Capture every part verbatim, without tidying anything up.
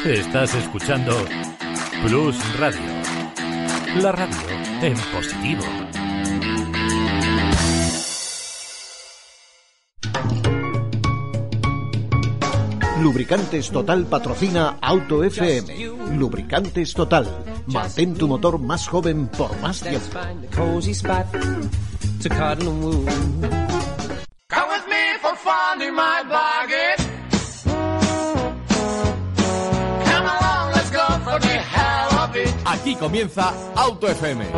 Estás escuchando Plus Radio, la radio en positivo. Lubricantes Total patrocina Auto F M. Lubricantes Total. Mantén tu motor más joven por más tiempo. Aquí comienza Auto F M.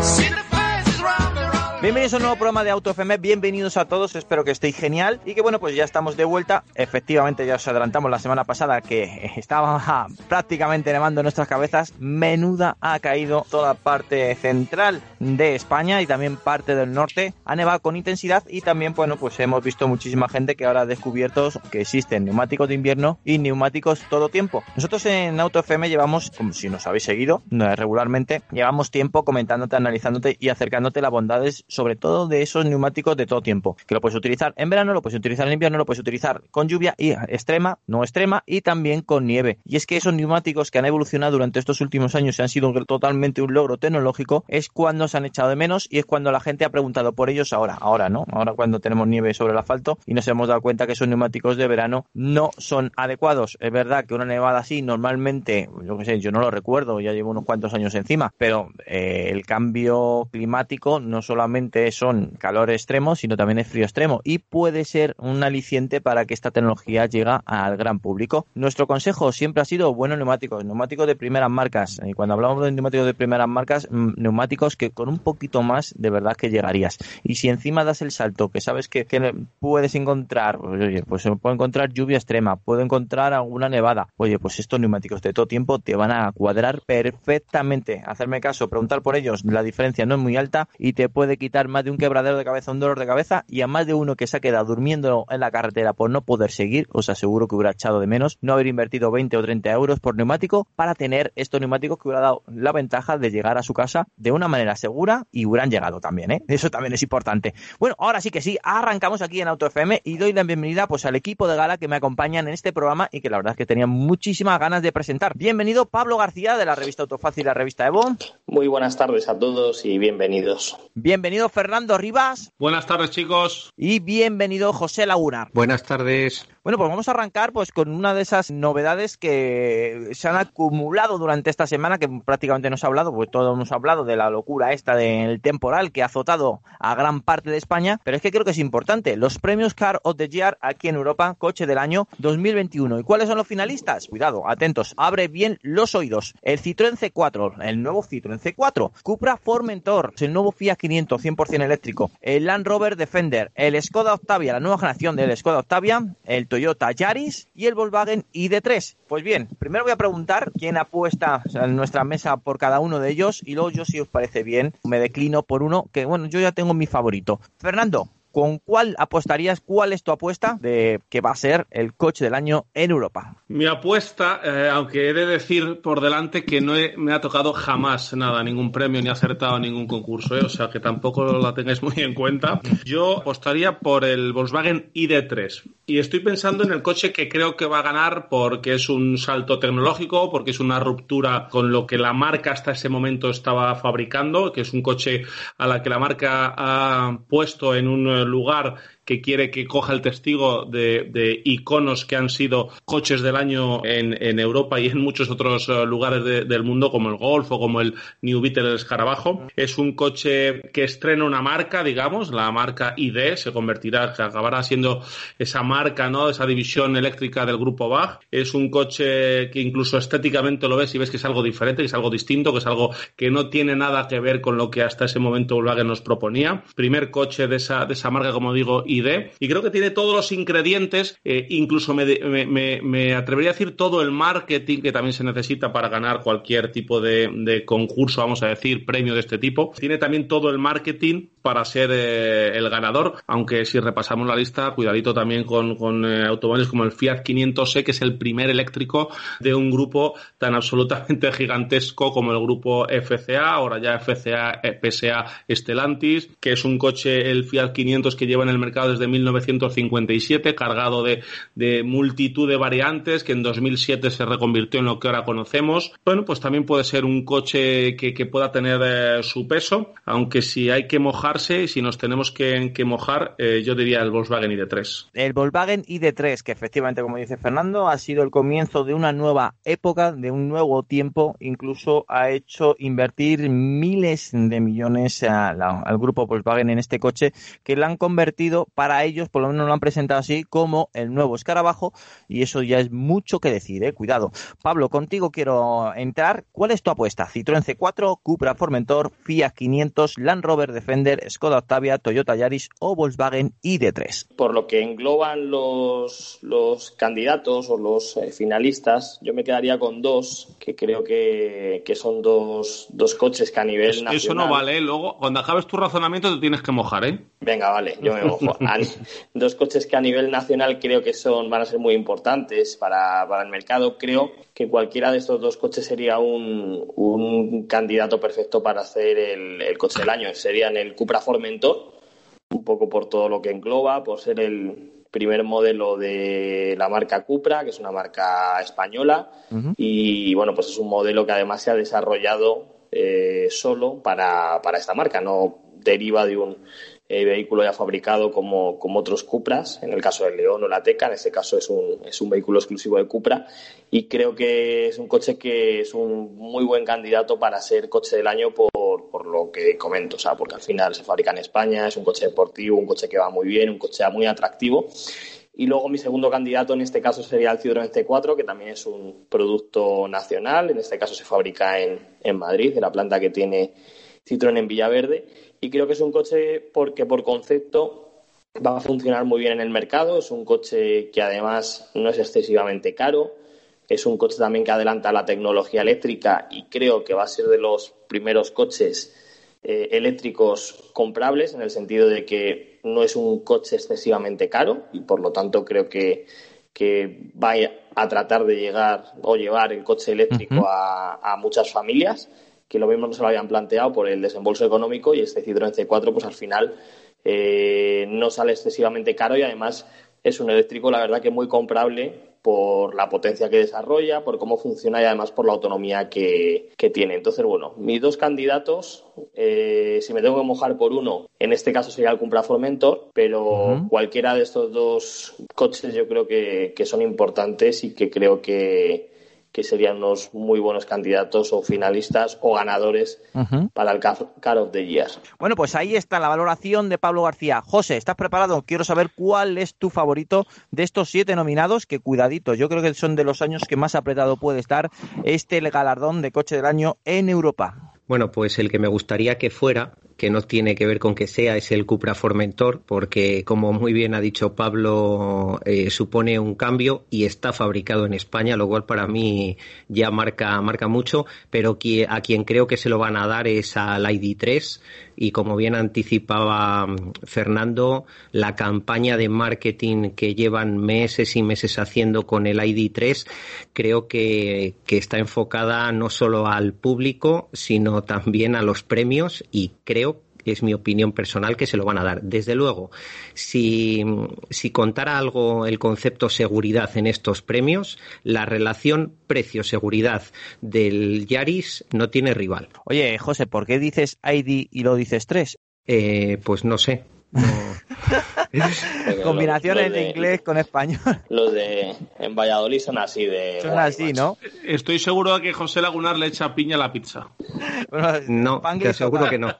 Bienvenidos a un nuevo programa de Auto F M, bienvenidos a todos, espero que estéis genial y que bueno, pues ya estamos de vuelta. Efectivamente, ya os adelantamos la semana pasada que estaba prácticamente nevando en nuestras cabezas. Menuda ha caído toda parte central de España y también parte del norte. Ha nevado con intensidad y también, bueno, pues hemos visto muchísima gente que ahora ha descubierto que existen neumáticos de invierno y neumáticos todo tiempo. Nosotros en Auto F M llevamos, como si nos habéis seguido regularmente, llevamos tiempo comentándote, analizándote y acercándote las bondades sobre todo de esos neumáticos de todo tiempo, que lo puedes utilizar en verano, lo puedes utilizar en invierno, lo puedes utilizar con lluvia y extrema, no extrema y también con nieve. Y es que esos neumáticos que han evolucionado durante estos últimos años y han sido totalmente un logro tecnológico, es cuando se han echado de menos y es cuando la gente ha preguntado por ellos ahora, ahora no, ahora cuando tenemos nieve sobre el asfalto y nos hemos dado cuenta que esos neumáticos de verano no son adecuados. Es verdad que una nevada así normalmente, yo qué sé, yo no lo recuerdo, ya llevo unos cuantos años encima, pero eh, el cambio climático no solamente son calor extremo, sino también es frío extremo y puede ser un aliciente para que esta tecnología llegue al gran público. Nuestro consejo siempre ha sido buenos neumáticos, neumáticos de primeras marcas, y cuando hablamos de neumáticos de primeras marcas, neumáticos que con un poquito más de verdad que llegarías. Y si encima das el salto, que sabes que, que puedes encontrar, pues, oye, pues se puede encontrar lluvia extrema, puedo encontrar alguna nevada, oye, pues estos neumáticos de todo tiempo te van a cuadrar perfectamente. Hacerme caso, preguntar por ellos, la diferencia no es muy alta y te puede quitar más de un quebradero de cabeza, un dolor de cabeza, y a más de uno que se ha quedado durmiendo en la carretera por no poder seguir, os aseguro que hubiera echado de menos no haber invertido veinte o treinta euros por neumático para tener estos neumáticos que hubiera dado la ventaja de llegar a su casa de una manera segura y hubieran llegado también, ¿eh? Eso también es importante. Bueno, ahora sí que sí, arrancamos aquí en Auto F M y doy la bienvenida pues al equipo de gala que me acompañan en este programa y que la verdad es que tenía muchísimas ganas de presentar. Bienvenido Pablo García de la revista Autofácil y la revista Evo. Muy buenas tardes a todos y bienvenidos. Bienvenido Fernando Rivas. Buenas tardes, chicos. Y bienvenido José Laguna. Buenas tardes. Bueno, pues vamos a arrancar pues con una de esas novedades que se han acumulado durante esta semana, que prácticamente no se ha hablado, pues todos hemos hablado de la locura esta del temporal que ha azotado a gran parte de España, pero es que creo que es importante. Los premios Car of the Year aquí en Europa, coche del año dos mil veintiuno. ¿Y cuáles son los finalistas? Cuidado, atentos, abre bien los oídos. El Citroën C cuatro, el nuevo Citroën C cuatro, Cupra Formentor, el nuevo Fiat quinientos cien por ciento eléctrico, el Land Rover Defender, el Skoda Octavia, la nueva generación del Skoda Octavia, el Toyota Yaris y el Volkswagen I D tres. Pues bien, primero voy a preguntar quién apuesta en nuestra mesa por cada uno de ellos y luego yo, si os parece bien, me declino por uno que, bueno, yo ya tengo mi favorito. Fernando, ¿con cuál apostarías? ¿Cuál es tu apuesta de que va a ser el coche del año en Europa? Mi apuesta, eh, aunque he de decir por delante que no he, me ha tocado jamás nada, ningún premio, ni he acertado ningún concurso, ¿eh? O sea que tampoco la tengáis muy en cuenta. Yo apostaría por el Volkswagen I D tres. Y estoy pensando en el coche que creo que va a ganar porque es un salto tecnológico, porque es una ruptura con lo que la marca hasta ese momento estaba fabricando, que es un coche a la que la marca ha puesto en un lugar que quiere que coja el testigo de, de iconos que han sido coches del año en, en Europa y en muchos otros uh, lugares de, del mundo, como el Golf o como el New Beetle, el Escarabajo. Es un coche que estrena una marca, digamos, la marca I D, se convertirá, se acabará siendo esa marca, ¿no?, esa división eléctrica del grupo B A G. Es un coche que incluso estéticamente lo ves y ves que es algo diferente, que es algo distinto, que es algo que no tiene nada que ver con lo que hasta ese momento Volkswagen nos proponía. Primer coche de esa, de esa marca, como digo, I D, y creo que tiene todos los ingredientes, eh, incluso me, me, me, me atrevería a decir todo el marketing que también se necesita para ganar cualquier tipo de, de concurso, vamos a decir, premio de este tipo. Tiene también todo el marketing para ser eh, el ganador, aunque si repasamos la lista, cuidadito también con, con eh, automóviles como el Fiat quinientos E, que es el primer eléctrico de un grupo tan absolutamente gigantesco como el grupo F C A, ahora ya F C A, P S A Stellantis, que es un coche, el Fiat quinientos, que lleva en el mercado desde mil novecientos cincuenta y siete, cargado de, de multitud de variantes, que en dos mil siete se reconvirtió en lo que ahora conocemos. Bueno, pues también puede ser un coche que, que pueda tener eh, su peso, aunque si hay que mojarse, si nos tenemos que, que mojar, eh, yo diría el Volkswagen I D tres. El Volkswagen I D tres, que efectivamente, como dice Fernando, ha sido el comienzo de una nueva época, de un nuevo tiempo, incluso ha hecho invertir miles de millones a la, al grupo Volkswagen en este coche, que lo han convertido, para ellos, por lo menos lo han presentado así, como el nuevo escarabajo, y eso ya es mucho que decir, ¿eh? Cuidado. Pablo, contigo quiero entrar. ¿Cuál es tu apuesta? Citroën C cuatro, Cupra Formentor, Fiat quinientos, Land Rover Defender, Skoda Octavia, Toyota Yaris o Volkswagen I D tres. Por lo que engloban los, los candidatos o los eh, finalistas, yo me quedaría con dos, que creo que, que son dos, dos coches que a nivel Eso, nacional... Eso no vale, ¿eh? Luego, cuando acabes tu razonamiento te tienes que mojar, ¿eh? Venga, vale, yo me mojo. Dos coches que a nivel nacional creo que son van a ser muy importantes para, para el mercado. Creo que cualquiera de estos dos coches sería un, un candidato perfecto para hacer el, el coche del año. Serían el Cupra Formentor, un poco por todo lo que engloba, por ser el primer modelo de la marca Cupra, que es una marca española, uh-huh. y bueno, pues es un modelo que además se ha desarrollado eh, solo para, para esta marca, no deriva de un eh, vehículo ya fabricado como, como otros Cupras, en el caso del León o la Teca. En este caso es un, es un vehículo exclusivo de Cupra, y creo que es un coche que es un muy buen candidato para ser coche del año por, por lo que comento, o sea, porque al final se fabrica en España, es un coche deportivo, un coche que va muy bien, un coche muy atractivo. Y luego mi segundo candidato en este caso sería el Citroën C cuatro, que también es un producto nacional, en este caso se fabrica en, en Madrid, en la planta que tiene Citroën en Villaverde, y creo que es un coche porque por concepto va a funcionar muy bien en el mercado. Es un coche que además no es excesivamente caro, es un coche también que adelanta la tecnología eléctrica, y creo que va a ser de los primeros coches eh, eléctricos comprables, en el sentido de que no es un coche excesivamente caro, y por lo tanto creo que, que va a tratar de llegar o llevar el coche eléctrico uh-huh. a, a muchas familias que lo mismo no se lo habían planteado por el desembolso económico, y este Citroën C cuatro pues al final eh, no sale excesivamente caro, y además es un eléctrico la verdad que muy comprable por la potencia que desarrolla, por cómo funciona y además por la autonomía que, que tiene. Entonces, bueno, mis dos candidatos, eh, si me tengo que mojar por uno, en este caso sería el Cupra Formentor, pero uh-huh. cualquiera de estos dos coches yo creo que, que son importantes, y que creo que que serían unos muy buenos candidatos o finalistas o ganadores uh-huh. para el Car of the Year. Bueno, pues ahí está la valoración de Pablo García. José, ¿estás preparado? Quiero saber cuál es tu favorito de estos siete nominados, que cuidadito, yo creo que son de los años que más apretado puede estar este galardón de coche del año en Europa. Bueno, pues el que me gustaría que fuera, que no tiene que ver con que sea, es el Cupra Formentor, porque como muy bien ha dicho Pablo, eh, supone un cambio y está fabricado en España, lo cual para mí ya marca, marca mucho, pero que, a quien creo que se lo van a dar es al I D tres, y como bien anticipaba Fernando, la campaña de marketing que llevan meses y meses haciendo con el I D tres, creo que, que está enfocada no solo al público, sino también a los premios, y creo, es mi opinión personal, que se lo van a dar. Desde luego, si, si contara algo el concepto seguridad en estos premios, la relación precio-seguridad del Yaris no tiene rival. Oye, José, ¿por qué dices I D y lo dices tres? Eh, pues no sé. No. Combinaciones los, los de, de inglés con español. Los de en Valladolid son así de... Son así, macho. ¿No? Estoy seguro de que José Lagunar le echa piña a la pizza. Bueno, no, te aseguro que no.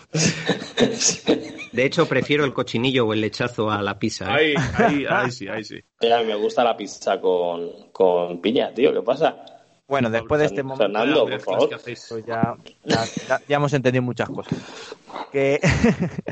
De hecho, prefiero el cochinillo o el lechazo a la pizza, ¿eh? Ahí, ahí, ahí sí, ahí sí. A mí me gusta la pizza con, con piña, tío, ¿qué pasa? Bueno, después de este momento, Fernando, por favor. Pues ya, ya, ya, ya hemos entendido muchas cosas. Que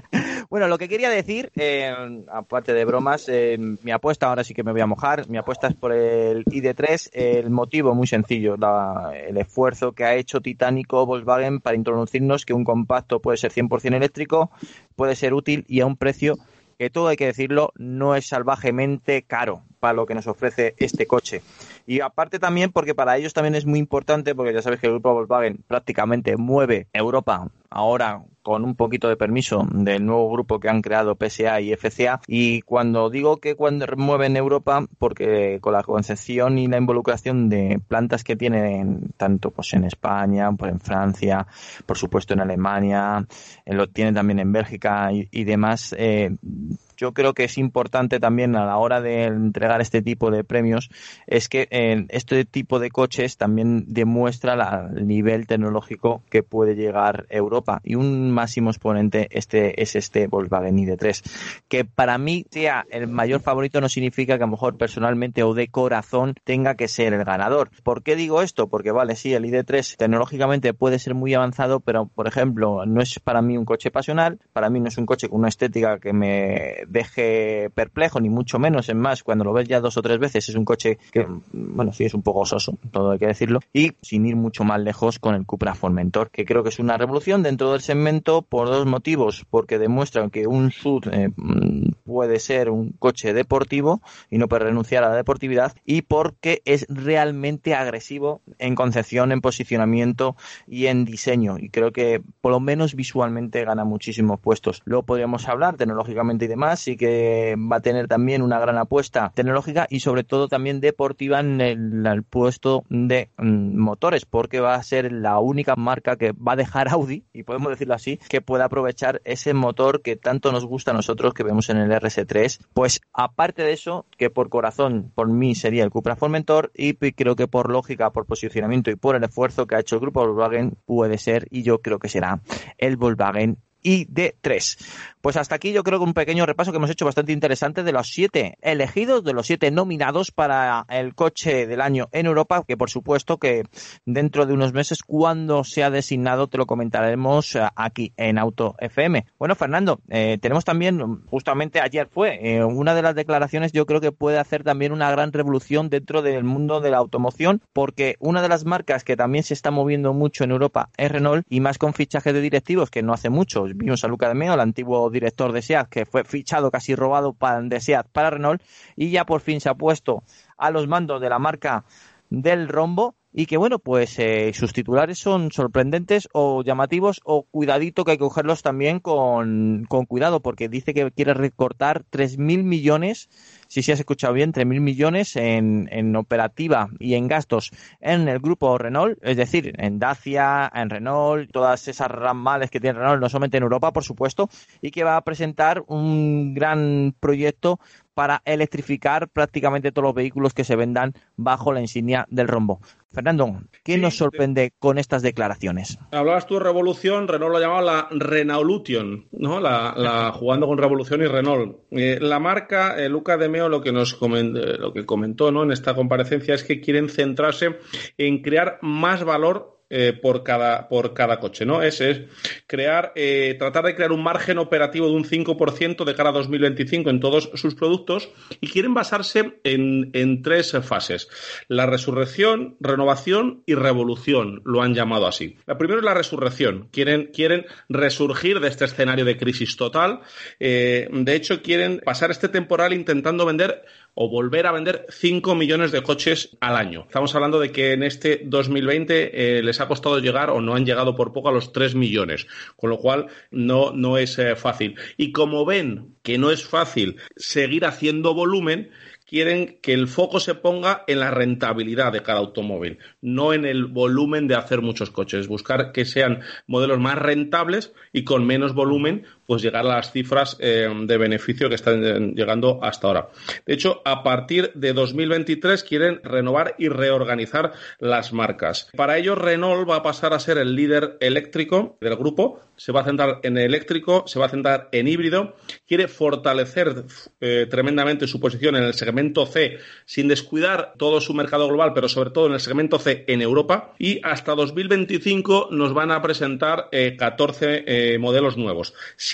Bueno, lo que quería decir, eh, aparte de bromas, eh, mi apuesta, ahora sí que me voy a mojar, mi apuesta es por el I D tres, el motivo muy sencillo, la, el esfuerzo que ha hecho titánico Volkswagen para introducirnos que un compacto puede ser cien por ciento eléctrico, puede ser útil y a un precio que, todo hay que decirlo, no es salvajemente caro para lo que nos ofrece este coche. Y aparte también porque para ellos también es muy importante, porque ya sabéis que el grupo Volkswagen prácticamente mueve Europa ahora con un poquito de permiso del nuevo grupo que han creado P S A y F C A, y cuando digo que cuando mueven Europa, porque con la concepción y la involucración de plantas que tienen tanto pues en España, pues en Francia, por supuesto en Alemania, eh, lo tienen también en Bélgica y, y demás, eh, yo creo que es importante también a la hora de entregar este tipo de premios, es que eh, este tipo de coches también demuestra la, el nivel tecnológico que puede llegar Europa, y un máximo exponente este es este Volkswagen I D tres, que para mí sea el mayor favorito no significa que a lo mejor personalmente o de corazón tenga que ser el ganador. ¿Por qué digo esto? Porque vale, sí, el I D tres tecnológicamente puede ser muy avanzado, pero por ejemplo no es para mí un coche pasional, para mí no es un coche con una estética que me deje perplejo, ni mucho menos. Es más, cuando lo ves ya dos o tres veces es un coche que, bueno, sí es un poco soso, todo hay que decirlo, y sin ir mucho más lejos con el Cupra Formentor, que creo que es una revolución dentro del segmento por dos motivos: porque demuestran que un S U V eh, puede ser un coche deportivo y no puede renunciar a la deportividad, y porque es realmente agresivo en concepción, en posicionamiento y en diseño, y creo que por lo menos visualmente gana muchísimos puestos. Luego podríamos hablar tecnológicamente y demás, sí que va a tener también una gran apuesta tecnológica y sobre todo también deportiva en el, el puesto de mm, motores, porque va a ser la única marca que va a dejar Audi, y podemos decirlo así, que pueda aprovechar ese motor que tanto nos gusta a nosotros, que vemos en el R S tres. Pues aparte de eso, que por corazón, por mí sería el Cupra Formentor, y creo que por lógica, por posicionamiento y por el esfuerzo que ha hecho el grupo Volkswagen, puede ser, y yo creo que será, el Volkswagen I D tres. Pues hasta aquí yo creo que un pequeño repaso que hemos hecho bastante interesante de los siete elegidos, de los siete nominados para el coche del año en Europa, que por supuesto que dentro de unos meses, cuando sea designado, te lo comentaremos aquí en Auto F M. Bueno, Fernando, eh, tenemos también, justamente ayer fue, eh, una de las declaraciones yo creo que puede hacer también una gran revolución dentro del mundo de la automoción, porque una de las marcas que también se está moviendo mucho en Europa es Renault, y más con fichajes de directivos que no hace mucho. Vimos a Luca de Meo, el antiguo director de SEAT, que fue fichado, casi robado para, de SEAT para Renault, y ya por fin se ha puesto a los mandos de la marca del rombo, y que bueno, pues eh, sus titulares son sorprendentes o llamativos, o cuidadito, que hay que cogerlos también con, con cuidado, porque dice que quiere recortar tres mil millones, si sí has escuchado bien, tres mil millones en, en operativa y en gastos en el grupo Renault, es decir, en Dacia, en Renault, todas esas ramales que tiene Renault, no solamente en Europa, por supuesto, y que va a presentar un gran proyecto para electrificar prácticamente todos los vehículos que se vendan bajo la insignia del rombo. Fernando, ¿qué sí, nos sorprende con estas declaraciones? Hablabas tú de revolución, Renault lo llamaba la Renaulution, ¿no? La, la jugando con revolución y Renault. Eh, la marca, eh, Luca de Meo, lo que nos coment, eh, lo que comentó, ¿no?, en esta comparecencia, es que quieren centrarse en crear más valor Eh, por cada por cada coche, ¿no? Ese es crear, eh, tratar de crear un margen operativo de un cinco por ciento de cara a dos mil veinticinco en todos sus productos, y quieren basarse en, en tres fases: la resurrección, renovación y revolución, lo han llamado así. La primera es la resurrección. Quieren, quieren resurgir de este escenario de crisis total. Eh, de hecho, quieren pasar este temporal intentando vender o volver a vender cinco millones de coches al año. Estamos hablando de que en este dos mil veinte eh, les ha costado llegar, o no han llegado por poco, a los tres millones, con lo cual no, no es eh, fácil. Y como ven que no es fácil seguir haciendo volumen, quieren que el foco se ponga en la rentabilidad de cada automóvil, no en el volumen de hacer muchos coches. Buscar que sean modelos más rentables y con menos volumen, pues llegar a las cifras eh, de beneficio que están llegando hasta ahora. De hecho, a partir de dos mil veintitrés quieren renovar y reorganizar las marcas. Para ello, Renault va a pasar a ser el líder eléctrico del grupo. Se va a centrar en eléctrico, se va a centrar en híbrido. Quiere fortalecer eh, tremendamente su posición en el segmento C, sin descuidar todo su mercado global, pero sobre todo en el segmento C en Europa. Y hasta dos mil veinticinco nos van a presentar eh, catorce eh, modelos nuevos.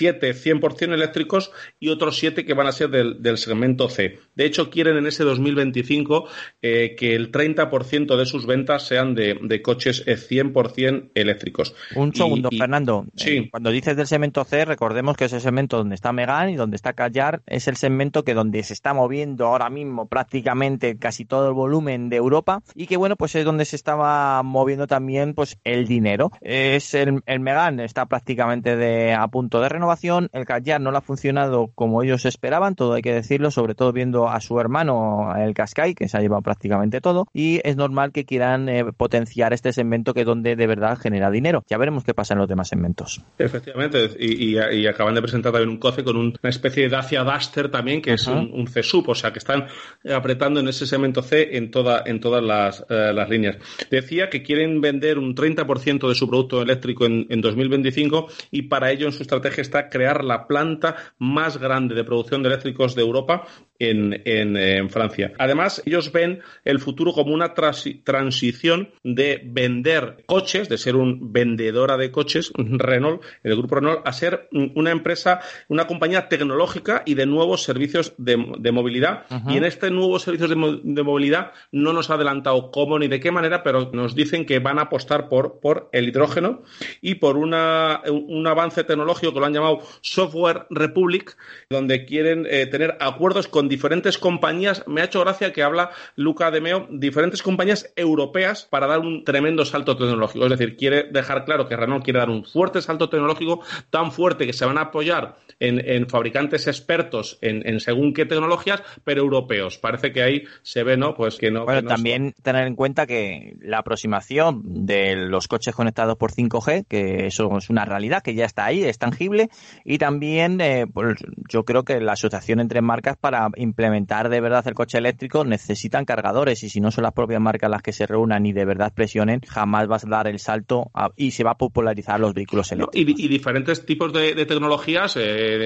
siete cien por ciento eléctricos y otros siete que van a ser del, del segmento C. De hecho, quieren en ese dos mil veinticinco eh, que el treinta por ciento de sus ventas sean de, de coches cien por ciento eléctricos. Un segundo, y, y, Fernando. Sí. Eh, cuando dices del segmento C, recordemos que ese segmento donde está Megane y donde está Kadjar es el segmento que donde se está moviendo ahora mismo prácticamente casi todo el volumen de Europa y que, bueno, pues es donde se estaba moviendo también pues el dinero. Es el, el Megane está prácticamente de, a punto de renovación, el Kadjar no le ha funcionado como ellos esperaban, todo hay que decirlo, sobre todo viendo a su hermano, el Qashqai, que se ha llevado prácticamente todo, y es normal que quieran eh, potenciar este segmento que es donde de verdad genera dinero. Ya veremos qué pasa en los demás segmentos. Efectivamente, y, y, y acaban de presentar también un coche con un, una especie de Dacia Duster también, que es un, un C-Sub, o sea que están apretando en ese segmento C en, toda, en todas las, eh, las líneas. Decía que quieren vender un treinta por ciento de su producto eléctrico en, en dos mil veinticinco y para ello en su estrategia está crear la planta más grande de producción de eléctricos de Europa en, en, en Francia. Además, ellos ven el futuro como una transi- transición de vender coches, de ser un vendedora de coches, Renault, el grupo Renault, a ser una empresa, una compañía tecnológica y de nuevos servicios de, de movilidad. Uh-huh. Y en este nuevos servicios de, mo- de movilidad no nos ha adelantado cómo ni de qué manera, pero nos dicen que van a apostar por, por el hidrógeno y por una, un avance tecnológico que lo han llamado Software Republic, donde quieren eh, tener acuerdos con diferentes compañías. Me ha hecho gracia que habla Luca de Meo, diferentes compañías europeas para dar un tremendo salto tecnológico. Es decir, quiere dejar claro que Renault quiere dar un fuerte salto tecnológico, tan fuerte que se van a apoyar en, en fabricantes expertos en, en según qué tecnologías, pero europeos. Parece que ahí se ve, ¿no? Pues que no. Bueno, que no también es... tener en cuenta que la aproximación de los coches conectados por cinco G, que eso es una realidad, que ya está ahí, es tangible, y también eh, pues yo creo que la asociación entre marcas para implementar de verdad el coche eléctrico necesitan cargadores, y si no son las propias marcas las que se reúnan y de verdad presionen, jamás vas a dar el salto a, y se va a popularizar los vehículos eléctricos. No, y, y diferentes tipos de, de tecnologías, eh,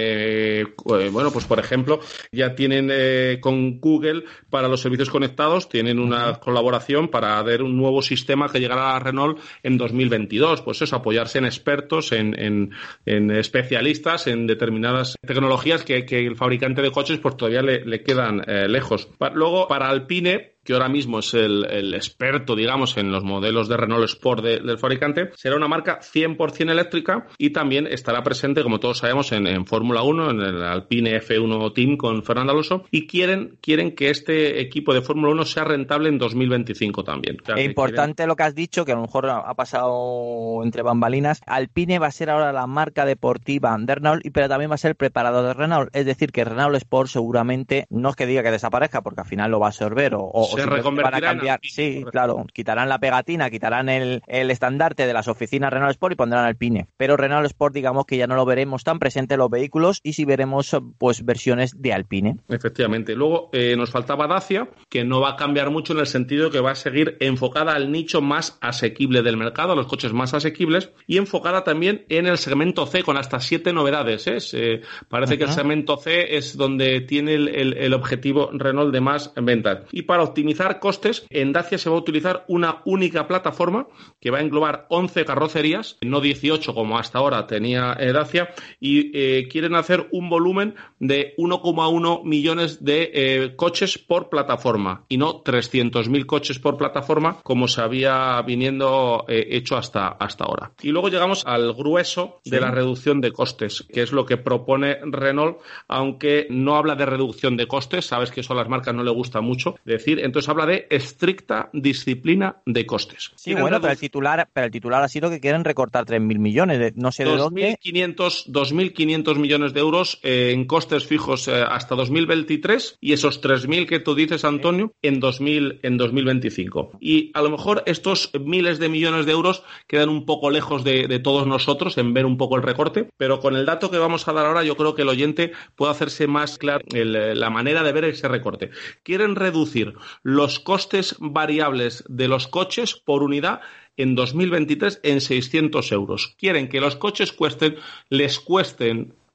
de, eh, bueno, pues por ejemplo, ya tienen eh, con Google para los servicios conectados, tienen una uh-huh. colaboración para ver un nuevo sistema que llegará a Renault en dos mil veintidós. Pues eso, apoyarse en expertos, en, en, en especialistas, en determinadas tecnologías que, que el fabricante de coches pues todavía le, le quedan eh, lejos. Pa- luego, para Alpine, que ahora mismo es el, el experto, digamos, en los modelos de Renault Sport de, del fabricante, será una marca cien por ciento eléctrica y también estará presente, como todos sabemos, en, en Fórmula uno, en el Alpine F uno Team con Fernando Alonso, y quieren, quieren que este equipo de Fórmula uno sea rentable en dos mil veinticinco también. O sea, es importante quieren... lo que has dicho, que a lo mejor ha pasado entre bambalinas. Alpine va a ser ahora la marca deportiva de Renault, pero también va a ser el preparador de Renault. Es decir, que Renault Sport seguramente, no es que diga que desaparezca, porque al final lo va a absorber o, o se reconvertirán. Cambiar. Sí, claro, quitarán la pegatina, quitarán el, el estandarte de las oficinas Renault Sport y pondrán Alpine. Pero Renault Sport, digamos que ya no lo veremos tan presente en los vehículos, y sí veremos pues versiones de Alpine. Efectivamente. Luego eh, nos faltaba Dacia, que no va a cambiar mucho en el sentido que va a seguir enfocada al nicho más asequible del mercado, a los coches más asequibles, y enfocada también en el segmento C con hasta siete novedades. ¿eh? Se, parece uh-huh. que el segmento C es donde tiene el, el, el objetivo Renault de más ventas. Y para optimizar costes, en Dacia se va a utilizar una única plataforma que va a englobar once carrocerías, no dieciocho como hasta ahora tenía eh, Dacia, y eh, quieren hacer un volumen de uno coma uno millones de eh, coches por plataforma y no trescientos mil coches por plataforma como se había viniendo eh, hecho hasta, hasta ahora. Y luego llegamos al grueso de sí. la reducción de costes, que es lo que propone Renault, aunque no habla de reducción de costes, sabes que eso a las marcas no le gusta mucho decir, entonces habla de estricta disciplina de costes. Sí, bueno, reduc- pero el titular pero el titular ha sido que quieren recortar tres mil millones, de, no sé de dónde. dos mil quinientos millones de euros eh, en costes fijos eh, hasta dos mil veintitrés, y esos tres mil que tú dices, Antonio, en dos mil en dos mil veinticinco. Y a lo mejor estos miles de millones de euros quedan un poco lejos de, de todos nosotros en ver un poco el recorte, pero con el dato que vamos a dar ahora yo creo que el oyente puede hacerse más claro el, la manera de ver ese recorte. Quieren reducir los costes variables de los coches por unidad en dos mil veintitrés en seiscientos euros. Quieren que los coches cuesten, les cuesten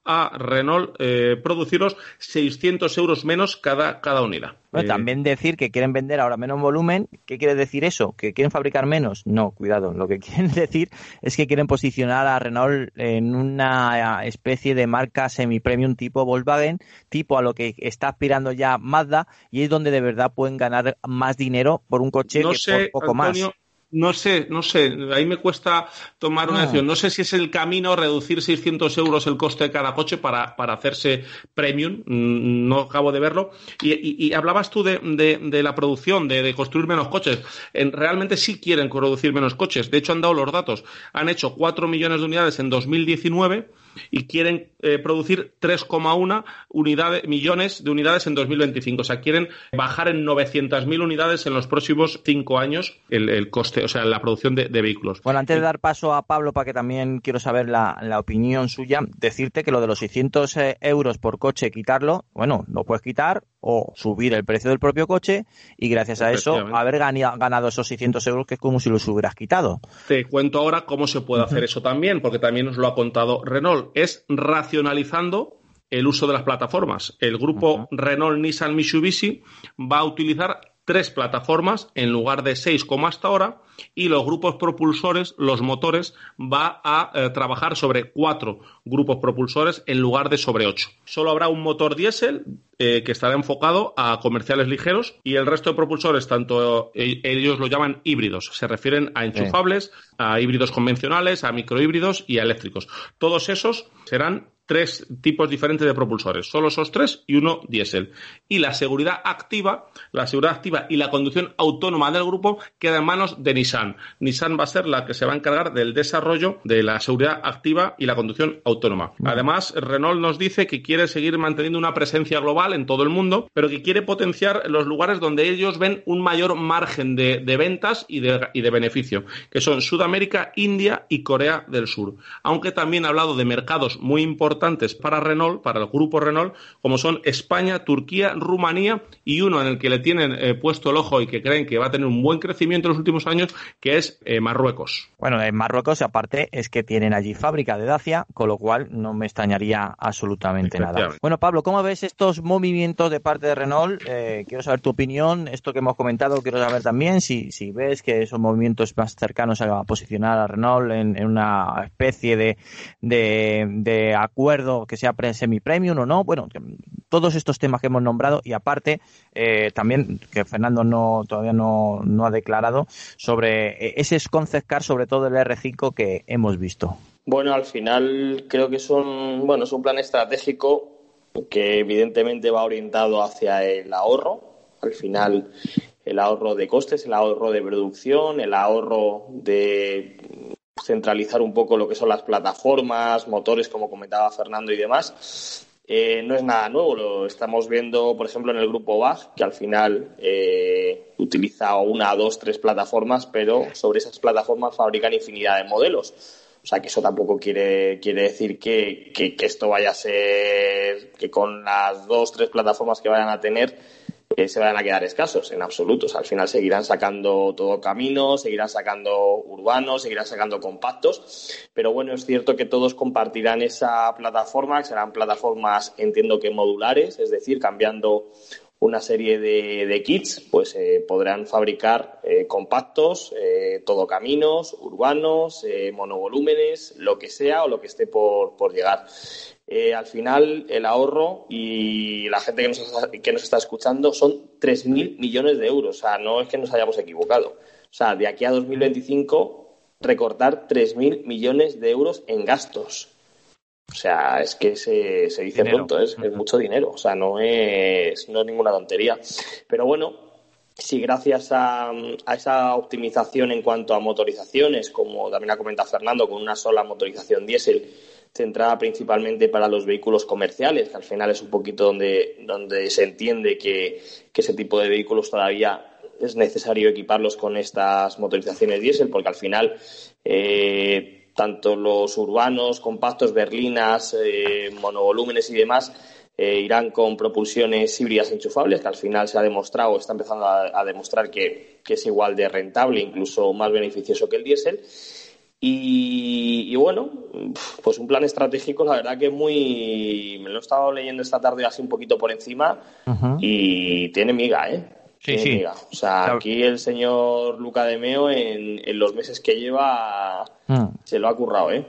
a Renault eh, produciros seiscientos euros menos cada, cada unidad. Bueno, eh, también decir que quieren vender ahora menos volumen. ¿Qué quiere decir eso? ¿Que quieren fabricar menos? No, cuidado. Lo que quieren decir es que quieren posicionar a Renault en una especie de marca semi-premium tipo Volkswagen, tipo a lo que está aspirando ya Mazda, y es donde de verdad pueden ganar más dinero por un coche no que sé, por poco Antonio, más. No sé, no sé, ahí me cuesta tomar una Ah. decisión. No sé si es el camino reducir seiscientos euros el coste de cada coche para, para hacerse premium, no acabo de verlo. Y, y, y hablabas tú de, de, de la producción, de, de construir menos coches. En, realmente sí quieren producir menos coches, de hecho han dado los datos. Han hecho cuatro millones de unidades en dos mil diecinueve y quieren eh, producir tres coma uno unidades, millones de unidades en dos mil veinticinco. O sea, quieren bajar en novecientas mil unidades en los próximos cinco años el, el coste, o sea, la producción de, de vehículos. Bueno, antes de dar paso a Pablo, para que también quiero saber la, la opinión suya, decirte que lo de los seiscientos euros por coche, quitarlo, bueno, lo puedes quitar o subir el precio del propio coche y gracias a eso haber ganado, ganado esos seiscientos euros, que es como si los hubieras quitado. Te cuento ahora cómo se puede hacer eso también, porque también nos lo ha contado Renault. Es racionalizando el uso de las plataformas. El grupo uh-huh. Renault, Nissan, Mitsubishi va a utilizar tres plataformas en lugar de seis como hasta ahora, y los grupos propulsores, los motores, va a eh, trabajar sobre cuatro grupos propulsores en lugar de sobre ocho. Solo habrá un motor diésel eh, que estará enfocado a comerciales ligeros, y el resto de propulsores, tanto eh, ellos lo llaman híbridos, se refieren a enchufables, sí. a híbridos convencionales, a microhíbridos y a eléctricos. Todos esos serán tres tipos diferentes de propulsores, solo esos tres y uno diésel. Y la seguridad activa, la seguridad activa y la conducción autónoma del grupo queda en manos de Nissan. Nissan va a ser la que se va a encargar del desarrollo de la seguridad activa y la conducción autónoma. Además, Renault nos dice que quiere seguir manteniendo una presencia global en todo el mundo, pero que quiere potenciar los lugares donde ellos ven un mayor margen de, de ventas y de, y de beneficio, que son Sudamérica, India y Corea del Sur. Aunque también ha hablado de mercados muy importantes para Renault, para el grupo Renault, como son España, Turquía, Rumanía, y uno en el que le tienen eh, puesto el ojo y que creen que va a tener un buen crecimiento en los últimos años, que es eh, Marruecos. Bueno, en Marruecos, aparte, es que tienen allí fábrica de Dacia, con lo cual no me extrañaría absolutamente nada. Bueno, Pablo, ¿cómo ves estos movimientos de parte de Renault? Eh, quiero saber tu opinión, esto que hemos comentado, quiero saber también si, si ves que esos movimientos más cercanos a posicionar a Renault en, en una especie de, de, de acuerdo que sea semi-premium o no. Bueno, todos estos temas que hemos nombrado, y aparte eh, también que Fernando no todavía no, no ha declarado sobre ese concept car, sobre todo el R cinco que hemos visto. Bueno, al final creo que es un, bueno, es un plan estratégico que evidentemente va orientado hacia el ahorro. Al final, el ahorro de costes, el ahorro de producción, el ahorro de centralizar un poco lo que son las plataformas, motores, como comentaba Fernando y demás. Eh, no es nada nuevo, lo estamos viendo, por ejemplo, en el grupo B A G, que al final eh, utiliza una, dos, tres plataformas, pero sobre esas plataformas fabrican infinidad de modelos. O sea, que eso tampoco quiere quiere decir que, que, que esto vaya a ser, que con las dos, tres plataformas que vayan a tener eh, se vayan a quedar escasos, en absoluto. O sea, al final seguirán sacando todo camino, seguirán sacando urbanos, seguirán sacando compactos, pero bueno, es cierto que todos compartirán esa plataforma, que serán plataformas, entiendo que modulares, es decir, cambiando una serie de, de kits, pues eh, podrán fabricar eh, compactos, eh, todocaminos, urbanos, eh, monovolúmenes, lo que sea o lo que esté por, por llegar. Eh, al final, el ahorro y la gente que nos, está, que nos está escuchando son tres mil millones de euros. O sea, no es que nos hayamos equivocado. O sea, de aquí a dos mil veinticinco, recortar tres mil millones de euros en gastos. O sea, es que se, se dice dinero. Pronto, es, es mucho dinero. O sea, no es, no es ninguna tontería. Pero bueno, si gracias a, a esa optimización en cuanto a motorizaciones, como también ha comentado Fernando, con una sola motorización diésel, centrada principalmente para los vehículos comerciales, que al final es un poquito donde, donde se entiende que, que ese tipo de vehículos todavía es necesario equiparlos con estas motorizaciones diésel, porque al final eh, tanto los urbanos, compactos, berlinas, eh, monovolúmenes y demás eh, irán con propulsiones híbridas enchufables, que al final se ha demostrado, está empezando a, a demostrar que, que es igual de rentable, incluso más beneficioso que el diésel. Y, y bueno, pues un plan estratégico, la verdad que muy... Me lo he estado leyendo esta tarde así un poquito por encima uh-huh. y tiene miga, ¿eh? Sí, sí. Miga. O sea, claro. Aquí el señor Luca de Meo en, en los meses que lleva uh. se lo ha currado, ¿eh?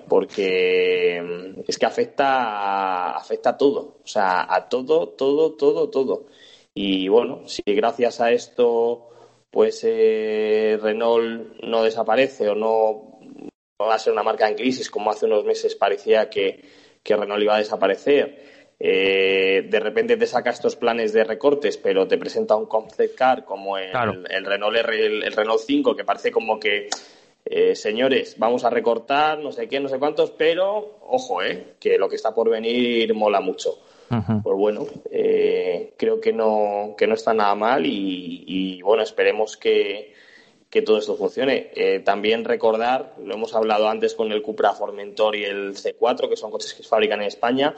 Porque es que afecta, afecta a todo. O sea, a todo, todo, todo, todo. Y bueno, si gracias a esto pues eh, Renault no desaparece o no va a ser una marca en crisis, como hace unos meses parecía que, que Renault iba a desaparecer, eh, de repente te saca estos planes de recortes, pero te presenta un concept car como el, claro. el, el Renault R, el, el Renault cinco, que parece como que, eh, señores, vamos a recortar, no sé qué, no sé cuántos, pero, ojo, eh, que lo que está por venir mola mucho. Uh-huh. Pues bueno, eh, creo que no, que no está nada mal y, y bueno, esperemos que que todo esto funcione. Eh, también recordar, lo hemos hablado antes con el Cupra Formentor y el C cuatro, que son coches que se fabrican en España.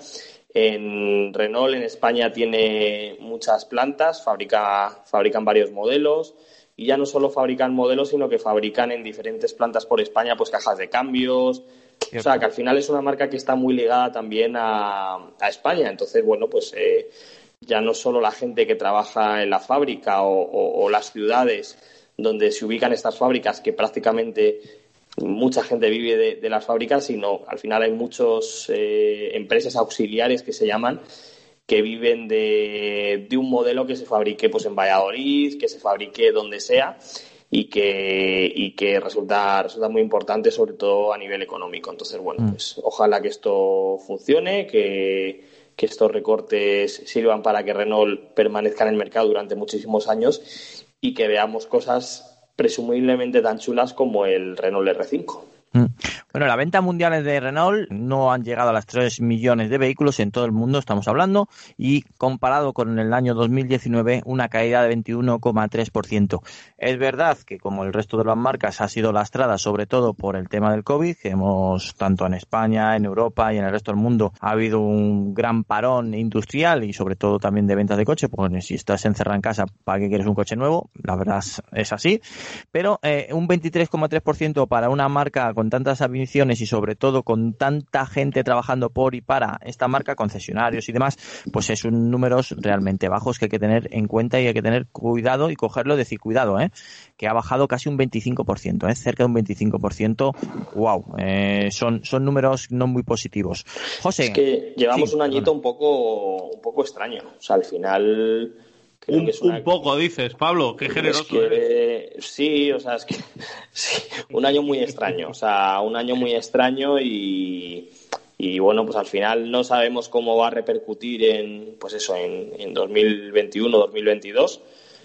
En Renault en España tiene muchas plantas, fabrica, fabrican varios modelos y ya no solo fabrican modelos, sino que fabrican en diferentes plantas por España pues cajas de cambios. Cierto. O sea, que al final es una marca que está muy ligada también a, a España. Entonces, bueno, pues eh, ya no solo la gente que trabaja en la fábrica o, o, o las ciudades donde se ubican estas fábricas, que prácticamente mucha gente vive de, de las fábricas, sino al final hay muchas eh, empresas auxiliares que se llaman, que viven de, de un modelo que se fabrique pues en Valladolid, que se fabrique donde sea y que y que resulta resulta muy importante, sobre todo a nivel económico. Entonces, bueno, pues ojalá que esto funcione, que, que estos recortes sirvan para que Renault permanezca en el mercado durante muchísimos años y que veamos cosas presumiblemente tan chulas como el Renault R cinco. Bueno, las ventas mundiales de Renault no han llegado a las tres millones de vehículos en todo el mundo, estamos hablando, y comparado con el año dos mil diecinueve, una caída de veintiuno coma tres por ciento. Es verdad que, como el resto de las marcas, ha sido lastrada sobre todo por el tema del COVID, que hemos, tanto en España, en Europa y en el resto del mundo, ha habido un gran parón industrial y sobre todo también de ventas de coche, porque si estás encerrado en casa, ¿para qué quieres un coche nuevo? La verdad es así. Pero eh, un veintitrés coma tres por ciento para una marca con tantas ambiciones y sobre todo con tanta gente trabajando por y para esta marca, concesionarios y demás, pues es un números realmente bajos que hay que tener en cuenta y hay que tener cuidado y cogerlo, decir cuidado, ¿eh? Que ha bajado casi un veinticinco por ciento, ¿eh? Cerca de un veinticinco por ciento. Wow, eh, son, son números no muy positivos. José. Es que llevamos sí, un añito un poco, un poco extraño. O sea, al final... Un, que es una... un poco, dices, Pablo, qué generoso es que, eres. Sí, o sea, es que sí, un año muy extraño, o sea, un año muy extraño y, y bueno, pues al final no sabemos cómo va a repercutir en, pues eso, en, en dos mil veintiuno, dos mil veintidós,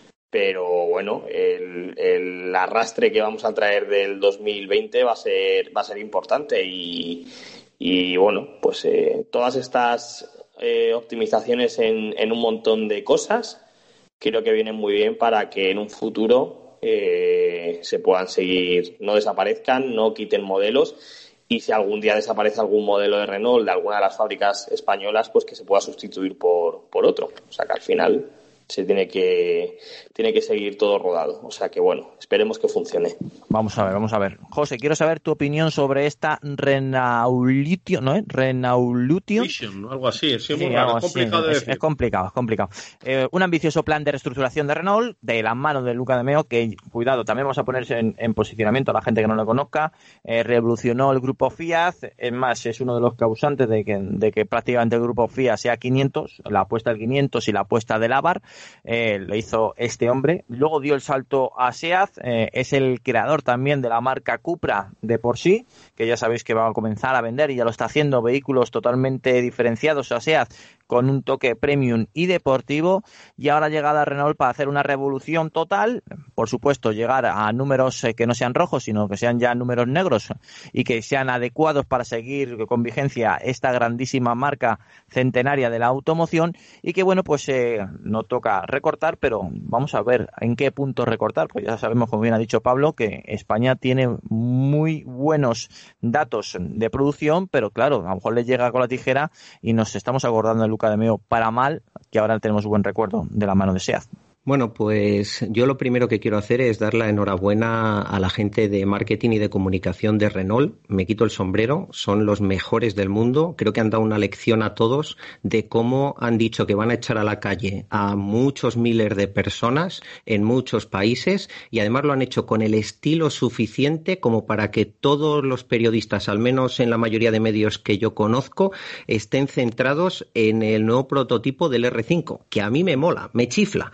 pero bueno, el, el arrastre que vamos a traer del dos mil veinte va a ser, va a ser importante y, y bueno, pues eh, todas estas eh, optimizaciones en, en un montón de cosas creo que vienen muy bien para que en un futuro eh, se puedan seguir, no desaparezcan, no quiten modelos y si algún día desaparece algún modelo de Renault de alguna de las fábricas españolas, pues que se pueda sustituir por, por otro. O sea que al final se tiene que tiene que seguir todo rodado. O sea que bueno, esperemos que funcione. Vamos a ver, vamos a ver. José, quiero saber tu opinión sobre esta Renaultio, ¿no es? Renaultio. Vision, algo así, es, sí, muy algo es complicado así. de es, decir. Es complicado, es complicado. Eh, un ambicioso plan de reestructuración de Renault, de la mano de Luca de Meo, que, cuidado, también vamos a ponerse en, en posicionamiento a la gente que no lo conozca. Eh, revolucionó el grupo Fiat, es más, es uno de los causantes de que, de que prácticamente el grupo Fiat sea quinientos, la apuesta del quinientos y la apuesta del Abarth. Eh, lo hizo este hombre. Luego dio el salto a SEAT, eh, es el creador también de la marca Cupra de por sí, que ya sabéis que va a comenzar a vender y ya lo está haciendo, vehículos totalmente diferenciados a SEAT con un toque premium y deportivo, y ahora llegada a Renault para hacer una revolución total, por supuesto llegar a números eh, que no sean rojos, sino que sean ya números negros y que sean adecuados para seguir con vigencia esta grandísima marca centenaria de la automoción, y que bueno, pues eh, no toca recortar, pero vamos a ver en qué punto recortar, pues ya sabemos, como bien ha dicho Pablo, que España tiene muy buenos datos de producción, pero claro, a lo mejor le llega con la tijera y nos estamos acordando de Luca de Meo para mal, que ahora tenemos buen recuerdo de la mano de SEAT. Bueno, pues yo lo primero que quiero hacer es dar la enhorabuena a la gente de marketing y de comunicación de Renault. Me quito el sombrero, son los mejores del mundo. Creo que han dado una lección a todos de cómo han dicho que van a echar a la calle a muchos miles de personas en muchos países y además lo han hecho con el estilo suficiente como para que todos los periodistas, al menos en la mayoría de medios que yo conozco, estén centrados en el nuevo prototipo del erre cinco, que a mí me mola, me chifla.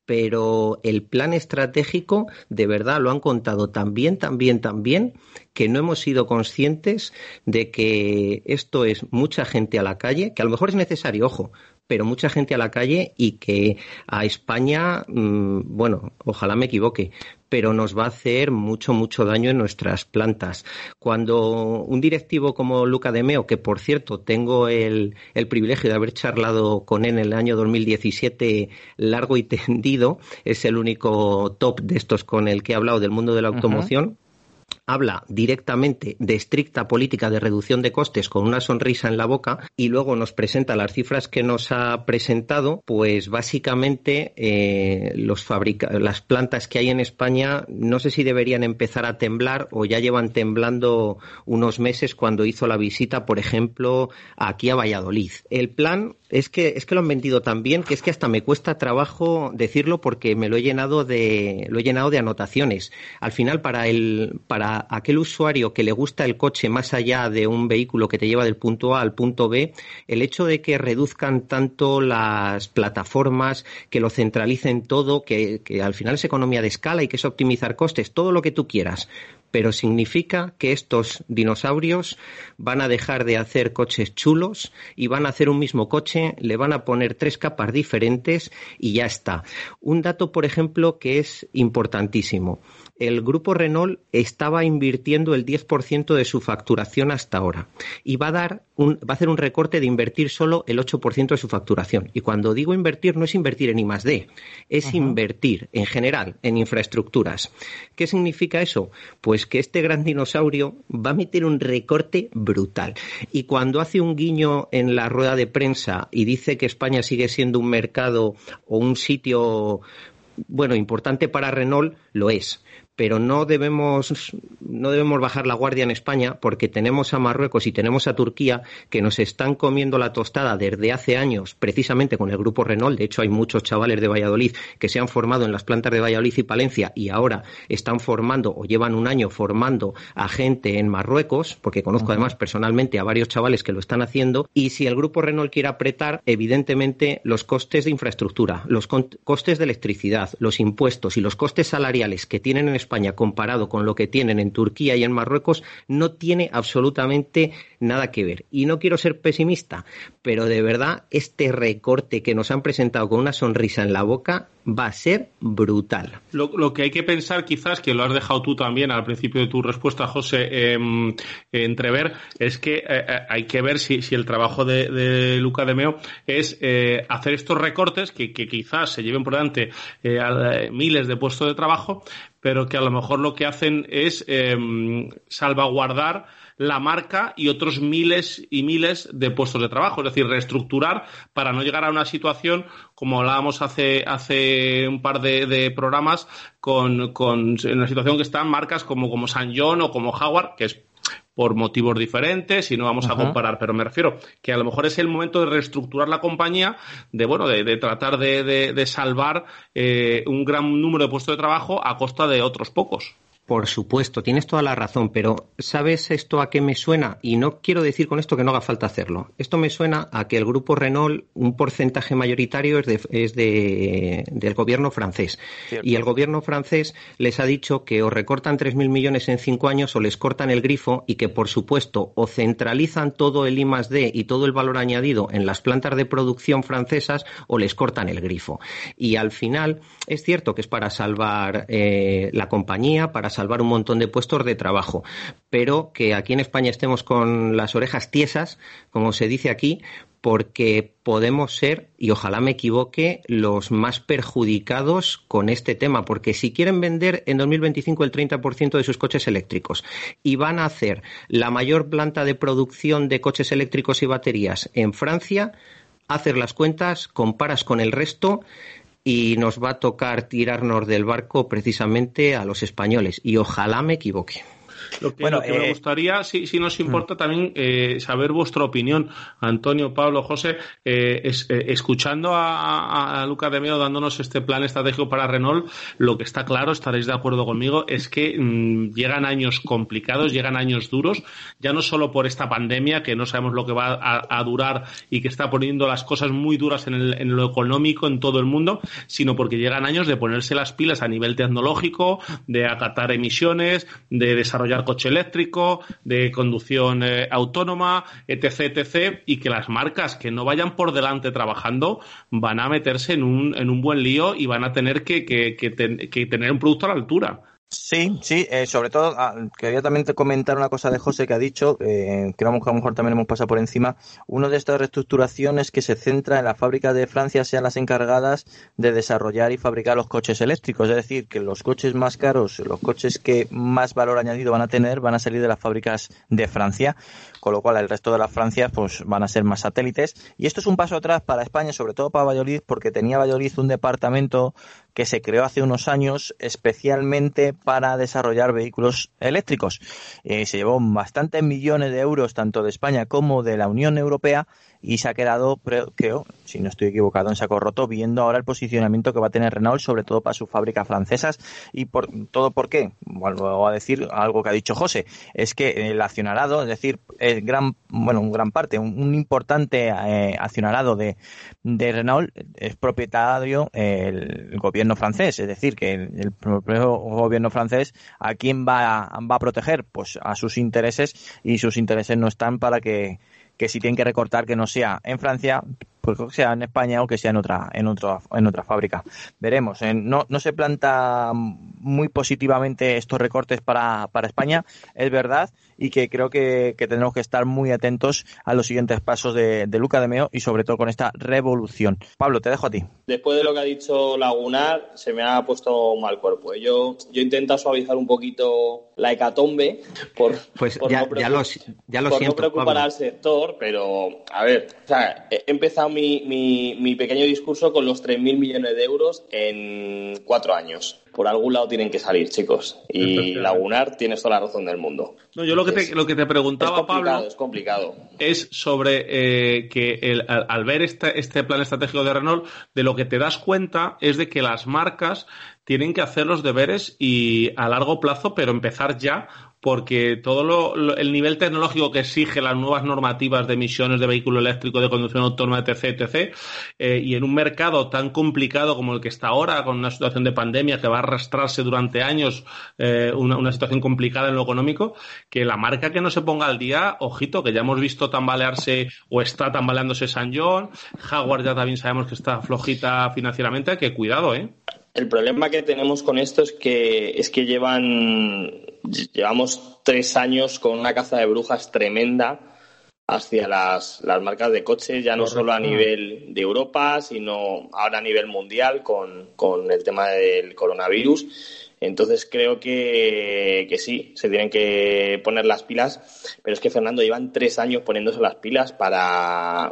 Pero el plan estratégico de verdad lo han contado tan bien, tan bien, tan bien, que no hemos sido conscientes de que esto es mucha gente a la calle, que a lo mejor es necesario, ojo, pero mucha gente a la calle y que a España, mmm, bueno, ojalá me equivoque, pero nos va a hacer mucho, mucho daño en nuestras plantas. Cuando un directivo como Luca de Meo, que por cierto tengo el, el privilegio de haber charlado con él en el año dos mil diecisiete largo y tendido, es el único top de estos con el que he hablado del mundo de la automoción, uh-huh. Habla directamente de estricta política de reducción de costes con una sonrisa en la boca y luego nos presenta las cifras que nos ha presentado, pues básicamente eh, los fabrica- las plantas que hay en España no sé si deberían empezar a temblar o ya llevan temblando unos meses cuando hizo la visita, por ejemplo, aquí a Valladolid. El plan es que es que lo han vendido tan bien que es que hasta me cuesta trabajo decirlo porque me lo he llenado de lo he llenado de anotaciones. Al final para el para aquel usuario que le gusta el coche más allá de un vehículo que te lleva del punto A al punto B, el hecho de que reduzcan tanto las plataformas, que lo centralicen todo, que, que al final es economía de escala y que es optimizar costes, todo lo que tú quieras, pero significa que estos dinosaurios van a dejar de hacer coches chulos y van a hacer un mismo coche, le van a poner tres capas diferentes y ya está. Un dato, por ejemplo, que es importantísimo. El grupo Renault estaba invirtiendo el diez por ciento de su facturación hasta ahora y va a dar un, va a hacer un recorte de invertir solo el ocho por ciento de su facturación. Y cuando digo invertir, no es invertir en I más D, es uh-huh. invertir en general en infraestructuras. ¿Qué significa eso? Pues que este gran dinosaurio va a meter un recorte brutal. Y cuando hace un guiño en la rueda de prensa y dice que España sigue siendo un mercado o un sitio, bueno, importante para Renault, lo es. Pero no debemos no debemos bajar la guardia en España porque tenemos a Marruecos y tenemos a Turquía que nos están comiendo la tostada desde hace años precisamente con el grupo Renault. De hecho, hay muchos chavales de Valladolid que se han formado en las plantas de Valladolid y Palencia y ahora están formando o llevan un año formando a gente en Marruecos, porque conozco uh-huh. además personalmente a varios chavales que lo están haciendo. Y si el grupo Renault quiere apretar, evidentemente los costes de infraestructura, los costes de electricidad, los impuestos y los costes salariales que tienen en España comparado con lo que tienen en Turquía y en Marruecos no tiene absolutamente nada que ver. Y no quiero ser pesimista, pero de verdad este recorte que nos han presentado con una sonrisa en la boca va a ser brutal. Lo, lo que hay que pensar quizás, que lo has dejado tú también al principio de tu respuesta, José, eh, entrever, es que eh, hay que ver si, si el trabajo de, de Luca de Meo es eh, hacer estos recortes que, que quizás se lleven por delante eh, a miles de puestos de trabajo, pero que a lo mejor lo que hacen es eh, salvaguardar la marca y otros miles y miles de puestos de trabajo, es decir, reestructurar para no llegar a una situación como hablábamos hace hace un par de, de programas con, con en una situación que están marcas como, como San John o como Jaguar, que es por motivos diferentes y no vamos Ajá. a comparar, pero me refiero que a lo mejor es el momento de reestructurar la compañía, de bueno, de, de tratar de, de, de salvar eh, un gran número de puestos de trabajo a costa de otros pocos. Por supuesto, tienes toda la razón, pero ¿sabes esto a qué me suena? Y no quiero decir con esto que no haga falta hacerlo. Esto me suena a que el grupo Renault, un porcentaje mayoritario es, de, es de, del gobierno francés. Cierto. Y el gobierno francés les ha dicho que o recortan tres mil millones en cinco años o les cortan el grifo y que, por supuesto, o centralizan todo el I más D y todo el valor añadido en las plantas de producción francesas o les cortan el grifo. Y al final es cierto que es para salvar eh, la compañía, para salvar un montón de puestos de trabajo, pero que aquí en España estemos con las orejas tiesas, como se dice aquí, porque podemos ser, y ojalá me equivoque, los más perjudicados con este tema, porque si quieren vender en dos mil veinticinco el treinta por ciento de sus coches eléctricos y van a hacer la mayor planta de producción de coches eléctricos y baterías en Francia, hacer las cuentas, comparas con el resto y nos va a tocar tirarnos del barco precisamente a los españoles, y ojalá me equivoque. Lo que, bueno, lo que eh... me gustaría, si, si nos importa también eh, saber vuestra opinión, Antonio, Pablo, José, eh, es, eh, escuchando a, a, a Luca de Meo dándonos este plan estratégico para Renault, lo que está claro, estaréis de acuerdo conmigo, es que mmm, llegan años complicados, llegan años duros, ya no solo por esta pandemia, que no sabemos lo que va a, a durar y que está poniendo las cosas muy duras en, el, en lo económico en todo el mundo, sino porque llegan años de ponerse las pilas a nivel tecnológico, de acatar emisiones, de desarrollar coche eléctrico, de conducción eh, autónoma, etc, etcétera, y que las marcas que no vayan por delante trabajando van a meterse en un, en un buen lío y van a tener que, que, que, ten, que tener un producto a la altura. Sí, sí, eh, sobre todo ah, quería también te comentar una cosa de José que ha dicho, eh, que a lo mejor también hemos pasado por encima. Una de estas reestructuraciones que se centra en las fábricas de Francia sean las encargadas de desarrollar y fabricar los coches eléctricos, es decir, que los coches más caros, los coches que más valor añadido van a tener, van a salir de las fábricas de Francia, con lo cual el resto de las Francias pues van a ser más satélites, y esto es un paso atrás para España, sobre todo para Valladolid, porque tenía Valladolid un departamento que se creó hace unos años especialmente para desarrollar vehículos eléctricos. Eh, se llevó bastantes millones de euros tanto de España como de la Unión Europea y se ha quedado, creo, si no estoy equivocado, en saco roto, viendo ahora el posicionamiento que va a tener Renault, sobre todo para sus fábricas francesas. ¿Y por todo por qué? Vuelvo a decir algo que ha dicho José, es que el accionarado, es decir, el gran, bueno, un gran parte, un, un importante eh, accionarado de, de Renault es propietario eh, el gobierno francés, es decir, que el, el propio gobierno francés, ¿a quién va, va a proteger? Pues a sus intereses, y sus intereses no están para que que si tienen que recortar, que no sea en Francia, pues que sea en España o que sea en otra en otra en otra fábrica. Veremos. Eh, no no se planta muy positivamente estos recortes para para España, es verdad, y que creo que, que tenemos que estar muy atentos a los siguientes pasos de, de Luca de Meo, y sobre todo con esta revolución. Pablo, te dejo a ti. Después de lo que ha dicho Lagunar, se me ha puesto mal cuerpo. Yo yo intento suavizar un poquito la hecatombe por, pues por ya, no, preocup- ya lo, ya lo por siento, no preocupar Pablo. al sector, pero a ver, o sea, he empezado mi, mi, mi pequeño discurso con los tres mil millones de euros en cuatro años. Por algún lado tienen que salir, chicos. Y Lagunar, tienes toda la razón del mundo. No, yo lo que te, lo que te preguntaba, es Pablo, es complicado. es sobre eh, que el, al, al ver este, este plan estratégico de Renault, de lo que te das cuenta es de que las marcas tienen que hacer los deberes y a largo plazo, pero empezar ya, porque todo lo, lo, el nivel tecnológico que exige las nuevas normativas de emisiones de vehículo eléctrico, de conducción autónoma, etc, etcétera, eh, y en un mercado tan complicado como el que está ahora, con una situación de pandemia que va a arrastrarse durante años, eh, una, una situación complicada en lo económico, que la marca que no se ponga al día, ojito, que ya hemos visto tambalearse o está tambaleándose San John, Jaguar ya también sabemos que está flojita financieramente, que cuidado, ¿eh? El problema que tenemos con esto es que es que llevan llevamos tres años con una caza de brujas tremenda hacia las, las marcas de coches, ya no Correcto. Solo a nivel de Europa, sino ahora a nivel mundial con, con el tema del coronavirus. Entonces creo que, que sí, se tienen que poner las pilas, pero es que, Fernando, llevan tres años poniéndose las pilas para...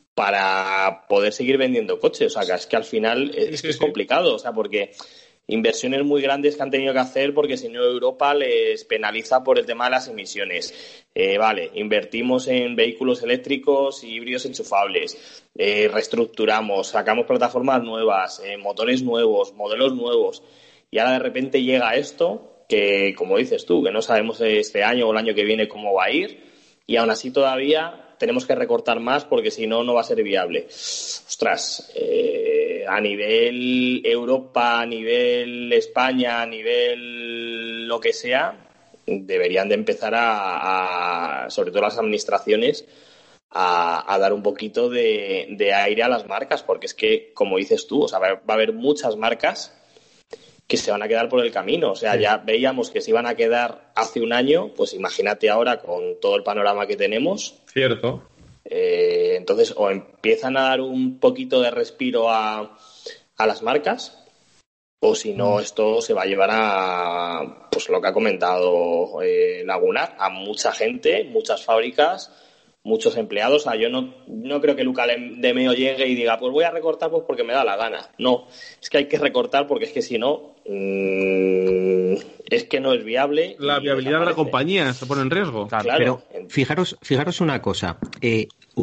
para poder seguir vendiendo coches. O sea, que es que al final es, es complicado, o sea, porque inversiones muy grandes que han tenido que hacer porque si no Europa les penaliza por el tema de las emisiones. Eh, vale, invertimos en vehículos eléctricos y híbridos enchufables, eh, reestructuramos, sacamos plataformas nuevas, eh, motores nuevos, modelos nuevos, y ahora de repente llega esto que, como dices tú, que no sabemos este año o el año que viene cómo va a ir, y aún así todavía tenemos que recortar más porque si no, no va a ser viable. Ostras, eh, a nivel Europa, a nivel España, a nivel lo que sea, deberían de empezar a, a sobre todo las administraciones, a, a dar un poquito de, de aire a las marcas, porque es que, como dices tú, o sea, va, va a haber muchas marcas que se van a quedar por el camino. O sea, sí. Ya veíamos que se iban a quedar hace un año, pues imagínate ahora con todo el panorama que tenemos. Cierto. Eh, entonces, o empiezan a dar un poquito de respiro a, a las marcas, o si no, mm. esto se va a llevar a, pues lo que ha comentado eh, Lagunar, a mucha gente, muchas fábricas, muchos empleados. O sea, yo no, no creo que Luca de Meo llegue y diga, pues voy a recortar pues porque me da la gana. No, es que hay que recortar porque es que si no, mmm, es que no es viable. La viabilidad de la compañía se pone en riesgo. Claro, claro. Pero fijaros, fijaros una cosa. Eh,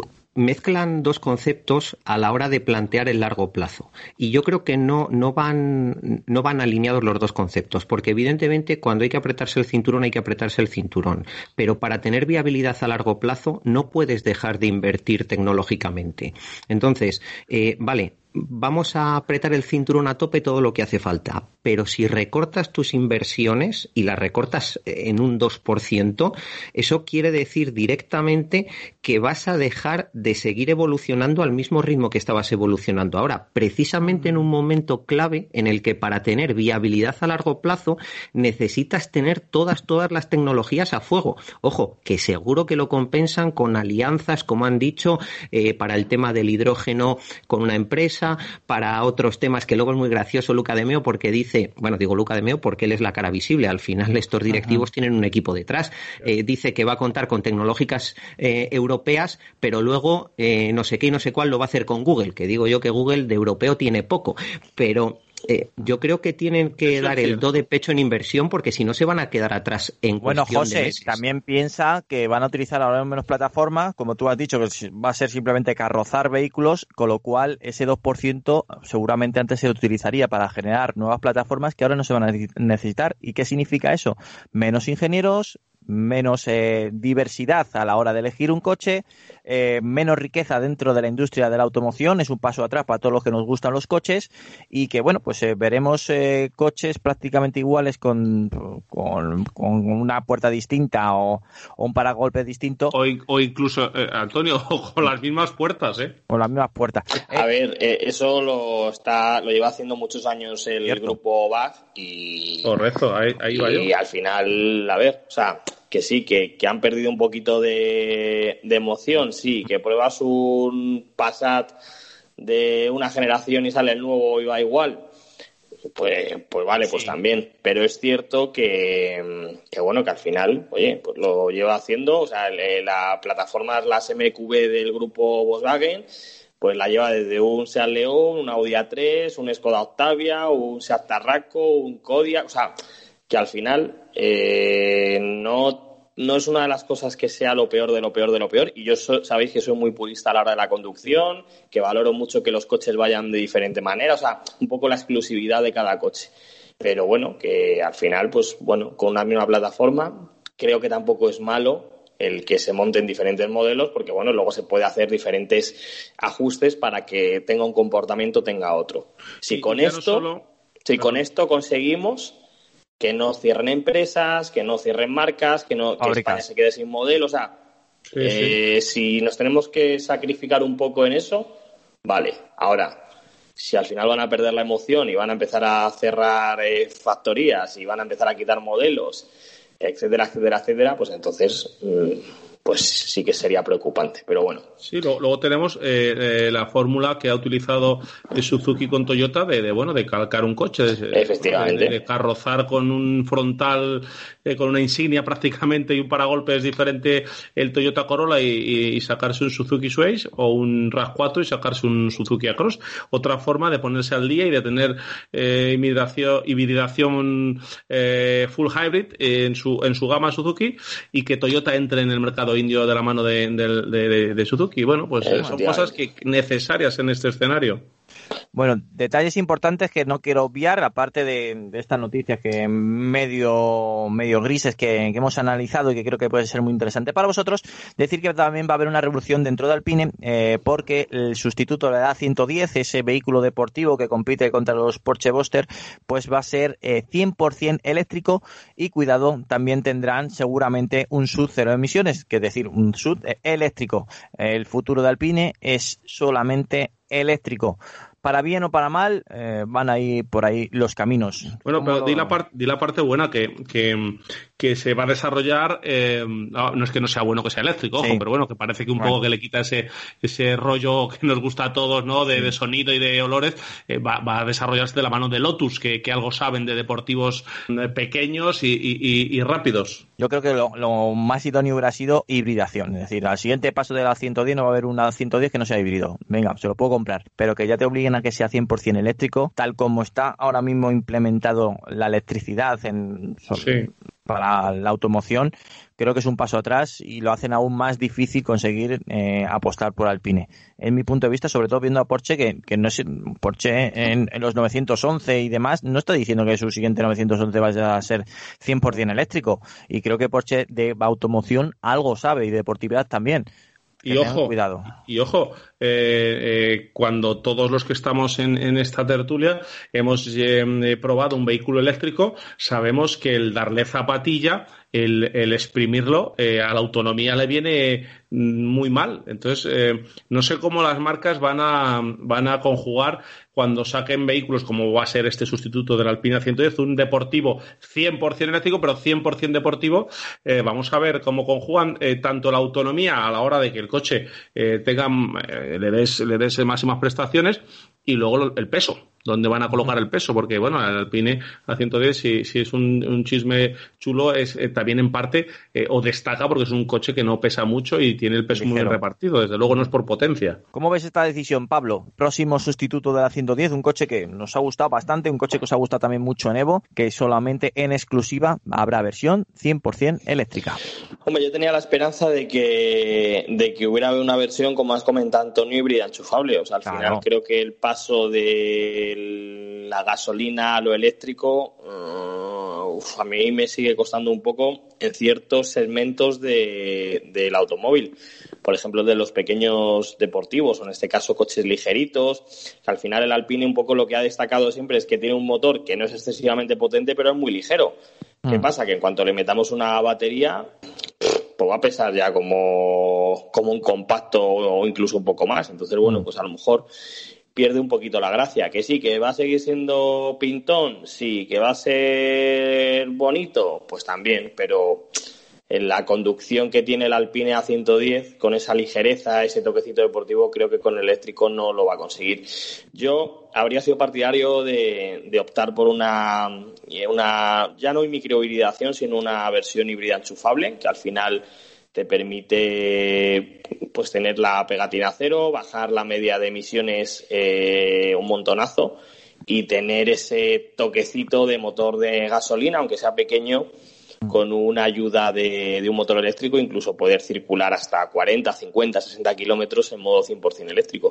mezclan dos conceptos a la hora de plantear el largo plazo. Y yo creo que no, no van, no van alineados los dos conceptos, porque evidentemente cuando hay que apretarse el cinturón hay que apretarse el cinturón. Pero para tener viabilidad a largo plazo no puedes dejar de invertir tecnológicamente. Entonces, eh, vale, vamos a apretar el cinturón a tope todo lo que hace falta, pero si recortas tus inversiones y las recortas en un dos por ciento, eso quiere decir directamente que vas a dejar de seguir evolucionando al mismo ritmo que estabas evolucionando ahora, precisamente en un momento clave en el que para tener viabilidad a largo plazo necesitas tener todas, todas las tecnologías a fuego. Ojo, que seguro que lo compensan con alianzas, como han dicho, eh, para el tema del hidrógeno con una empresa, para otros temas, que luego es muy gracioso Luca de Meo porque dice, bueno, digo Luca de Meo porque él es la cara visible, al final estos directivos Ajá. tienen un equipo detrás, eh, dice que va a contar con tecnológicas eh, europeas, pero luego eh, no sé qué y no sé cuál lo va a hacer con Google, que digo yo que Google de europeo tiene poco, pero Eh, yo creo que tienen que Eso dar el do de pecho en inversión porque si no se van a quedar atrás en bueno, cuestión José, de meses. También piensa que van a utilizar ahora menos plataformas, como tú has dicho, que va a ser simplemente carrozar vehículos, con lo cual ese dos por ciento seguramente antes se utilizaría para generar nuevas plataformas que ahora no se van a necesitar. ¿Y qué significa eso? Menos ingenieros, menos eh, diversidad a la hora de elegir un coche, eh, menos riqueza dentro de la industria de la automoción, es un paso atrás para todos los que nos gustan los coches y que bueno, pues eh, veremos eh, coches prácticamente iguales con, con, con una puerta distinta o, o un paragolpes distinto. O, o incluso, eh, Antonio, con las mismas puertas, ¿eh? Con las mismas puertas. A eh, ver, eh, eso lo está lo lleva haciendo muchos años el cierto. grupo B A G y... Correcto, ahí, ahí va yo. Y al final, a ver, o sea... que sí, que, que han perdido un poquito de, de emoción, sí, que pruebas un Passat de una generación y sale el nuevo y va igual, pues, pues vale, pues sí. también, pero es cierto que, que bueno, que al final, oye, pues lo lleva haciendo, o sea, la plataforma, las M Q B del grupo Volkswagen, pues la lleva desde un Seat León, un Audi A tres, un Skoda Octavia, un Seat Tarraco, un Kodiaq, o sea, que al final eh, no, no es una de las cosas que sea lo peor de lo peor de lo peor. Y yo so, sabéis que soy muy purista a la hora de la conducción, que valoro mucho que los coches vayan de diferente manera, o sea, un poco la exclusividad de cada coche. Pero bueno, que al final, pues bueno, con una misma plataforma, creo que tampoco es malo el que se monten diferentes modelos, porque bueno, luego se puede hacer diferentes ajustes para que tenga un comportamiento, tenga otro. Si con esto, no solo... si con esto conseguimos que no cierren empresas, que no cierren marcas, que no que España se quede sin modelo, o sea, sí, eh, sí. si nos tenemos que sacrificar un poco en eso, vale. Ahora, si al final van a perder la emoción y van a empezar a cerrar eh, factorías y van a empezar a quitar modelos, etcétera, etcétera, etcétera, pues entonces pues sí que sería preocupante, pero bueno. Sí, luego, luego tenemos eh, eh, la fórmula que ha utilizado de Suzuki con Toyota de, de bueno, de calcar un coche, de, efectivamente, de, de carrozar con un frontal, eh, con una insignia prácticamente y un paragolpes diferente el Toyota Corolla y, y, y sacarse un Suzuki Sways o un RAV cuatro y sacarse un Suzuki Across. Otra forma de ponerse al día y de tener eh, hibridación, hibridación eh, full hybrid en su en su gama Suzuki y que Toyota entre en el mercado indio de la mano de, de, de, de Suzuki. Bueno, pues eh, son cosas que necesarias en este escenario. Bueno, detalles importantes que no quiero obviar, aparte de, de estas noticias que medio medio grises que, que hemos analizado y que creo que puede ser muy interesante para vosotros, decir que también va a haber una revolución dentro de Alpine, eh, porque el sustituto de la A ciento diez, ese vehículo deportivo que compite contra los Porsche Boxster, pues va a ser eh, cien por ciento eléctrico y cuidado, también tendrán seguramente un S U V cero emisiones, que es decir, un S U V eléctrico. El futuro de Alpine es solamente eléctrico. Para bien o para mal, eh, van a ir por ahí los caminos. Bueno, pero lo... di, la part, di la parte buena, que, que, que se va a desarrollar, eh, no es que no sea bueno que sea eléctrico, ojo, sí. pero bueno, que parece que un bueno. poco que le quita ese ese rollo que nos gusta a todos, ¿no? De, sí. de sonido y de olores, eh, va, va a desarrollarse de la mano de Lotus, que, que algo saben de deportivos pequeños y, y, y rápidos. Yo creo que lo, lo más idóneo hubiera sido hibridación, es decir, al siguiente paso de la ciento diez no va a haber una ciento diez que no sea híbrido, venga, se lo puedo comprar, pero que ya te obliguen a que sea cien por ciento eléctrico, tal como está ahora mismo implementado la electricidad en, sí. para la automoción, creo que es un paso atrás y lo hacen aún más difícil conseguir eh, apostar por Alpine. En mi punto de vista, sobre todo viendo a Porsche, que, que no es Porsche en, en los novecientos once y demás, no está diciendo que su siguiente novecientos once vaya a ser cien por ciento eléctrico. Y creo que Porsche de automoción algo sabe y de deportividad también. Y ojo, cuidado. y ojo, eh, eh, cuando todos los que estamos en, en esta tertulia hemos eh, probado un vehículo eléctrico, sabemos que el darle zapatilla, el, el exprimirlo, eh, a la autonomía le viene muy mal. Entonces, eh, no sé cómo las marcas van a, van a conjugar cuando saquen vehículos como va a ser este sustituto del Alpine A ciento diez, un deportivo cien por ciento eléctrico, pero cien por ciento deportivo. Eh, vamos a ver cómo conjugan eh, tanto la autonomía a la hora de que el coche eh, tenga, eh, le des, le des máximas prestaciones, y luego el peso, dónde van a colocar el peso, porque bueno, el Alpine A ciento diez, si, si es un, un chisme chulo, es eh, también en parte, eh, o destaca porque es un coche que no pesa mucho y tiene el peso ligero, muy bien repartido, desde luego no es por potencia. ¿Cómo ves esta decisión, Pablo? Próximo sustituto de la ciento diez, un coche que nos ha gustado bastante, un coche que os ha gustado también mucho en Evo, que solamente en exclusiva habrá versión cien por ciento eléctrica. Hombre, yo tenía la esperanza de que de que hubiera una versión, como has comentado, Antonio, híbrida enchufable. O sea, al claro. final creo que el paso de la gasolina a lo eléctrico uh, uf, a mí me sigue costando un poco en ciertos segmentos de, del automóvil. Por ejemplo, de los pequeños deportivos, o en este caso coches ligeritos, que al final el Alpine un poco lo que ha destacado siempre es que tiene un motor que no es excesivamente potente, pero es muy ligero. Mm. ¿Qué pasa? Que en cuanto le metamos una batería, pues va a pesar ya como, como un compacto o incluso un poco más. Entonces, bueno, pues a lo mejor pierde un poquito la gracia. Que sí, que va a seguir siendo pintón, sí, que va a ser bonito, pues también, pero en la conducción que tiene el Alpine A ciento diez, con esa ligereza, ese toquecito deportivo, creo que con el eléctrico no lo va a conseguir. Yo habría sido partidario de, de optar por una, una, ya no microhibridación, sino una versión híbrida enchufable, que al final te permite pues tener la pegatina cero, bajar la media de emisiones eh, un montonazo y tener ese toquecito de motor de gasolina, aunque sea pequeño, con una ayuda de, de un motor eléctrico, incluso poder circular hasta cuarenta, cincuenta, sesenta kilómetros en modo cien por ciento eléctrico.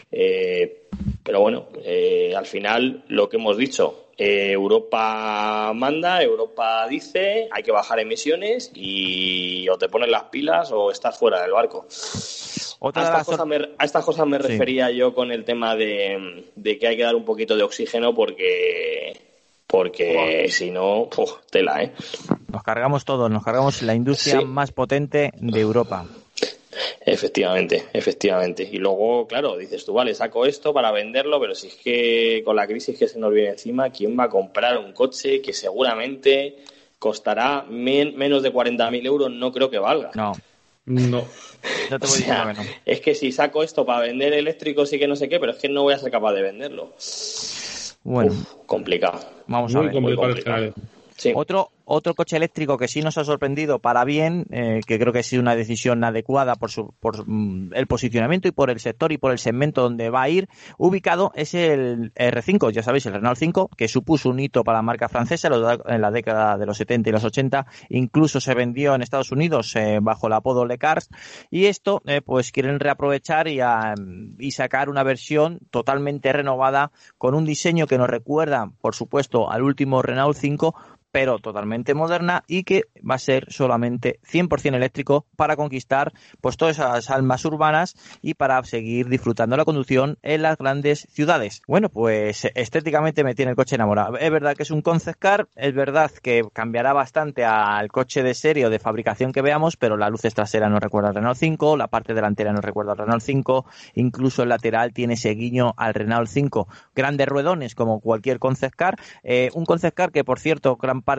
Eh, pero bueno, eh, al final lo que hemos dicho, eh, Europa manda, Europa dice, hay que bajar emisiones y o te pones las pilas o estás fuera del barco. Otra a, estas cosas me, a estas cosas me sí. refería yo con el tema de, de que hay que dar un poquito de oxígeno porque... porque wow. si no, uf, tela, ¿eh? Nos cargamos todo, nos cargamos la industria sí. más potente de Europa. Efectivamente, efectivamente. Y luego, claro, dices tú, vale, saco esto para venderlo, pero si es que con la crisis que se nos viene encima, ¿quién va a comprar un coche que seguramente costará men- menos de cuarenta mil euros? No creo que valga. No. No. Ya te voy o sea, a decir que no. Es que si saco esto para vender eléctricos y que no sé qué, pero es que no voy a ser capaz de venderlo. Bueno, Uf, complicado. Vamos a muy ver. complicado. Muy complicado. Sí. Otro otro coche eléctrico que sí nos ha sorprendido para bien, eh, que creo que ha sido una decisión adecuada por su por mm, el posicionamiento y por el sector y por el segmento donde va a ir ubicado, es el R cinco, ya sabéis, el Renault cinco, que supuso un hito para la marca francesa en la década de los setenta y los ochenta, incluso se vendió en Estados Unidos eh, bajo el apodo Le Cars, y esto eh, pues quieren reaprovechar y, a, y sacar una versión totalmente renovada con un diseño que nos recuerda, por supuesto, al último Renault cinco, pero totalmente moderna y que va a ser solamente cien por ciento eléctrico para conquistar pues todas esas almas urbanas y para seguir disfrutando la conducción en las grandes ciudades. Bueno, pues estéticamente me tiene el coche enamorado. Es verdad que es un concept car, es verdad que cambiará bastante al coche de serie o de fabricación que veamos, pero las luces traseras nos recuerda al Renault cinco, la parte delantera nos recuerda al Renault cinco, incluso el lateral tiene ese guiño al Renault cinco. Grandes ruedones como cualquier concept car, eh, un concept car que, por cierto, gran parte de las fotos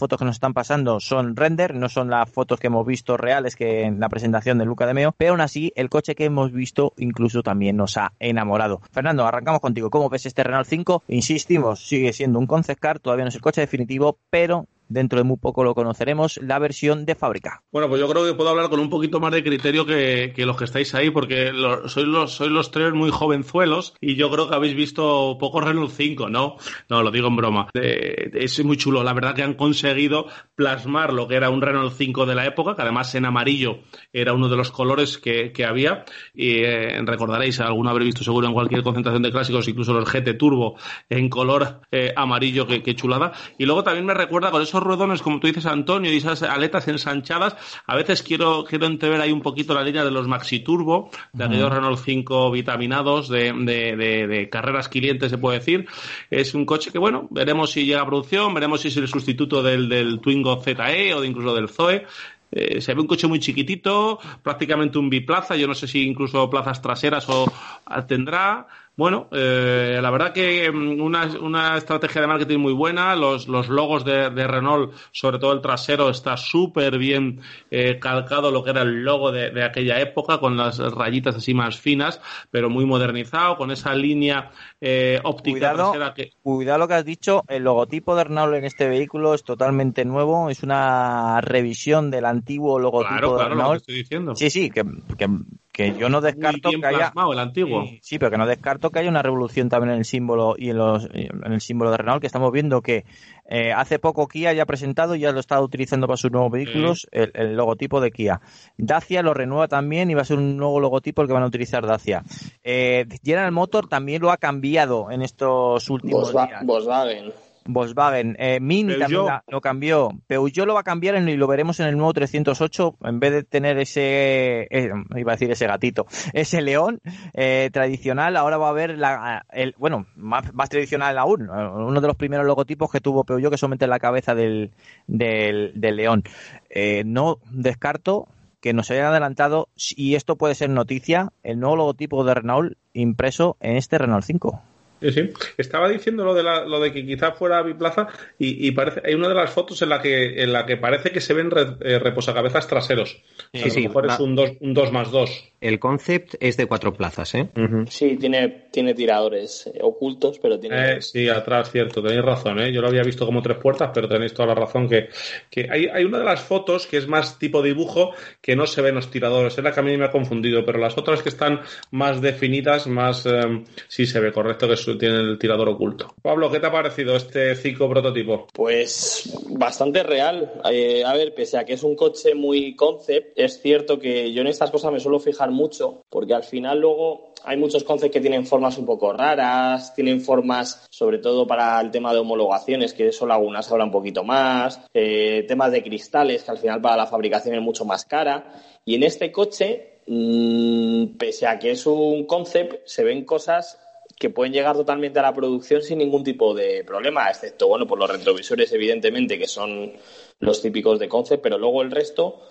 fotos que nos están pasando son render, no son las fotos que hemos visto reales que en la presentación de Luca de Meo, pero aún así el coche que hemos visto incluso también nos ha enamorado. Fernando, arrancamos contigo. ¿Cómo ves este Renault cinco? Insistimos, sigue siendo un concept car, todavía no es el coche definitivo, pero dentro de muy poco lo conoceremos, la versión de fábrica. Bueno, pues yo creo que puedo hablar con un poquito más de criterio que, que los que estáis ahí, porque lo, sois los sois los tres muy jovenzuelos y yo creo que habéis visto poco Renault cinco, ¿no? No, lo digo en broma. Eh, es muy chulo. La verdad que han conseguido plasmar lo que era un Renault cinco de la época, que además en amarillo era uno de los colores que, que había. Y eh, recordaréis, alguno habréis visto seguro en cualquier concentración de clásicos, incluso los G T Turbo en color eh, amarillo, que, que chulada. Y luego también me recuerda con esos ruedones, como tú dices, Antonio, y esas aletas ensanchadas. A veces quiero quiero entrever ahí un poquito la línea de los Maxi Turbo, de aquellos uh-huh. Renault cinco vitaminados de, de, de, de carreras clientes, se puede decir. Es un coche que, bueno, veremos si llega a producción, veremos si es el sustituto del, del Twingo Z E o de incluso del Zoe. Eh, se ve un coche muy chiquitito, prácticamente un biplaza, yo no sé si incluso plazas traseras o tendrá. Bueno, eh, la verdad que una, una estrategia de marketing muy buena, los, los logos de, de Renault, sobre todo el trasero, está súper bien eh, calcado lo que era el logo de, de aquella época, con las rayitas así más finas, pero muy modernizado, con esa línea eh, óptica cuidado, trasera que... Cuidado lo que has dicho, el logotipo de Renault en este vehículo es totalmente nuevo, es una revisión del antiguo logotipo claro, de claro, Renault. Lo que estoy diciendo. Sí, sí, que... que... que yo no descarto muy bien que haya plasmado el antiguo. Sí, sí, pero que no descarto que haya una revolución también en el símbolo y en los en el símbolo de Renault, que estamos viendo que eh, hace poco Kia ya ha presentado, ya lo está utilizando para sus nuevos vehículos, sí. el, el logotipo de Kia. Dacia lo renueva también y va a ser un nuevo logotipo el que van a utilizar Dacia. Eh, General Motors también lo ha cambiado en estos últimos Volkswagen. días. Volkswagen. Volkswagen, eh, Mini Peugeot. También la, lo cambió. Peugeot lo va a cambiar en, y lo veremos en el nuevo trescientos ocho, en vez de tener ese, eh, iba a decir ese gatito, ese león eh, tradicional, ahora va a haber la, el, bueno, más, más tradicional aún, uno de los primeros logotipos que tuvo Peugeot, que solamente en la cabeza del, del, del león. Eh, no descarto que nos hayan adelantado, y esto puede ser noticia, el nuevo logotipo de Renault impreso en este Renault cinco. Sí, sí. Estaba diciendo lo de la, lo de que quizá fuera biplaza y, y parece hay una de las fotos en la que en la que parece que se ven re, eh, reposacabezas traseros. Sí, o sea, sí, a lo mejor la, es un dos, un dos más dos. El concept es de cuatro plazas, ¿eh? Uh-huh. Sí, tiene tiene tiradores eh, ocultos, pero tiene... Eh, sí, atrás, cierto, tenéis razón, ¿eh? Yo lo había visto como tres puertas, pero tenéis toda la razón que, que hay, hay una de las fotos que es más tipo dibujo que no se ven los tiradores. Es la que a mí me ha confundido, pero las otras que están más definidas, más eh, sí se ve, correcto, que es, tiene el tirador oculto. Pablo, ¿qué te ha parecido este cinco prototipo? Pues bastante real. Eh, a ver, pese a que es un coche muy concept, es cierto que yo en estas cosas me suelo fijar mucho, porque al final luego hay muchos concepts que tienen formas un poco raras, tienen formas sobre todo para el tema de homologaciones, que eso Lagunas habla un poquito más, eh, temas de cristales, que al final para la fabricación es mucho más cara, y en este coche, mmm, pese a que es un concept, se ven cosas que pueden llegar totalmente a la producción sin ningún tipo de problema, excepto, bueno, por los retrovisores, evidentemente, que son los típicos de concept, pero luego el resto,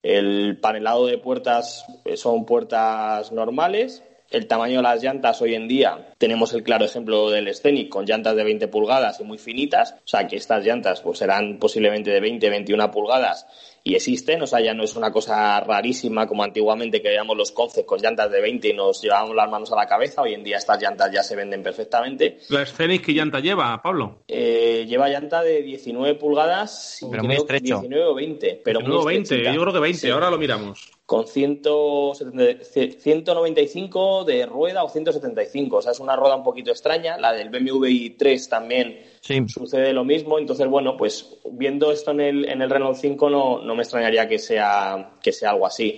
el panelado de puertas son puertas normales. El tamaño de las llantas hoy en día, tenemos el claro ejemplo del Scenic con llantas de veinte pulgadas y muy finitas, o sea que estas llantas pues serán posiblemente de veinte, veintiuna pulgadas y existen, o sea ya no es una cosa rarísima como antiguamente que veíamos los Concept con llantas de veinte y nos llevábamos las manos a la cabeza. Hoy en día estas llantas ya se venden perfectamente. ¿La Scenic qué llanta lleva, Pablo? Eh, lleva llanta de diecinueve pulgadas, pero muy estrecho. diecinueve o veinte, pero diecinueve muy veinte, yo creo que veinte, sí. Ahora lo miramos. Con ciento noventa y cinco de rueda o ciento setenta y cinco, o sea, es una rueda un poquito extraña. La del B M W i tres también sí. Sucede lo mismo. Entonces, bueno, pues viendo esto en el, en el Renault cinco no, no me extrañaría que sea, que sea algo así.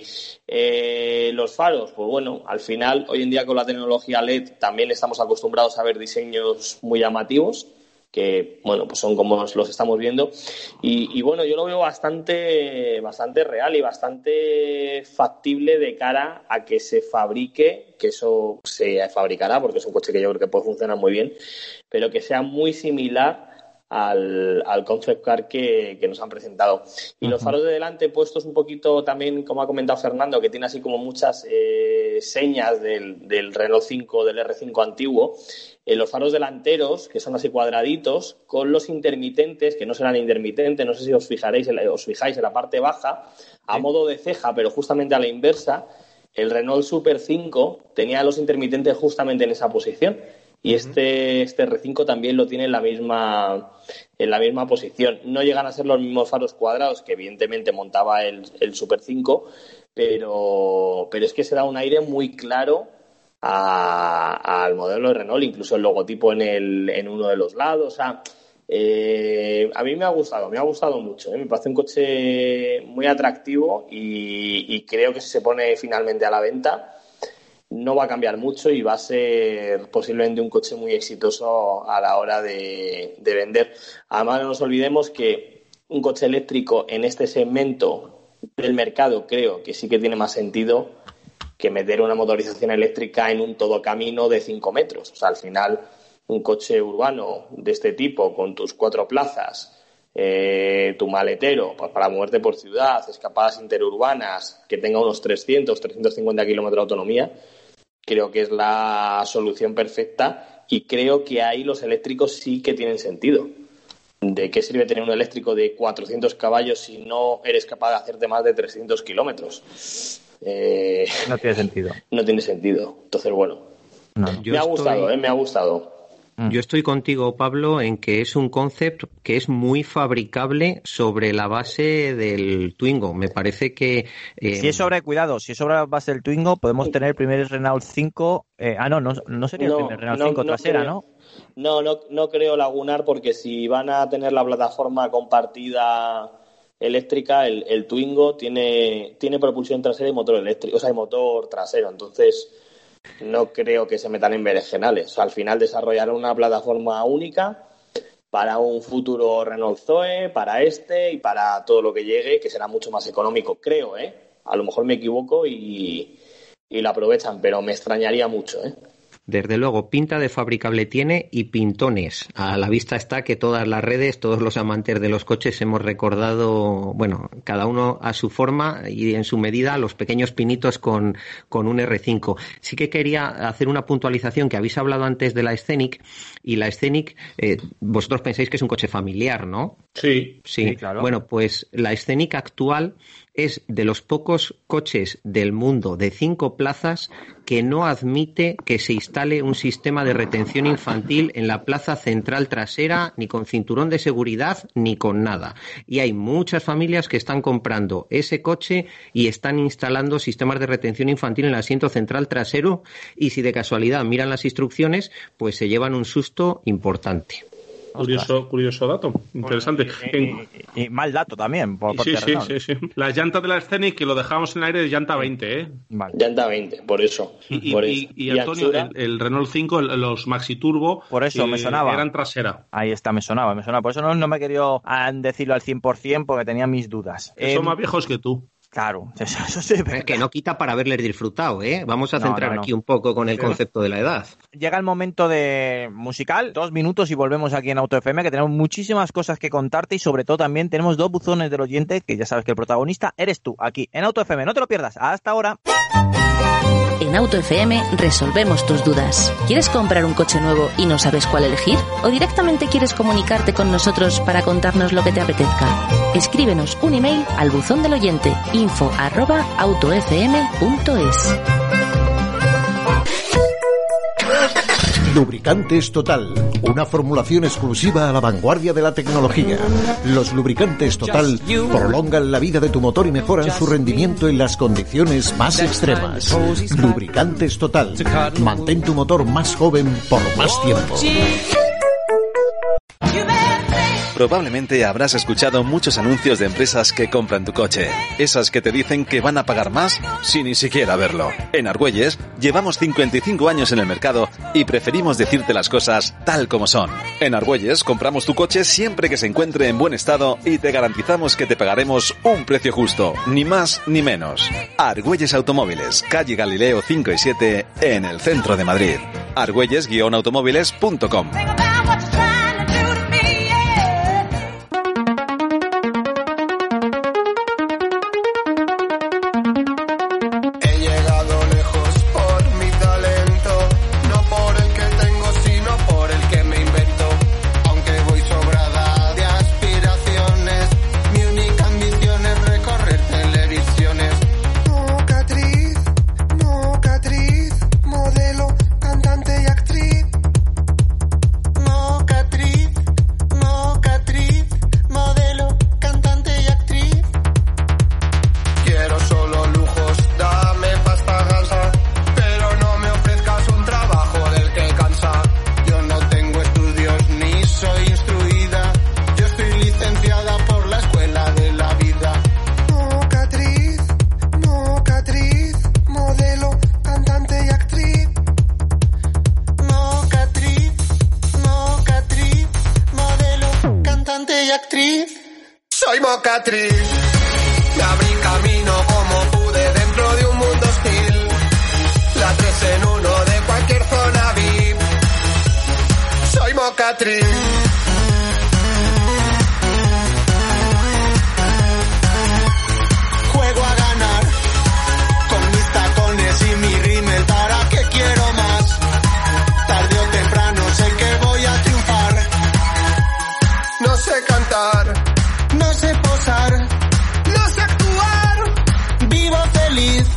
Eh, los faros, pues bueno, al final, hoy en día con la tecnología L E D también estamos acostumbrados a ver diseños muy llamativos, que, bueno, pues son como los estamos viendo. Y, y bueno, yo lo veo bastante, bastante real y bastante factible de cara a que se fabrique, que eso se fabricará, porque es un coche que yo creo que puede funcionar muy bien, pero que sea muy similar al, al concept car que, que nos han presentado. Y uh-huh. Los faros de delante puestos un poquito también, como ha comentado Fernando, que tiene así como muchas eh, señas del, del Renault cinco, del R cinco antiguo. eh, los faros delanteros, que son así cuadraditos, con los intermitentes, que no serán intermitentes, no sé si os fijaréis, en la, os fijáis en la parte baja, a modo de ceja, pero justamente a la inversa. El Renault Super cinco tenía los intermitentes justamente en esa posición y uh-huh. este, este R cinco también lo tiene en la misma en la misma posición. No llegan a ser los mismos faros cuadrados que evidentemente montaba el, el Super cinco, pero, pero es que se da un aire muy claro a, al modelo de Renault, incluso el logotipo en, el, en uno de los lados. O sea, Eh, a mí me ha gustado, me ha gustado mucho, ¿eh? Me parece un coche muy atractivo y, y creo que si se pone finalmente a la venta no va a cambiar mucho y va a ser posiblemente un coche muy exitoso a la hora de, de vender. Además, no nos olvidemos que un coche eléctrico en este segmento del mercado creo que sí que tiene más sentido que meter una motorización eléctrica en un todocamino de cinco metros. O sea, al final un coche urbano de este tipo, con tus cuatro plazas, eh, tu maletero pues para moverte por ciudad, escapadas interurbanas, que tenga unos trescientos, trescientos cincuenta kilómetros de autonomía, creo que es la solución perfecta y creo que ahí los eléctricos sí que tienen sentido. ¿De qué sirve tener un eléctrico de cuatrocientos caballos si no eres capaz de hacerte más de trescientos kilómetros? Eh, no tiene sentido. No tiene sentido. Entonces, bueno, no, me ha estoy... gustado, ¿eh? Me ha gustado. Yo estoy contigo, Pablo, en que es un concept que es muy fabricable sobre la base del Twingo. Me parece que... Eh... Si es sobre, cuidado, si es sobre la base del Twingo, podemos tener el primer Renault cinco... Eh, ah, no, no, no sería no, el primer Renault no, cinco no trasera, creo, ¿no? No, no, no creo Lagunar, porque si van a tener la plataforma compartida eléctrica, el, el Twingo tiene, tiene propulsión trasera y motor eléctrico, o sea, y motor trasero, entonces... No creo que se metan en berenjenales. O sea, al final desarrollarán una plataforma única para un futuro Renault Zoe, para este y para todo lo que llegue, que será mucho más económico, creo, ¿eh? A lo mejor me equivoco y, y lo aprovechan, pero me extrañaría mucho, ¿eh? Desde luego, pinta de fabricable tiene y pintones. A la vista está que todas las redes, todos los amantes de los coches hemos recordado, bueno, cada uno a su forma y en su medida, los pequeños pinitos con, con un R cinco. Sí que quería hacer una puntualización, que habéis hablado antes de la Scenic, y la Scenic, eh, vosotros pensáis que es un coche familiar, ¿no? Sí, sí, sí, claro. Bueno, pues la Scenic actual es de los pocos coches del mundo de cinco plazas que no admite que se instale un sistema de retención infantil en la plaza central trasera, ni con cinturón de seguridad, ni con nada. Y hay muchas familias que están comprando ese coche y están instalando sistemas de retención infantil en el asiento central trasero, y si de casualidad miran las instrucciones, pues se llevan un susto importante. Curioso, curioso dato, interesante. Y, y, y, y mal dato también. Por sí, sí, sí, sí. Las llantas de la Scenic, que lo dejamos en el aire, de llanta veinte, ¿eh? Vale. Llanta veinte, por eso. Y, por y, eso. y, y Antonio, el, el Renault cinco, el, los Maxi Turbo, por eso eh, me sonaba. Eran trasera. Ahí está, me sonaba, me sonaba. Por eso no, no me he querido decirlo al cien por ciento porque tenía mis dudas. Son eh, más viejos que tú. Claro, eso, eso sí. Es que no quita para haberles disfrutado, ¿eh? Vamos a centrar no, no, no. aquí un poco con el Pero, concepto de la edad. Llega el momento de musical, dos minutos y volvemos aquí en Auto F M, que tenemos muchísimas cosas que contarte y sobre todo también tenemos dos buzones del oyente, que ya sabes que el protagonista eres tú, aquí en Auto F M. No te lo pierdas. Hasta ahora. En Auto F M resolvemos tus dudas. ¿Quieres comprar un coche nuevo y no sabes cuál elegir? ¿O directamente quieres comunicarte con nosotros para contarnos lo que te apetezca? Escríbenos un email al buzón del oyente info arroba autofm.es. Lubricantes Total, una formulación exclusiva a la vanguardia de la tecnología. Los lubricantes Total prolongan la vida de tu motor y mejoran su rendimiento en las condiciones más extremas. Lubricantes Total, mantén tu motor más joven por más tiempo. Probablemente habrás escuchado muchos anuncios de empresas que compran tu coche. Esas que te dicen que van a pagar más sin ni siquiera verlo. En Argüelles llevamos cincuenta y cinco años en el mercado y preferimos decirte las cosas tal como son. En Argüelles compramos tu coche siempre que se encuentre en buen estado y te garantizamos que te pagaremos un precio justo, ni más ni menos. Argüelles Automóviles, calle Galileo cinco y siete, en el centro de Madrid. argüelles guion automóviles punto com. He llegado lejos por mi talento, no por el que tengo, sino mocatriz, me abrí camino como pude dentro de un mundo hostil. La tres en uno de cualquier zona V I P. Soy mocatriz. Juego a ganar con mis tacones y mi rímel. ¿Para qué quiero más? Tarde o temprano sé que voy a triunfar. No sé cantar, no sé posar, no sé actuar. Vivo feliz.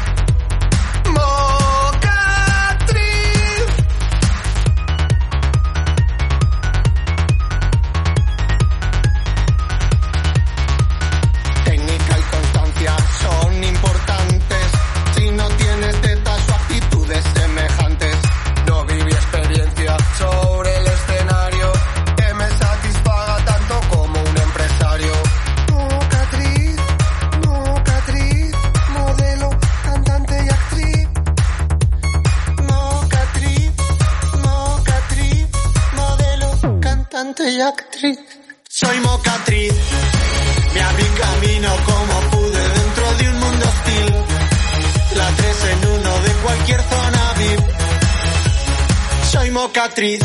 Y actriz. Soy mocatriz, me abrí camino como pude dentro de un mundo hostil. La tres en uno de cualquier zona V I P. Soy mocatriz.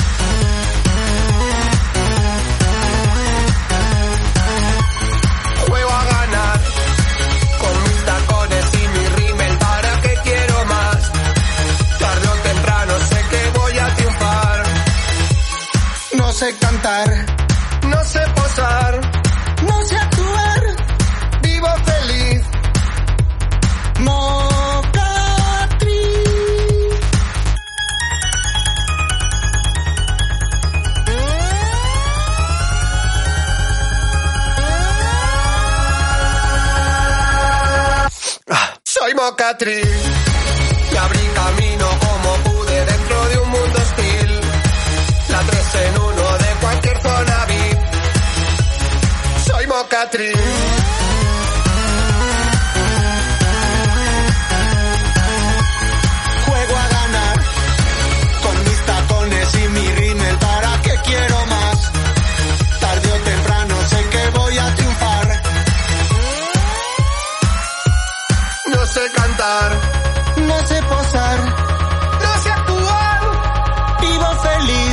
Juego a ganar con mis tacones y mi rímel. ¿Para qué quiero más? Tarde o temprano sé que voy a triunfar. No sé cantar, no sé posar, no sé actuar, vivo feliz. Mocatriz. Soy mocatriz, y abrí camino como pude dentro de un mundo hostil. La tres en uno de cualquier zona V I P. Soy mocatriz. Juego a ganar con mis tacones y mi rímel. ¿Para qué quiero más? Tarde o temprano sé que voy a triunfar. No sé cantar, no sé posar, no sé actuar. Vivo feliz.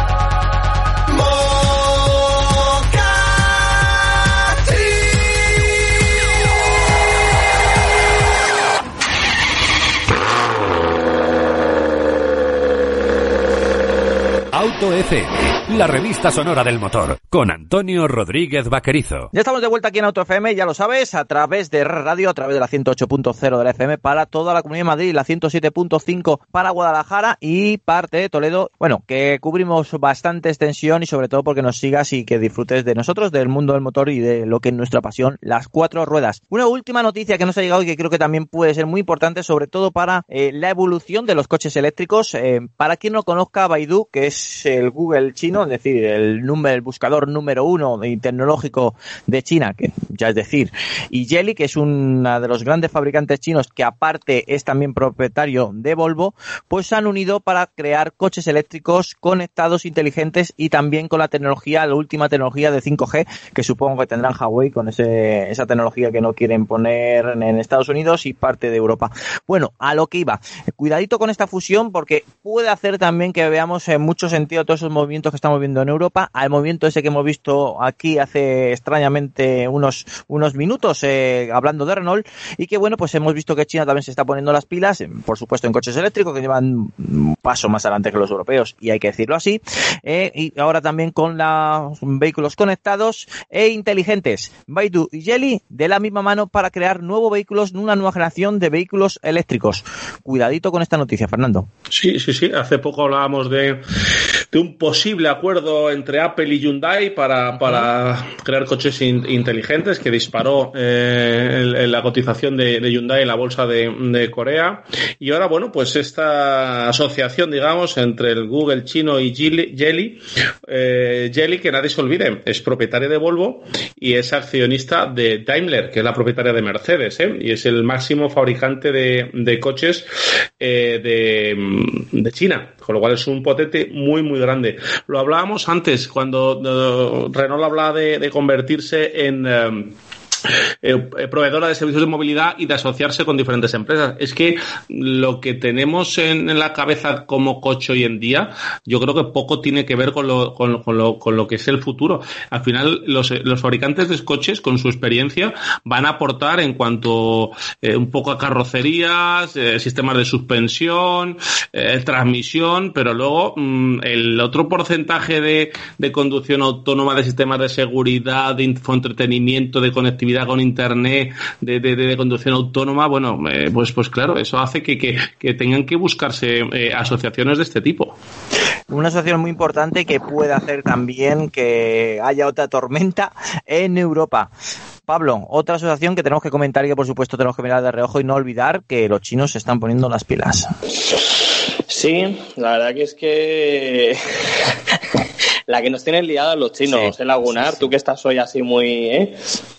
Auto F M, la revista sonora del motor, con Antonio Rodríguez Vaquerizo. Ya estamos de vuelta aquí en Auto F M, ya lo sabes, a través de Radio, a través de la ciento ocho punto cero de la F M para toda la Comunidad de Madrid, la ciento siete punto cinco para Guadalajara y parte de Toledo. Bueno, que cubrimos bastante extensión y sobre todo porque nos sigas y que disfrutes de nosotros, del mundo del motor y de lo que es nuestra pasión, las cuatro ruedas. Una última noticia que nos ha llegado y que creo que también puede ser muy importante, sobre todo para eh, la evolución de los coches eléctricos. Eh, para quien no conozca, Baidu, que es el Google chino, es decir, el, número, el buscador número uno y tecnológico de China, que ya es decir, y Geely, que es uno de los grandes fabricantes chinos que aparte es también propietario de Volvo, pues se han unido para crear coches eléctricos conectados, inteligentes y también con la tecnología, la última tecnología de cinco G, que supongo que tendrán Huawei con ese, esa tecnología que no quieren poner en Estados Unidos y parte de Europa. Bueno, a lo que iba, cuidadito con esta fusión porque puede hacer también que veamos en mucho sentido todos esos movimientos que estamos viendo en Europa, al movimiento ese que hemos visto aquí hace extrañamente unos unos minutos eh, hablando de Renault, y que bueno, pues hemos visto que China también se está poniendo las pilas, por supuesto en coches eléctricos que llevan un paso más adelante que los europeos, y hay que decirlo así, eh, y ahora también con los vehículos conectados e inteligentes. Baidu y Geely de la misma mano para crear nuevos vehículos, una nueva generación de vehículos eléctricos. Cuidadito con esta noticia, Fernando. Sí, sí, sí, hace poco hablábamos de de un posible acuerdo entre Apple y Hyundai para, para crear coches in, inteligentes que disparó eh, el, el, la cotización de, de Hyundai en la bolsa de, de Corea. Y ahora, bueno, pues esta asociación, digamos, entre el Google chino y Geely, eh, Geely, que nadie se olvide, es propietaria de Volvo y es accionista de Daimler, que es la propietaria de Mercedes, ¿eh? Y es el máximo fabricante de, de coches eh, de, de China, con lo cual es un potente muy, muy grande. Lo hablábamos antes, cuando uh, Renault hablaba de, de convertirse en... Um, Eh, proveedora de servicios de movilidad y de asociarse con diferentes empresas. Es que lo que tenemos en, en la cabeza como coche hoy en día, yo creo que poco tiene que ver con lo, con, con lo, con lo que es el futuro. Al final, los, los fabricantes de coches, con su experiencia, van a aportar en cuanto eh, un poco a carrocerías, eh, sistemas de suspensión, eh, transmisión, pero luego mmm, el otro porcentaje de, de conducción autónoma, de sistemas de seguridad, de infoentretenimiento, de conectividad con internet, de, de, de conducción autónoma, bueno, eh, pues pues claro, eso hace que, que, que tengan que buscarse eh, asociaciones de este tipo. Una asociación muy importante que puede hacer también que haya otra tormenta en Europa. Pablo, otra asociación que tenemos que comentar y que por supuesto tenemos que mirar de reojo y no olvidar que los chinos se están poniendo las pilas. Sí, la verdad que es que la que nos tienen liadas los chinos, sí, el Lagunar, sí, sí. Tú que estás hoy así muy... ¿eh?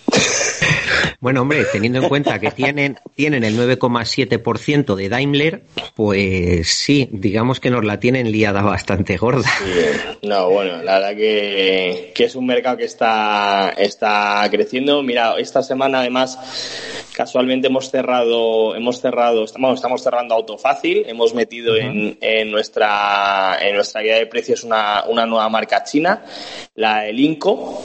Bueno, hombre, teniendo en cuenta que tienen tienen el nueve coma siete por ciento de Daimler, pues sí, digamos que nos la tienen liada bastante gorda. Sí. No, bueno, la verdad que, que es un mercado que está, está creciendo. Mira, esta semana además casualmente hemos cerrado, hemos cerrado, estamos, estamos cerrando Autofácil, hemos metido uh-huh. en, en nuestra en nuestra guía de precios una, una nueva marca china, la Elinco.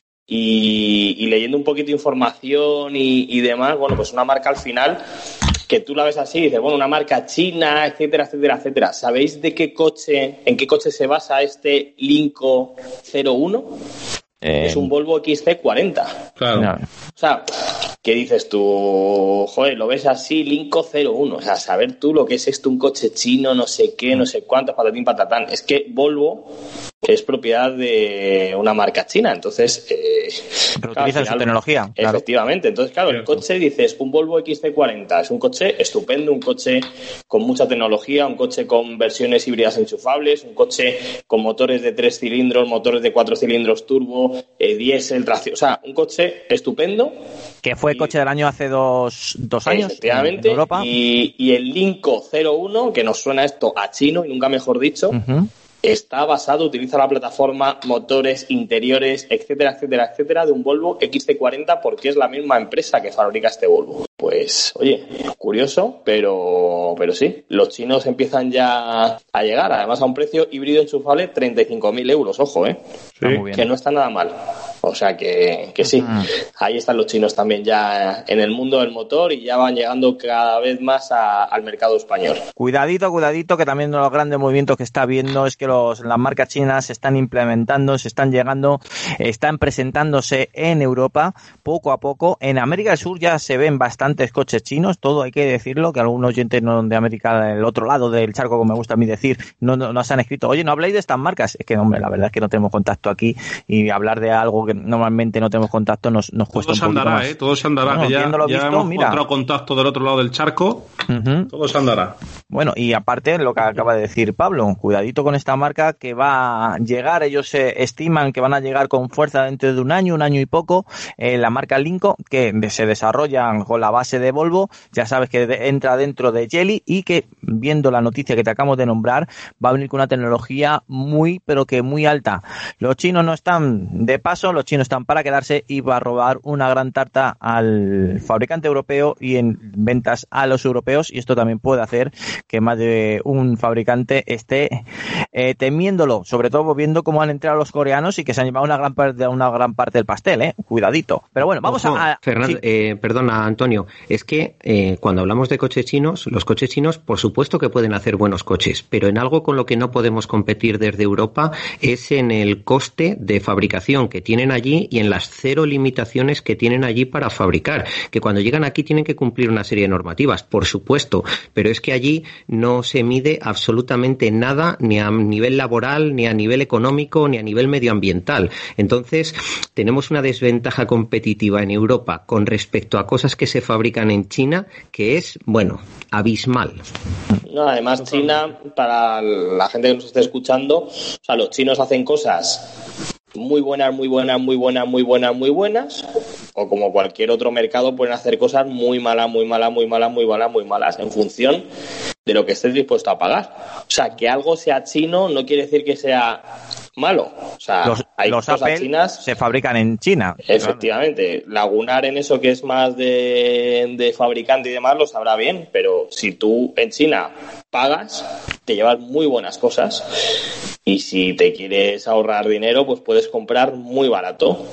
Y, y leyendo un poquito de información y, y demás, bueno, pues una marca al final que tú la ves así y dices, bueno, una marca china, etcétera, etcétera, etcétera. ¿Sabéis de qué coche, en qué coche se basa este Linko cero uno? Eh... Es un Volvo X C cuarenta. Claro. No. O sea, ¿qué dices tú? Joder, lo ves así, Linko cero uno. O sea, saber tú lo que es esto, un coche chino, no sé qué, no sé cuánto, patatín, patatán. Es que Volvo es propiedad de una marca china, entonces... Eh, Pero claro, utiliza final, su tecnología. Efectivamente. Claro. Entonces, claro, el coche, dices, un Volvo X C cuarenta, es un coche estupendo, un coche con mucha tecnología, un coche con versiones híbridas enchufables, un coche con motores de tres cilindros, motores de cuatro cilindros turbo, eh, diésel, tracción... O sea, un coche estupendo. Que fue el coche del año hace dos, dos años. Efectivamente. En Europa. Y, y el Linko cero uno, que nos suena esto a chino y nunca mejor dicho... Uh-huh. Está basado, utiliza la plataforma, motores, interiores, etcétera, etcétera, etcétera, de un Volvo X C cuarenta porque es la misma empresa que fabrica este Volvo. Pues, oye, curioso, pero pero sí, los chinos empiezan ya a llegar, además a un precio híbrido enchufable treinta y cinco mil euros, ojo, ¿eh? Sí. Que no está nada mal. O sea que, que sí, uh-huh. Ahí están los chinos también ya en el mundo del motor y ya van llegando cada vez más a, al mercado español. Cuidadito, cuidadito, que también uno de los grandes movimientos que está viendo es que los, las marcas chinas se están implementando, se están llegando, están presentándose en Europa poco a poco. En América del Sur ya se ven bastantes coches chinos, todo hay que decirlo, que algunos oyentes no, de América del otro lado del charco, como me gusta a mí decir, no, no nos han escrito, oye, ¿no habláis de estas marcas? Es que, hombre, la verdad es que no tenemos contacto aquí y hablar de algo que normalmente no tenemos contacto nos, nos cuesta todo un poquito andará, más. ¿eh? Todo se andará, bueno, que ya, ya visto, hemos mira. encontrado contacto del otro lado del charco, uh-huh. Todo se andará. Bueno, y aparte lo que acaba de decir Pablo, cuidadito con esta marca que va a llegar, ellos se estiman que van a llegar con fuerza dentro de un año, un año y poco, eh, la marca Linko, que se desarrolla con la base de Volvo, ya sabes que de, entra dentro de Geely y que, viendo la noticia que te acabo de nombrar, va a venir con una tecnología muy, pero que muy alta. Los chinos no están de paso, los chinos están para quedarse y va a robar una gran tarta al fabricante europeo y en ventas a los europeos, y esto también puede hacer que más de un fabricante esté eh, temiéndolo, sobre todo viendo cómo han entrado los coreanos y que se han llevado una gran parte, una gran parte del pastel, eh, cuidadito. Pero bueno, vamos Ojo, a... Fernando, sí. eh, perdona, Antonio, es que eh, cuando hablamos de coches chinos, los coches chinos por supuesto que pueden hacer buenos coches, pero en algo con lo que no podemos competir desde Europa es en el coste de fabricación que tienen allí y en las cero limitaciones que tienen allí para fabricar, que cuando llegan aquí tienen que cumplir una serie de normativas, por supuesto, pero es que allí no se mide absolutamente nada, ni a nivel laboral, ni a nivel económico, ni a nivel medioambiental. Entonces, tenemos una desventaja competitiva en Europa con respecto a cosas que se fabrican en China, que es, bueno, abismal. No, además China, para la gente que nos esté escuchando, o sea, los chinos hacen cosas muy buenas, muy buenas, muy buenas, muy buenas, muy buenas, o como cualquier otro mercado pueden hacer cosas muy malas, muy malas, muy malas, muy malas, muy malas, en función de lo que estés dispuesto a pagar. O sea, que algo sea chino no quiere decir que sea malo. O sea, los, hay los cosas Apple chinas. Se fabrican en China. Efectivamente. Lagunar en eso que es más de, de fabricante y demás lo sabrá bien, pero si tú en China pagas, te llevas muy buenas cosas. Y si te quieres ahorrar dinero, pues puedes comprar muy barato.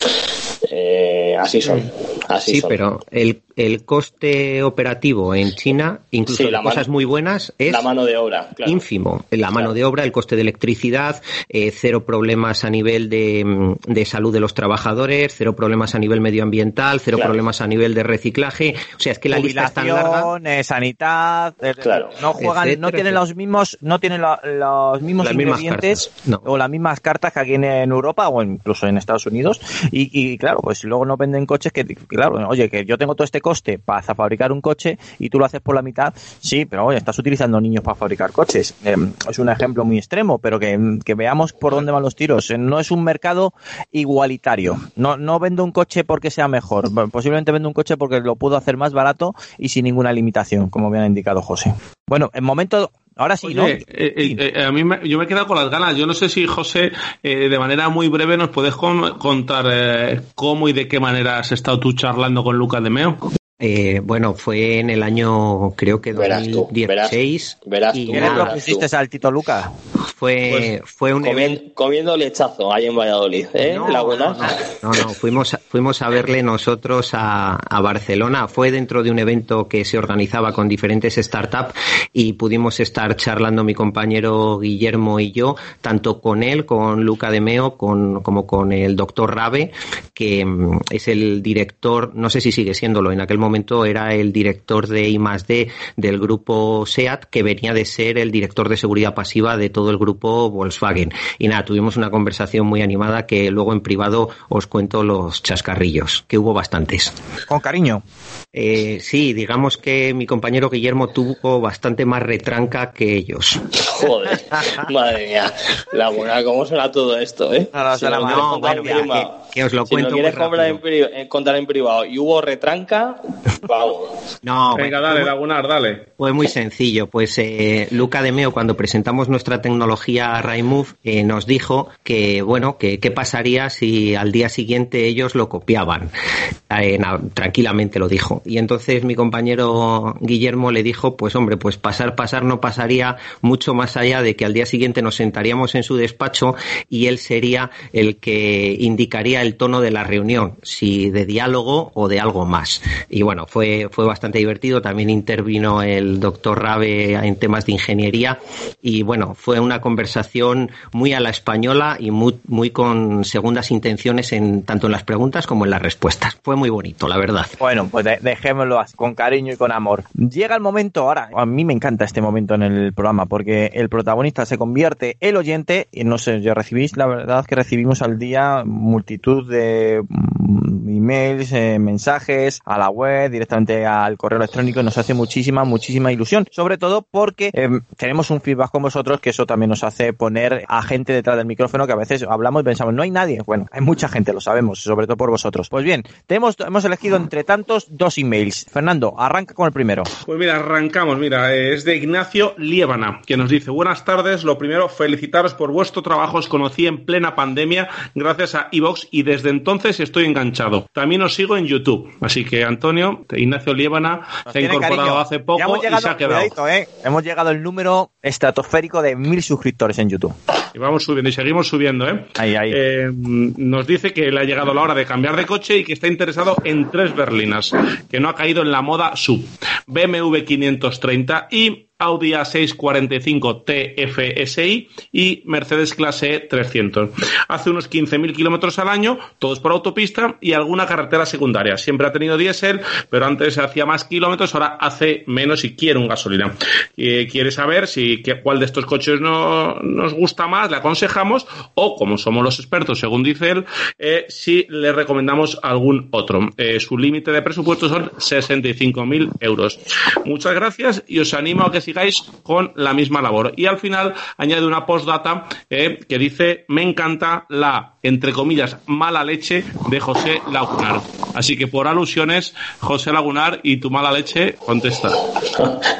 Eh, así son. Así sí, son. pero el, el coste operativo en China, incluso sí, de cosas mano, muy buenas, es la mano de obra, claro. ínfimo. La mano claro. de obra, el coste de electricidad, eh, cero problemas a nivel de, de salud de los trabajadores, cero problemas a nivel medioambiental, cero claro. problemas a nivel de reciclaje. O sea, es que la lista es tan larga. Eh, sanidad, eh, claro. no juegan, etcétera, no tienen etcétera. los mismos, no tienen la, los mismos las ingredientes no. o las mismas cartas que aquí en, en Europa o incluso en Estados Unidos. Y, y claro, pues luego no venden coches que, claro, oye, que yo tengo todo este coste para fabricar un coche y tú lo haces por la mitad, sí, pero oye, estás utilizando niños para fabricar coches. Eh, es un ejemplo muy extremo, pero que, que veamos por dónde van los tiros. No es un mercado igualitario. No, no vendo un coche porque sea mejor. Posiblemente vendo un coche porque lo puedo hacer más barato y sin ninguna limitación, como bien ha indicado José. Bueno, en momento... Ahora sí, Oye, ¿no? Eh, eh, eh, a mí me, yo me he quedado con las ganas. Yo no sé si, José, eh, de manera muy breve nos puedes con, contar eh, cómo y de qué manera has estado tú charlando con Luca de Meo. Eh, bueno, fue en el año, creo que dos mil dieciséis. Verás, verás ¿Y qué le propusiste al Tito Luca? Fue, pues, fue un comiendo, comiendo lechazo ahí en Valladolid, ¿eh? No, Laguna. No, no, no, fuimos, fuimos a verle nosotros a, a Barcelona. Fue dentro de un evento que se organizaba con diferentes startups y pudimos estar charlando mi compañero Guillermo y yo, tanto con él, con Luca de Meo, con, como con el doctor Rabe, que um, es el director, no sé si sigue siéndolo, en aquel momento era el director de I más D del grupo SEAT, que venía de ser el director de seguridad pasiva de todo el grupo grupo Volkswagen. Y nada, tuvimos una conversación muy animada que luego en privado os cuento los chascarrillos, que hubo bastantes. Con cariño. Eh, sí, digamos que mi compañero Guillermo tuvo bastante más retranca que ellos. Joder, madre mía. La buena, ¿cómo suena todo esto, eh? No, no, si no, no, bueno, que, que os lo si cuento no quieres en pri- eh, contar en privado y hubo retranca, vamos. No, venga, bueno, dale, Lagunar, dale. Fue muy sencillo. Pues eh, Luca de Meo, cuando presentamos nuestra tecnología Rightmove, eh, nos dijo que, bueno, que qué pasaría si al día siguiente ellos lo copiaban. Eh, no, tranquilamente lo dijo. Y entonces mi compañero Guillermo le dijo, pues hombre, pues pasar, pasar no pasaría mucho más allá de que al día siguiente nos sentaríamos en su despacho y él sería el que indicaría el tono de la reunión, si de diálogo o de algo más. Y bueno, fue, fue bastante divertido. También intervino el doctor Rabe en temas de ingeniería y bueno, fue una conversación muy a la española y muy, muy con segundas intenciones en tanto en las preguntas como en las respuestas. Fue muy bonito, la verdad. Bueno, pues de, dejémoslo así, con cariño y con amor. Llega el momento ahora. A mí me encanta este momento en el programa porque el protagonista se convierte el oyente y no sé, ya recibís, la verdad que recibimos al día multitud de mm, emails, eh, mensajes a la web, directamente al correo electrónico y nos hace muchísima, muchísima ilusión. Sobre todo porque eh, tenemos un feedback con vosotros que eso también nos hace poner a gente detrás del micrófono que a veces hablamos y pensamos, no hay nadie. Bueno, hay mucha gente, lo sabemos, sobre todo por vosotros. Pues bien, tenemos, hemos elegido entre tantos dos emails. Fernando, arranca con el primero. Pues mira, arrancamos. Mira, es de Ignacio Liébana, que nos dice, buenas tardes, lo primero, felicitaros por vuestro trabajo, os conocí en plena pandemia gracias a iVoox y desde entonces estoy enganchado. También os sigo en YouTube. Así que, Antonio, Ignacio Liébana nos se ha incorporado cariño. hace poco llegado, y se ha quedado. Cuidadito, ¿eh? Hemos llegado al número estratosférico de mil suscriptores en YouTube. Y vamos subiendo y seguimos subiendo, ¿eh? Ahí, ahí. Eh, nos dice que le ha llegado la hora de cambiar de coche y que está interesado en tres berlinas, que no ha caído en la moda sub. B M W quinientos treinta y Audi A seiscientos cuarenta y cinco T F S I y Mercedes Clase E trescientos. Hace unos quince mil kilómetros al año, todos por autopista y alguna carretera secundaria. Siempre ha tenido diésel, pero antes hacía más kilómetros, ahora hace menos y quiere un gasolina. Eh, quiere saber si que, cuál de estos coches no, nos gusta más, le aconsejamos, o como somos los expertos, según dice él, eh, si le recomendamos algún otro. Eh, su límite de presupuesto son sesenta y cinco mil euros. Muchas gracias y os animo a que sigáis con la misma labor. Y al final añade una postdata eh, que dice, me encanta la, entre comillas, mala leche de José Lagunar. Así que por alusiones, José Lagunar y tu mala leche, contesta.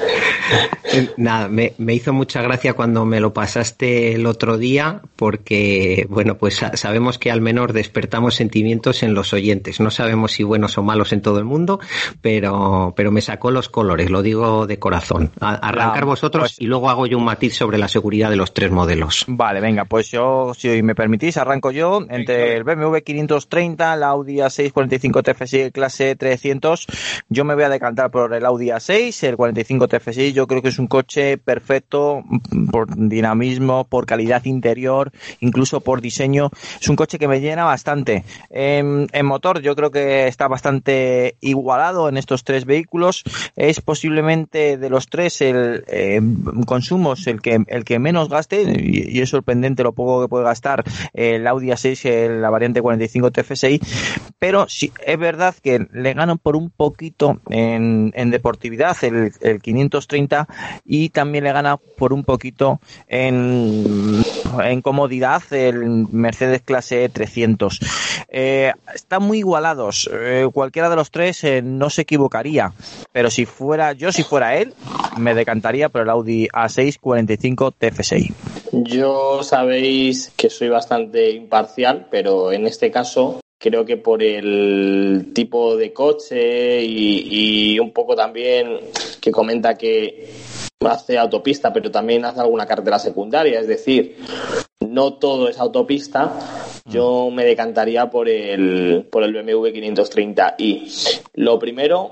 Nada, me, me hizo mucha gracia cuando me lo pasaste el otro día, porque, bueno, pues sabemos que al menor despertamos sentimientos en los oyentes. No sabemos si buenos o malos en todo el mundo, pero, pero me sacó los colores, lo digo de corazón. A, arrancar vosotros pues, y luego hago yo un matiz sobre la seguridad de los tres modelos. Vale, venga, pues yo, si me permitís, arranco yo. Entre el B M W quinientos treinta, el Audi A seis cuarenta y cinco T F S I clase trescientos, yo me voy a decantar por el Audi A seis, el cuarenta y cinco T F S I. Yo creo que es un coche perfecto por dinamismo, por calidad interior, incluso por diseño. Es un coche que me llena bastante. En, en motor yo creo que está bastante igualado en estos tres vehículos. Es posiblemente de los tres el eh, consumos el que el que menos gaste, y, y es sorprendente lo poco que puede gastar el Audi A seis, la variante cuarenta y cinco T F S I, pero sí es verdad que le ganan por un poquito en, en deportividad el, el quinientos treinta, y también le gana por un poquito en, en comodidad el Mercedes clase trescientos. Eh, están muy igualados, eh, cualquiera de los tres eh, no se equivocaría, pero si fuera yo, si fuera él, me decantaría por el Audi A seis cuarenta y cinco T F S I. Yo sabéis que soy bastante imparcial, pero en este caso creo que por el tipo de coche y, y un poco también que comenta que hace autopista, pero también hace alguna carretera secundaria, es decir, no todo es autopista, yo me decantaría por el por el B M W quinientos treinta i. Lo primero,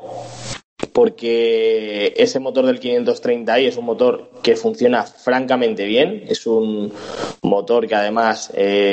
porque ese motor del quinientos treinta i es un motor que funciona francamente bien, es un motor que además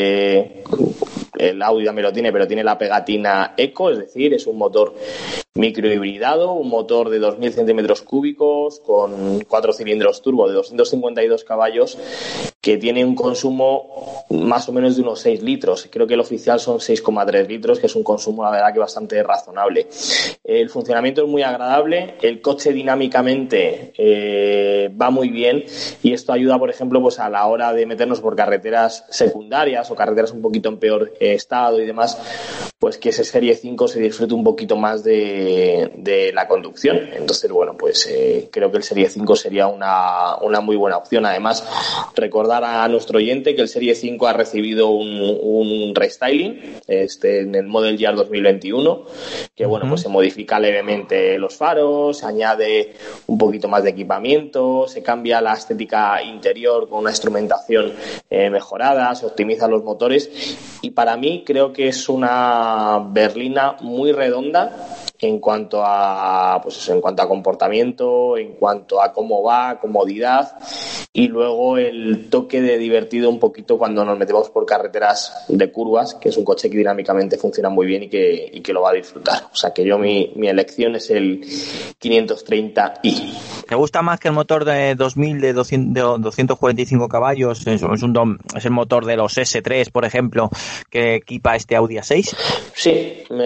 eh, el Audi también lo tiene, pero tiene la pegatina Eco, es decir, es un motor microhibridado, un motor de dos mil centímetros cúbicos con cuatro cilindros turbo de doscientos cincuenta y dos caballos, que tiene un consumo más o menos de unos seis litros. Creo que el oficial son seis coma tres litros, que es un consumo, la verdad, que bastante razonable. El funcionamiento es muy agradable, el coche dinámicamente eh, va muy bien, y esto ayuda, por ejemplo, pues a la hora de meternos por carreteras secundarias o carreteras un poquito en peor eh, estado y demás, pues que ese Serie cinco se disfrute un poquito más de, de la conducción. Entonces, bueno, pues eh, creo que el Serie cinco sería una, una muy buena opción. Además, recordar a nuestro oyente que el Serie cinco ha recibido un, un restyling este, en el Model Year dos mil veintiuno, que bueno, pues se modifica levemente los faros, se añade un poquito más de equipamiento, se cambia la estética interior con una instrumentación eh, mejorada, se optimizan los motores, y para mí creo que es una berlina muy redonda en cuanto a pues eso, en cuanto a comportamiento, en cuanto a cómo va, comodidad, y luego el toque de divertido un poquito cuando nos metemos por carreteras de curvas, que es un coche que dinámicamente funciona muy bien y que, y que lo va a disfrutar. O sea que yo mi, mi elección es el quinientos treinta i. ¿Te gusta más que el motor de dos mil de doscientos cuarenta y cinco caballos? Es, es, un, es el motor de los ese tres, por ejemplo, que equipa este Audi A seis. Sí, me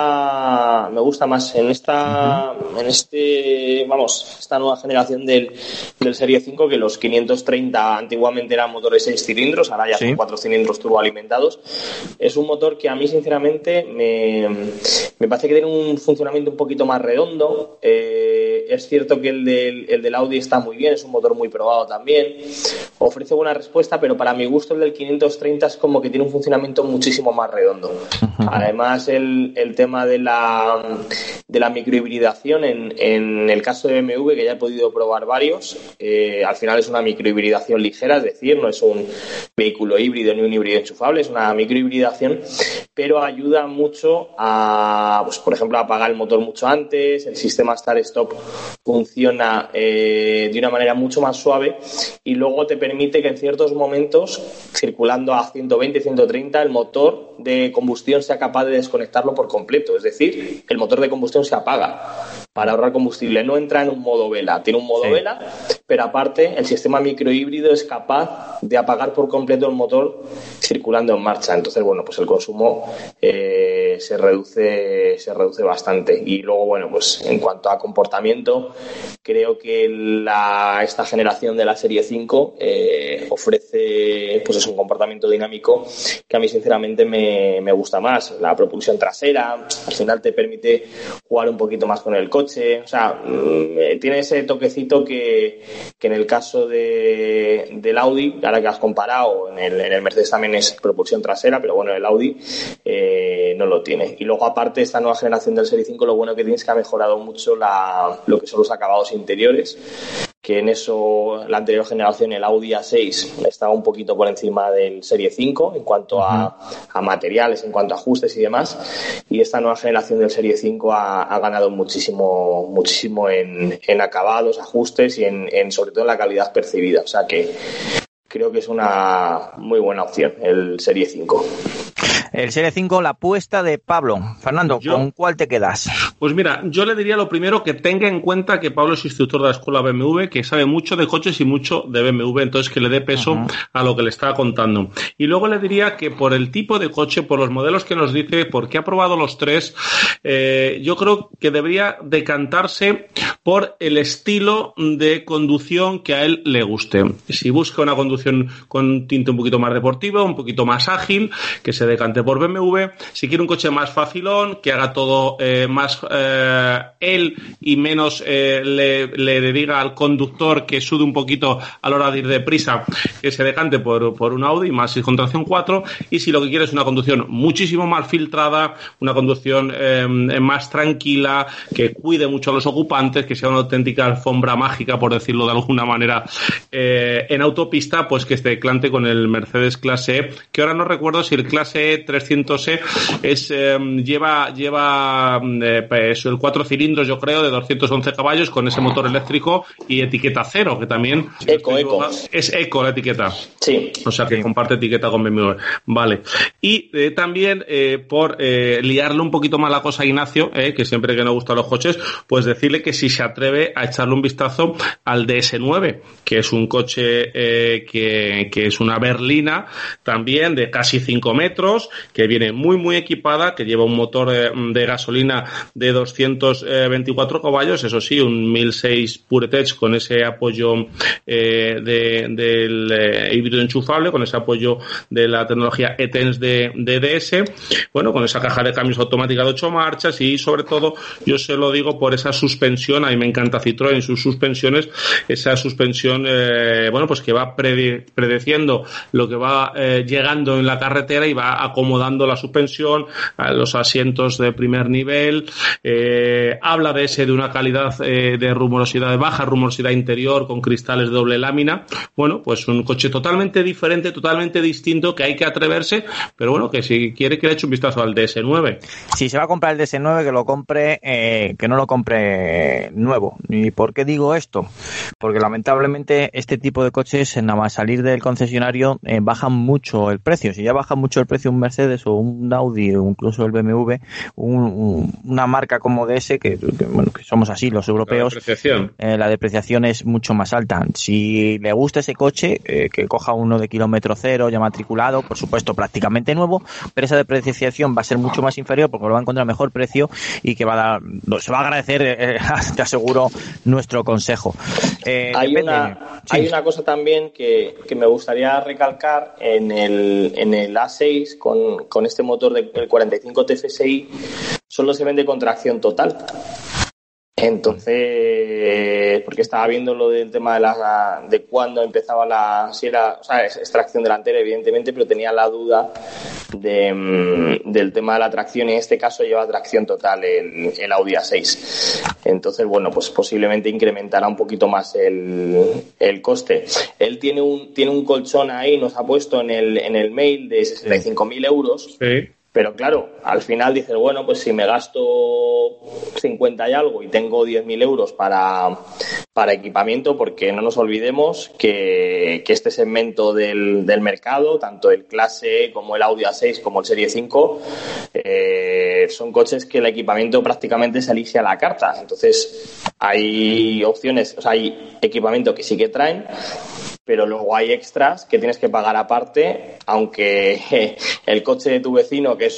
gusta, me gusta más en esta, uh-huh. en este, vamos, esta nueva generación del, del Serie cinco, que los quinientos treinta antiguamente eran motores seis cilindros, ahora ya ¿Sí? son cuatro cilindros turboalimentados. Es un motor que a mí, sinceramente, me, me parece que tiene un funcionamiento un poquito más redondo. Eh, es cierto que el del, el del Audi está muy bien, es un motor muy probado también, ofrece buena respuesta, pero para mi gusto el del quinientos treinta es como que tiene un funcionamiento muchísimo más redondo. Uh-huh. Además, el, el tema de la de la microhibridación en, en el caso de B M W, que ya he podido probar varios, eh, al final es una microhibridación ligera, es decir, no es un vehículo híbrido ni un híbrido enchufable, es una microhibridación, pero ayuda mucho a, pues, por ejemplo, a apagar el motor mucho antes, el sistema Start-Stop funciona eh, de una manera mucho más suave, y luego te permite que en ciertos momentos, circulando a ciento veinte, ciento treinta, el motor de combustión sea capaz de desconectarlo por completo, es decir, el motor de combustión se apaga para ahorrar combustible, no entra en un modo vela, tiene un modo sí. vela, pero aparte el sistema microhíbrido es capaz de apagar por completo el motor circulando en marcha. Entonces, bueno, pues el consumo eh, se reduce se reduce bastante. Y luego, bueno, pues en cuanto a comportamiento, creo que la, esta generación de la Serie cinco eh, ofrece pues es un comportamiento dinámico que a mí sinceramente me, me gusta más. La propulsión trasera al final te permite jugar un poquito más con el coche. coche, o sea, tiene ese toquecito que, que en el caso de, del Audi, ahora que has comparado, en el, en el Mercedes también es propulsión trasera, pero bueno, el Audi eh, no lo tiene. Y luego aparte esta nueva generación del Serie cinco, lo bueno que tiene es que ha mejorado mucho la, lo que son los acabados interiores, que en eso la anterior generación, el Audi A seis, estaba un poquito por encima del Serie cinco en cuanto a, a materiales, en cuanto a ajustes y demás, y esta nueva generación del Serie cinco ha, ha ganado muchísimo muchísimo en, en acabados, ajustes y en, en sobre todo en la calidad percibida, o sea que creo que es una muy buena opción el Serie cinco. El Serie cinco, la apuesta de Pablo. Fernando, ¿Yo? ¿con cuál te quedas? Pues mira, yo le diría lo primero que tenga en cuenta que Pablo es instructor de la escuela B M W, que sabe mucho de coches y mucho de B M W, entonces que le dé peso uh-huh. a lo que le estaba contando. Y luego le diría que por el tipo de coche, por los modelos que nos dice, porque ha probado los tres, eh, yo creo que debería decantarse por el estilo de conducción que a él le guste. Si busca una conducción con un tinte un poquito más deportivo, un poquito más ágil, que se decante por B M W. Si quiere un coche más facilón, que haga todo eh, más eh, él y menos eh, le, le diga al conductor que sude un poquito a la hora de ir deprisa, que se decante por, por un Audi más seis con tracción cuatro. Y si lo que quiere es una conducción muchísimo más filtrada, una conducción eh, más tranquila, que cuide mucho a los ocupantes, que sea una auténtica alfombra mágica, por decirlo de alguna manera, eh, en autopista, pues que se decante con el Mercedes Clase E, que ahora no recuerdo si el Clase E trescientos E es, eh, lleva, lleva eh, pues, el cuatro cilindros, yo creo, de doscientos once caballos con ese motor eléctrico y etiqueta cero, que también eco, eco. es eco la etiqueta. Sí. O sea, que sí. comparte etiqueta con B M W. Vale. Y eh, también, eh, por eh, liarle un poquito más la cosa a Ignacio, eh, que siempre que nos gustan los coches, pues decirle que si se atreve a echarle un vistazo al D S nueve, que es un coche eh, que, que es una berlina también de casi cinco metros, que viene muy muy equipada, que lleva un motor eh, de gasolina de doscientos veinticuatro caballos, eso sí, un mil seis PureTech con ese apoyo eh, de, del eh, híbrido enchufable, con ese apoyo de la tecnología E-Tense de, de D S, bueno, con esa caja de cambios automática de ocho marchas y sobre todo, yo se lo digo por esa suspensión, a mí me encanta Citroën y sus suspensiones, esa suspensión, eh, bueno, pues que va prede, predeciendo lo que va eh, llegando en la carretera y va acomodando la suspensión, a los asientos de primer nivel, eh, habla de ese de una calidad eh, de rumorosidad, de baja rumorosidad interior con cristales de doble lámina. Bueno, pues un coche totalmente diferente, totalmente distinto, que hay que atreverse, pero bueno, que si quiere que le eche un vistazo al D S nueve. Si se va a comprar el D S nueve, que lo compre, eh, que no lo compre nuevo. ¿Y por qué digo esto? Porque lamentablemente este tipo de coches, nada más salir del concesionario, eh, bajan mucho el precio. Si ya baja mucho el precio un Mercedes o un Audi o incluso el B M W, un, un, una marca como D S, que, que, bueno, que somos así los europeos, la depreciación. Eh, la depreciación es mucho más alta. Si le gusta ese coche, eh, que coja uno de kilómetro cero, ya matriculado, por supuesto prácticamente nuevo, pero esa depreciación va a ser mucho más inferior porque lo va a encontrar a mejor precio y que va a dar, se va a agradecer, eh, te aseguro, nuestro consejo. Eh, hay, una, sí. hay una cosa también que, que me gustaría recalcar en el, en el A seis con, con este motor del cuarenta y cinco T F S I, solo se vende con tracción total. Entonces, porque estaba viendo lo del tema de la de cuándo empezaba la, si era, o sea, extracción delantera, evidentemente, pero tenía la duda de, del tema de la tracción, y en este caso lleva tracción total el, el Audi A seis. Entonces, bueno, pues posiblemente incrementará un poquito más el, el coste. Él tiene un, tiene un colchón ahí, nos ha puesto en el, en el mail de sesenta y cinco mil euros. Sí. Pero claro, al final dices, bueno, pues si me gasto cincuenta y algo y tengo diez mil euros para, para equipamiento, porque no nos olvidemos que, que este segmento del, del mercado, tanto el Clase E como el Audi A seis como el Serie cinco, eh, son coches que el equipamiento prácticamente se elige a la carta. Entonces, hay opciones, o sea, hay equipamiento que sí que traen, pero luego hay extras que tienes que pagar aparte, aunque el coche de tu vecino, que es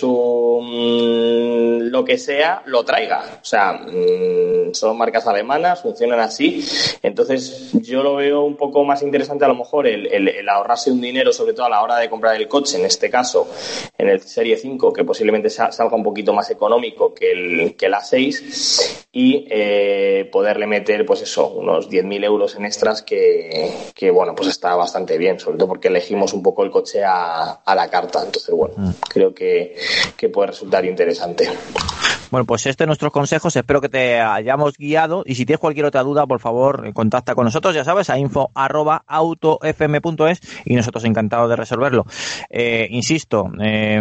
un lo que sea, lo traiga. O sea, son marcas alemanas, funcionan así. Entonces yo lo veo un poco más interesante a lo mejor el, el, el ahorrarse un dinero, sobre todo a la hora de comprar el coche, en este caso en el Serie cinco, que posiblemente salga un poquito más económico que el, que el A seis, y eh, poderle meter pues eso, unos diez mil euros en extras que, que bueno, pues está bastante bien, sobre todo porque elegimos un poco el coche a, a la carta. Entonces bueno, mm. creo que, que puede resultar interesante. Bueno, pues este es nuestros consejos, espero que te hayamos guiado, y si tienes cualquier otra duda, por favor, contacta con nosotros, ya sabes, a info arroba autofm punto es, y nosotros encantados de resolverlo. Eh, insisto, eh,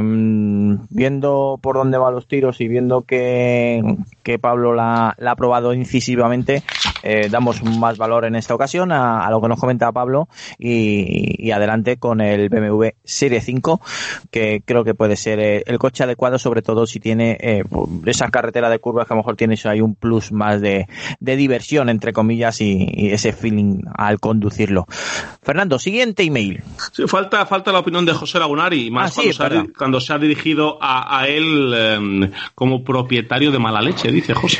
viendo por dónde van los tiros y viendo que, que Pablo la, la ha probado incisivamente, eh, damos más valor en esta ocasión a, a lo que nos comenta Pablo, y, y adelante con el B M W Serie cinco, que creo que puede ser el, el coche adecuado, sobre todo si tiene eh, esa carretera de curvas, que a lo mejor tienes ahí un plus más de, de diversión, entre comillas, y, y ese feeling al conducirlo. Fernando, siguiente email. Sí, falta, falta la opinión de José Lagunari, más ah, cuando, sí, se ha, cuando se ha dirigido a, a él eh, como propietario de mala leche, dice José.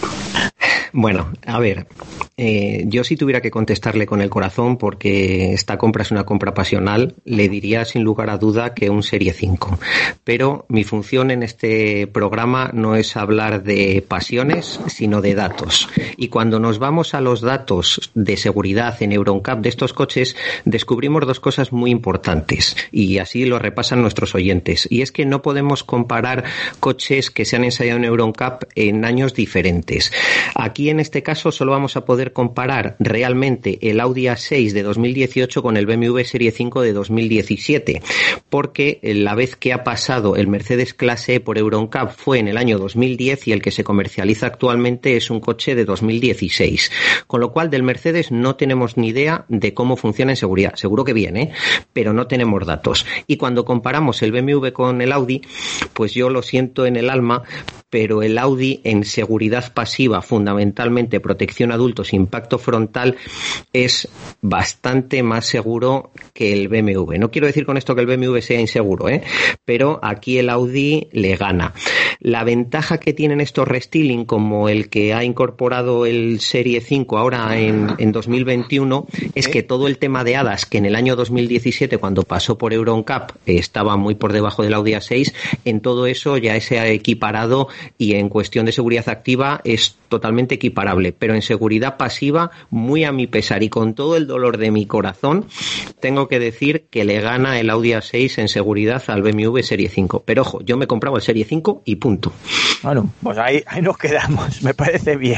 Bueno, a ver, eh, yo si tuviera que contestarle con el corazón, porque esta compra es una compra pasional, le diría sin lugar a duda que un Serie cinco. Pero mi función en este programa no es hablar de pasiones, sino de datos. Y cuando nos vamos a los datos de seguridad en EuroNCAP de estos coches, descubrimos dos cosas muy importantes, y así lo repasan nuestros oyentes. Y es que no podemos comparar coches que se han ensayado en EuroNCAP en años diferentes. Aquí en este caso solo vamos a poder comparar realmente el Audi A seis de dos mil dieciocho con el B M W Serie cinco de dos mil diecisiete, porque la vez que ha pasado el Mercedes Clase E por EuroNCAP fue en el año dos mil diez, y el que se comercializa actualmente es un coche de dos mil dieciséis. Con lo cual del Mercedes no tenemos ni idea de cómo funciona en seguridad. Seguro que bien, ¿eh? Pero no tenemos datos. Y cuando comparamos el B M W con el Audi, pues yo lo siento en el alma, pero el Audi en seguridad pasiva, fundamentalmente protección a adultos, impacto frontal, es bastante más seguro que el B M W. No quiero decir con esto que el B M W sea inseguro, ¿eh? Pero aquí el Audi le gana. La ventaja que tienen estos restyling, como el que ha incorporado el Serie cinco ahora en, en dos mil veintiuno, es que todo el tema de hadas, que en el año dos mil diecisiete, cuando pasó por EuroNCAP, estaba muy por debajo del Audi A seis, en todo eso ya se ha equiparado, y en cuestión de seguridad activa es totalmente equiparable, pero en seguridad pasiva, muy a mi pesar y con todo el dolor de mi corazón, tengo que decir que le gana el Audi A seis en seguridad al B M W Serie cinco. Pero ojo, yo me compraba el Serie cinco y punto. Bueno, pues ahí, ahí nos quedamos, me parece bien.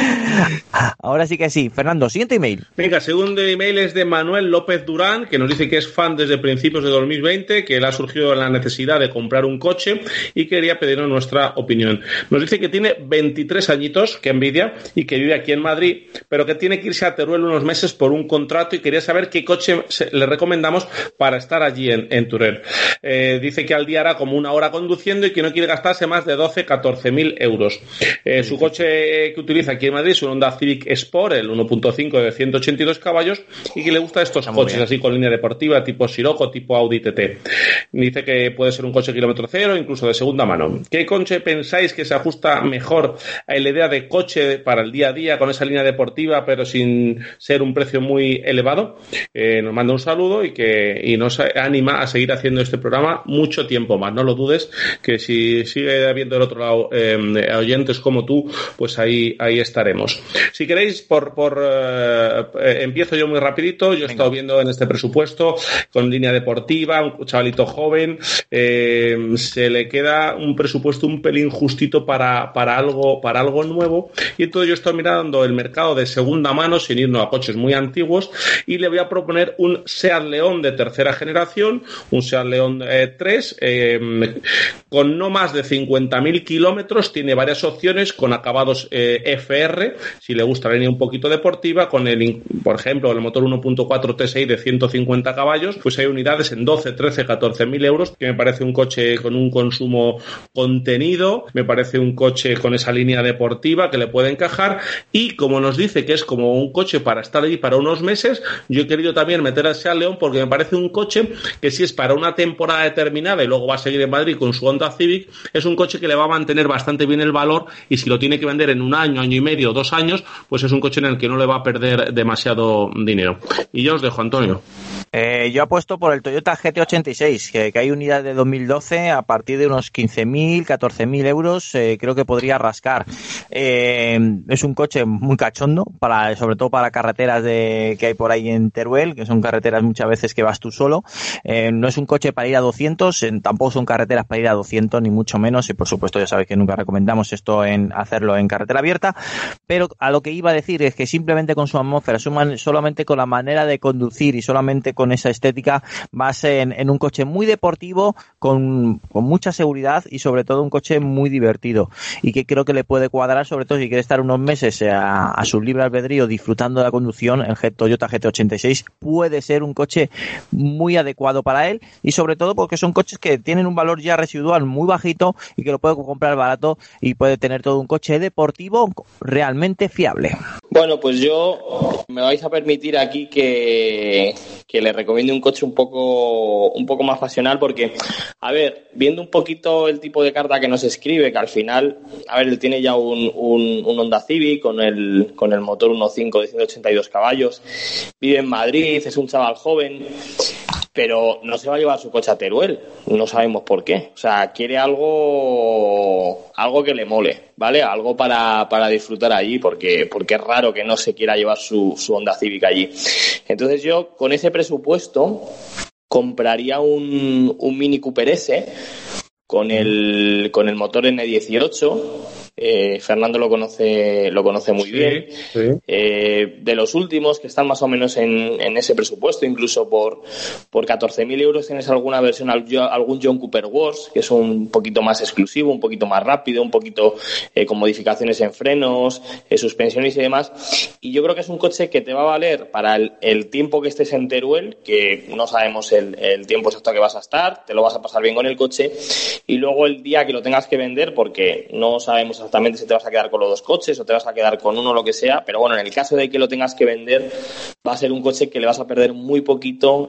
Ahora sí que sí. Fernando, siguiente email. Venga, segundo email es de Manuel López Durán, que nos dice que es fan desde principios de dos mil veinte, que le ha surgido la necesidad de comprar un coche y quería pedirnos nuestra opinión. Nos dice que tiene veintitrés añitos, que envidia, y que vive aquí en Madrid, pero que tiene que irse a Teruel unos meses por un contrato, y quería saber qué coche le recomendamos para estar allí en, en Teruel. Eh, dice que al día hará como una hora conduciendo y que no quiere gastarse más de doce a catorce mil euros. Eh, su coche que utiliza aquí en Madrid es un Honda Civic Sport, el uno punto cinco de ciento ochenta y dos caballos, y que le gusta estos coches así con línea deportiva, tipo Sirocco, tipo Audi T T. Dice que puede ser un coche kilómetro cero, incluso de segunda mano. ¿Qué coche pensáis que se ajusta mejor a la idea de coche para el día a día, con esa línea deportiva, pero sin ser un precio muy elevado? Eh, nos manda un saludo y que y nos anima a seguir haciendo este programa mucho tiempo más. No lo dudes, que si sigue habiendo del otro lado eh, oyentes como tú, pues ahí ahí estaremos. Si queréis, por por eh, empiezo yo muy rapidito. Yo he Venga. estado viendo en este presupuesto con línea deportiva, un chavalito joven, eh, se le queda un presupuesto un pelín justito para para algo para algo nuevo, y entonces yo estoy mirando el mercado de segunda mano sin irnos a coches muy antiguos, y le voy a proponer un Seat León de tercera generación, un Seat León eh, tres, eh, con no más de cincuenta mil kilómetros. Tiene varias opciones con acabados eh, F R, si le gusta la línea un poquito deportiva, con el, por ejemplo, el motor uno punto cuatro T S I de ciento cincuenta caballos, pues hay unidades en doce, trece, catorce mil euros, que me parece un coche con un consumo contenido, me parece un coche con esa línea deportiva que le puede encajar, y como nos dice que es como un coche para estar allí para unos meses, yo he querido también meter a Seat León porque me parece un coche que si es para una temporada determinada y luego va a seguir en Madrid con su Honda Civic, es un coche que le va a mantener bastante bien el valor, y si lo tiene que vender en un año, año y medio, dos años, pues es un coche en el que no le va a perder demasiado dinero. Y ya os dejo, Antonio. Eh, yo apuesto por el Toyota G T ochenta y seis, que, que hay unidades de dos mil doce a partir de unos quince mil, catorce mil euros, eh, creo que podría rascar. Eh, es un coche muy cachondo, para, sobre todo para carreteras de, que hay por ahí en Teruel, que son carreteras muchas veces que vas tú solo. Eh, no es un coche para ir a doscientos, eh, tampoco son carreteras para ir a doscientos, ni mucho menos, y por supuesto ya sabéis que nunca recomendamos esto en hacerlo en carretera abierta, pero a lo que iba a decir es que simplemente con su atmósfera, solamente con la manera de conducir y solamente con esa estética, vas en, en un coche muy deportivo, con, con mucha seguridad y sobre todo un coche muy divertido, y que creo que le puede cuadrar, sobre todo si quiere estar unos meses a, a su libre albedrío disfrutando de la conducción. El Toyota G T ochenta y seis puede ser un coche muy adecuado para él, y sobre todo porque son coches que tienen un valor ya residual muy bajito y que lo puede comprar barato y puede tener todo un coche deportivo realmente fiable. Bueno, pues yo me vais a permitir aquí que, que le recomiende un coche un poco un poco más pasional, porque, a ver, viendo un poquito el tipo de carta que nos escribe, que al final, a ver, él tiene ya un, un, un Honda Civic con el, con el motor uno punto cinco de ciento ochenta y dos caballos, vive en Madrid, es un chaval joven, pero no se va a llevar su coche a Teruel, no sabemos por qué. O sea, quiere algo algo que le mole, ¿vale? Algo para, para disfrutar allí, porque, porque es raro que no se quiera llevar su, su Honda Civic allí. Entonces yo, con ese presupuesto, compraría un, un Mini Cooper S con el, con el motor N dieciocho. Eh, Fernando lo conoce lo conoce muy sí, bien sí. Eh, de los últimos que están más o menos en, en ese presupuesto, incluso por por catorce mil euros tienes alguna versión, algún John Cooper Wars, que es un poquito más exclusivo, un poquito más rápido, un poquito eh, con modificaciones en frenos, eh, suspensiones y demás, y yo creo que es un coche que te va a valer para el, el tiempo que estés en Teruel, que no sabemos el, el tiempo exacto que vas a estar, te lo vas a pasar bien con el coche, y luego el día que lo tengas que vender, porque no sabemos exactamente si te vas a quedar con los dos coches o te vas a quedar con uno o lo que sea, pero bueno, en el caso de que lo tengas que vender, va a ser un coche que le vas a perder muy poquito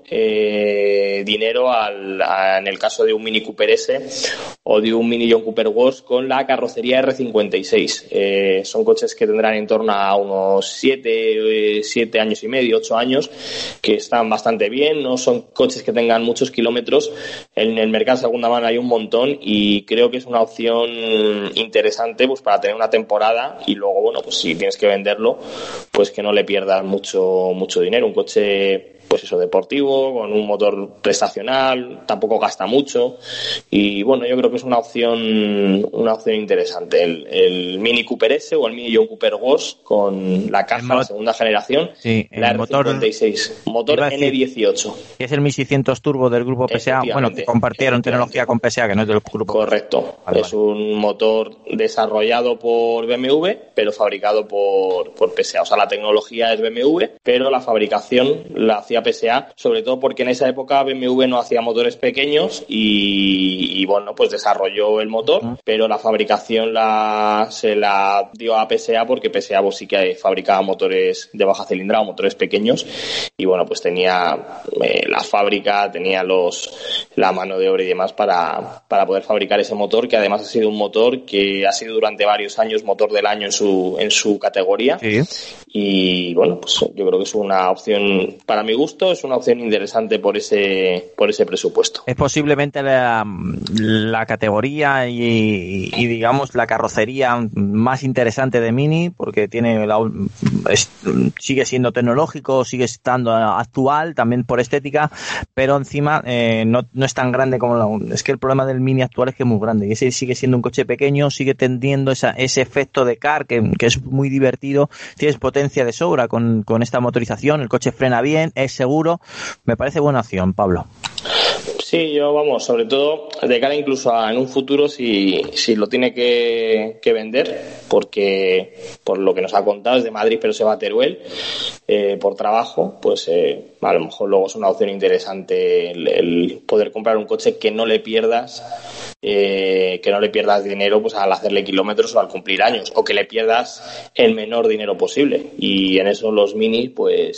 eh, dinero al, a, en el caso de un Mini Cooper S o de un Mini John Cooper Wars con la carrocería R cincuenta y seis. Eh, son coches que tendrán en torno a unos siete, siete años y medio, ocho años, que están bastante bien, no son coches que tengan muchos kilómetros. En el mercado de segunda mano hay un montón y creo que es una opción interesante pues para tener una temporada, y luego, bueno, pues si tienes que venderlo, pues que no le pierdas mucho mucho dinero. Un coche, pues eso, deportivo, con un motor prestacional, tampoco gasta mucho, y bueno, yo creo que es una opción una opción interesante el, el Mini Cooper S o el Mini John Cooper Wars con la caja de segunda generación, sí, la R cincuenta y seis, motor N dieciocho, que es el mil seiscientos turbo del grupo P S A, bueno, que compartieron tecnología con P S A, que no es del grupo. Correcto, vale, es vale. Un motor desarrollado por B M W, pero fabricado por, por P S A, o sea, la tecnología es B M W, pero la fabricación la hacía P S A, sobre todo porque en esa época B M W no hacía motores pequeños y, y bueno, pues desarrolló el motor, uh-huh. pero la fabricación la se la dio a P S A porque P S A pues, sí que fabricaba motores de baja cilindrada, motores pequeños, y bueno, pues tenía eh, la fábrica, tenía los la mano de obra y demás para, para poder fabricar ese motor, que además ha sido un motor que ha sido durante varios años motor del año en su en su categoría, sí. Y bueno, pues yo creo que es una opción, para mi gusto, es una opción interesante por ese por ese presupuesto. Es posiblemente la, la categoría y, y digamos la carrocería más interesante de Mini, porque tiene la, es, sigue siendo tecnológico, sigue estando actual, también por estética, pero encima eh, no, no es tan grande como la, es que el problema del Mini actual es que es muy grande, y ese sigue siendo un coche pequeño, sigue teniendo esa, ese efecto de car que, que es muy divertido, tienes potencia de sobra con, con esta motorización, el coche frena bien, es seguro, me parece buena opción, Pablo. Sí, yo vamos, sobre todo de cara incluso a en un futuro si, si lo tiene que, que vender, porque por lo que nos ha contado es de Madrid pero se va a Teruel eh, por trabajo, pues eh, a lo mejor luego es una opción interesante el, el poder comprar un coche que no le pierdas eh, que no le pierdas dinero pues al hacerle kilómetros o al cumplir años, o que le pierdas el menor dinero posible, y en eso los Mini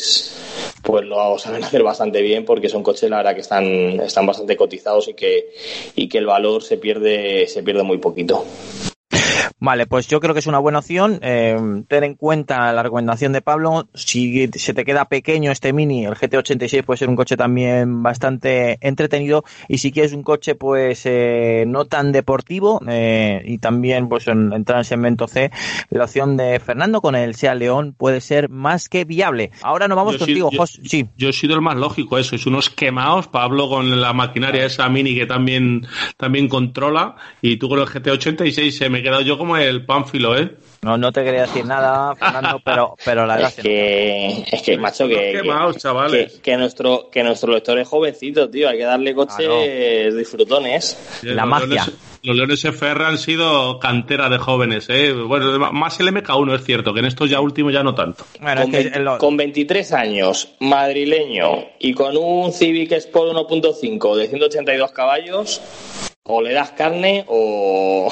pues pues lo saben hacer bastante bien, porque son coches la verdad que están están bastante cotizados y que y que el valor se pierde se pierde muy poquito. Vale, pues yo creo que es una buena opción. Eh, ten en cuenta la recomendación de Pablo. Si se te queda pequeño este Mini, el G T ochenta y seis puede ser un coche también bastante entretenido. Y si quieres un coche pues eh, no tan deportivo eh, y también pues en, entrar en segmento C, la opción de Fernando con el Seat León puede ser más que viable. Ahora nos vamos yo contigo, sí, José. Yo, sí. yo he sido el más lógico, eso. Es unos quemados. Pablo con la maquinaria esa Mini que también, también controla. Y tú con el G T ochenta y seis, eh, me he quedado yo como el Pánfilo, ¿eh? No, no te quería decir nada, Fernando, pero, pero la verdad es que, es que, macho, que, quemados, que, chavales. Que, que nuestro, que nuestro lector es jovencito, tío, hay que darle coches ah, no. disfrutones. La los magia. Leones, los Leones F R han sido cantera de jóvenes, ¿eh? Bueno, más el M K uno es cierto, que en estos ya últimos ya no tanto. Bueno, con, es que lo... con veintitrés años, madrileño, y con un Civic Sport uno punto cinco de ciento ochenta y dos caballos... O le das carne o...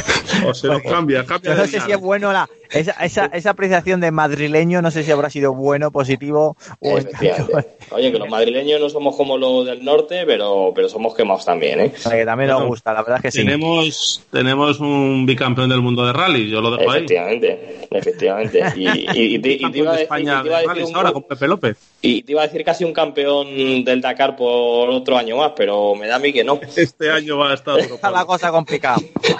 o se lo cambia, cambia. Yo no sé si es bueno la esa, esa, esa apreciación de madrileño, no sé si habrá sido bueno, positivo o... Oye, que los madrileños no somos como los del norte, pero pero somos quemados también, ¿eh? Que también nos gusta, la verdad es que sí. Tenemos, tenemos un bicampeón del mundo de rally, yo lo dejo efectivamente, ahí. Efectivamente, efectivamente. Y, y, y, te, y te iba a decir, España, te iba a decir de un, ahora con Pepe López. Y te iba a decir casi un campeón del Dakar por otro año más, pero me da a mí que no. Este año va a estar Está la cosa complicada.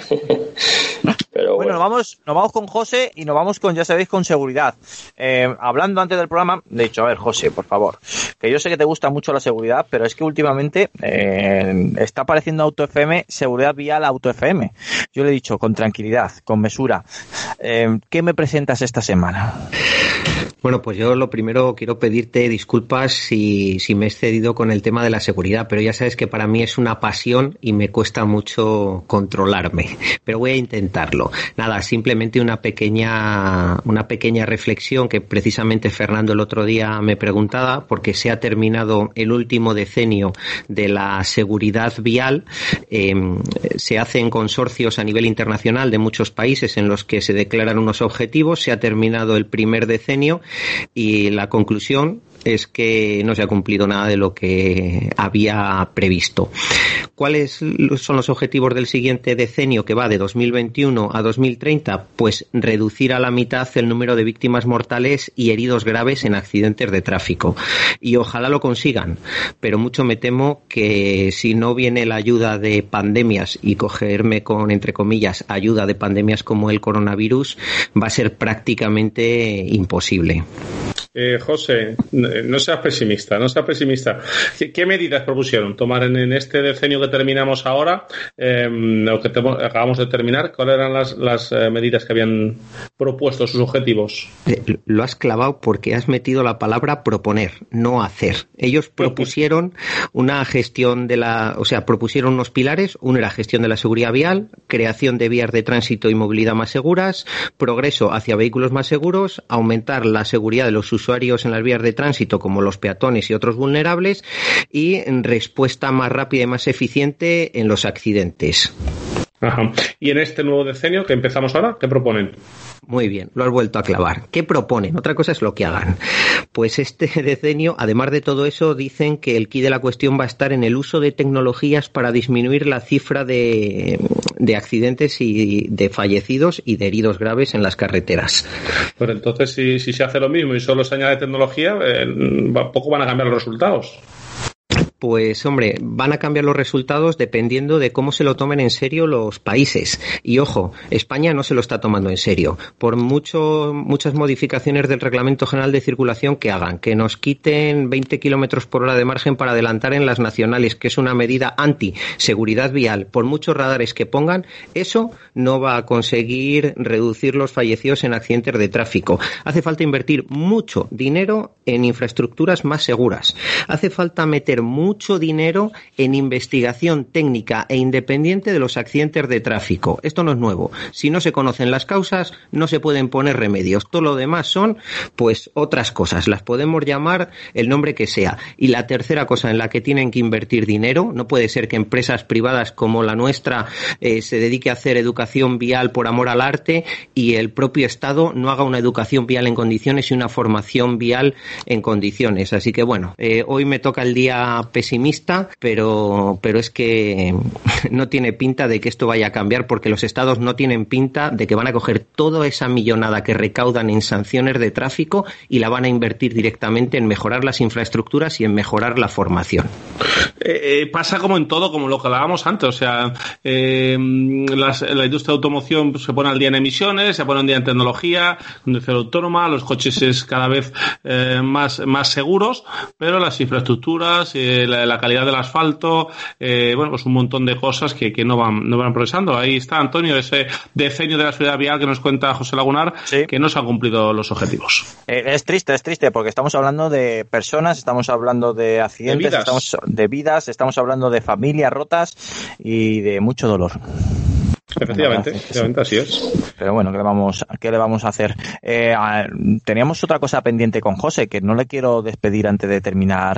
Pero bueno, bueno, nos vamos, nos vamos con José y nos vamos con, ya sabéis, con seguridad. Eh, hablando antes del programa, de hecho, a ver, José, por favor, que yo sé que te gusta mucho la seguridad, pero es que últimamente eh, está apareciendo Auto F M, seguridad vial Auto F M. Yo le he dicho, con tranquilidad, con mesura. Eh, ¿Qué me presentas esta semana? Bueno, pues yo lo primero quiero pedirte disculpas si, si me he excedido con el tema de la seguridad, pero ya sabes que para mí es una pasión y me cuesta mucho controlarme, pero voy a intentarlo. Nada, simplemente una pequeña, una pequeña reflexión que precisamente Fernando el otro día me preguntaba, porque se ha terminado el último decenio de la seguridad vial. Eh, se hacen consorcios a nivel internacional de muchos países en los que se declaran unos objetivos. Se ha terminado el primer decenio y la conclusión es que no se ha cumplido nada de lo que había previsto. ¿Cuáles son los objetivos del siguiente decenio, que va de dos mil veintiuno a dos mil treinta? Pues reducir a la mitad el número de víctimas mortales y heridos graves en accidentes de tráfico. Y ojalá lo consigan, pero mucho me temo que si no viene la ayuda de pandemias, y cogerme con, entre comillas, ayuda de pandemias como el coronavirus, va a ser prácticamente imposible. Eh, José, no seas pesimista, no seas pesimista. ¿Qué, qué medidas propusieron tomar en, en este decenio que terminamos ahora, eh, o que te, acabamos de terminar? ¿Cuáles eran las, las eh, medidas que habían propuesto, sus objetivos? Eh, lo has clavado porque has metido la palabra proponer, no hacer. Ellos propusieron una gestión de la, o sea, propusieron unos pilares. Uno era gestión de la seguridad vial, creación de vías de tránsito y movilidad más seguras, progreso hacia vehículos más seguros, aumentar la seguridad de los usuarios usuarios en las vías de tránsito como los peatones y otros vulnerables, y respuesta más rápida y más eficiente en los accidentes. Ajá. Y en este nuevo decenio que empezamos ahora, ¿qué proponen? Muy bien, lo has vuelto a clavar. ¿Qué proponen? Otra cosa es lo que hagan. Pues este decenio, además de todo eso, dicen que el quid de la cuestión va a estar en el uso de tecnologías para disminuir la cifra de, de accidentes y de fallecidos y de heridos graves en las carreteras. Pero entonces, si, si se hace lo mismo y solo se añade tecnología, eh, poco van a cambiar los resultados. Pues hombre, van a cambiar los resultados dependiendo de cómo se lo tomen en serio los países. Y ojo, España no se lo está tomando en serio. Por mucho, muchas modificaciones del Reglamento General de Circulación que hagan, que nos quiten veinte kilómetros por hora de margen para adelantar en las nacionales, que es una medida anti-seguridad vial, por muchos radares que pongan, eso no va a conseguir reducir los fallecidos en accidentes de tráfico. Hace falta invertir mucho dinero en infraestructuras más seguras. Hace falta meter mucho mucho dinero en investigación técnica e independiente de los accidentes de tráfico. Esto no es nuevo. Si no se conocen las causas, no se pueden poner remedios. Todo lo demás son, pues, otras cosas. Las podemos llamar el nombre que sea. Y la tercera cosa en la que tienen que invertir dinero, no puede ser que empresas privadas como la nuestra eh, se dedique a hacer educación vial por amor al arte y el propio Estado no haga una educación vial en condiciones y una formación vial en condiciones. Así que bueno, eh, hoy me toca el día pesimista, pero, pero es que no tiene pinta de que esto vaya a cambiar, porque los estados no tienen pinta de que van a coger toda esa millonada que recaudan en sanciones de tráfico y la van a invertir directamente en mejorar las infraestructuras y en mejorar la formación. Eh, eh, pasa como en todo, como lo que hablábamos antes, o sea, eh, las, la industria de automoción se pone al día en emisiones, se pone al día en tecnología, conducción autónoma, los coches es cada vez eh, más, más seguros, pero las infraestructuras, eh, la, la calidad del asfalto, eh, bueno, pues un montón de cosas que, que no van, no van progresando. Ahí está, Antonio, ese decenio de la seguridad vial que nos cuenta José Lagunar, sí, que no se han cumplido los objetivos. Eh, es triste, es triste, porque estamos hablando de personas, estamos hablando de accidentes, de vidas, estamos, de vidas, estamos hablando de familias rotas y de mucho dolor. Efectivamente, efectivamente así es. Pero bueno, ¿qué le vamos, qué le vamos a hacer? Eh, a, teníamos otra cosa pendiente con José, que no le quiero despedir antes de terminar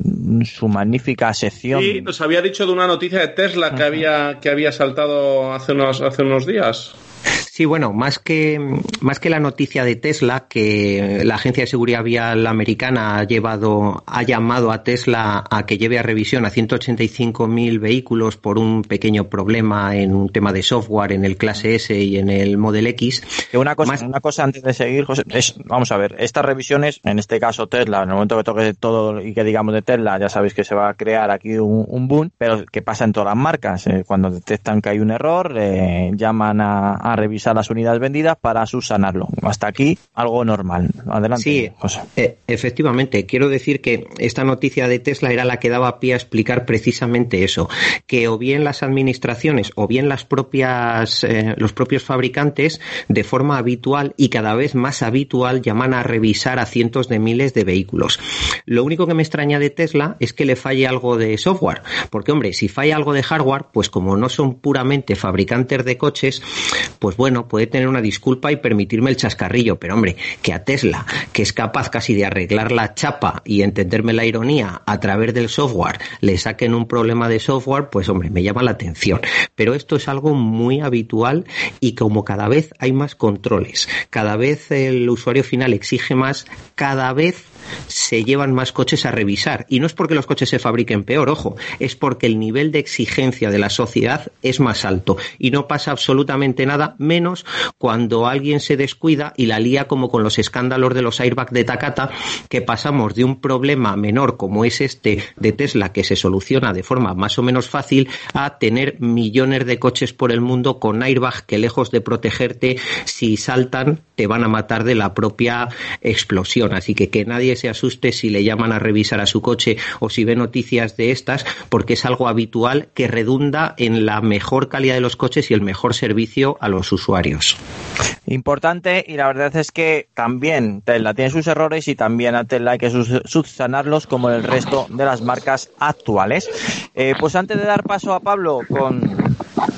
su magnífica sección. Sí, nos había dicho de una noticia de Tesla que había que había saltado hace unos hace unos días. Sí, bueno, más que más que la noticia de Tesla, que la Agencia de Seguridad Vial americana ha llevado, ha llamado a Tesla a que lleve a revisión a ciento ochenta y cinco mil vehículos por un pequeño problema en un tema de software en el clase S y en el Model X. Una cosa, más... una cosa antes de seguir, José, es, vamos a ver, estas revisiones, en este caso Tesla, en el momento que toque todo y que digamos de Tesla, ya sabéis que se va a crear aquí un, un boom, pero que pasa en todas las marcas, eh, cuando detectan que hay un error, eh, llaman a, a revisar las unidades vendidas para subsanarlo. Hasta aquí algo normal. Adelante, sí, José. Eh, efectivamente. Quiero decir que esta noticia de Tesla era la que daba pie a explicar precisamente eso, que o bien las administraciones o bien las propias eh, los propios fabricantes de forma habitual y cada vez más habitual llaman a revisar a cientos de miles de vehículos. Lo único que me extraña de Tesla es que le falle algo de software, porque hombre, si falla algo de hardware, pues como no son puramente fabricantes de coches, pues bueno, puede tener una disculpa y permitirme el chascarrillo, pero hombre, que a Tesla, que es capaz casi de arreglar la chapa y entenderme la ironía a través del software, le saquen un problema de software, pues hombre, me llama la atención. Pero esto es algo muy habitual y como cada vez hay más controles, cada vez el usuario final exige más, cada vez se llevan más coches a revisar. Y no es porque los coches se fabriquen peor, ojo, es porque el nivel de exigencia de la sociedad es más alto y no pasa absolutamente nada, menos cuando alguien se descuida y la lía, como con los escándalos de los airbags de Takata, que pasamos de un problema menor como es este de Tesla, que se soluciona de forma más o menos fácil, a tener millones de coches por el mundo con airbag que, lejos de protegerte, si saltan te van a matar de la propia explosión. Así que que nadie se asuste si le llaman a revisar a su coche o si ve noticias de estas, porque es algo habitual que redunda en la mejor calidad de los coches y el mejor servicio a los usuarios. Importante, y la verdad es que también Tesla tiene sus errores y también a Tesla hay que subsanarlos como el resto de las marcas actuales. Eh, pues antes de dar paso a Pablo con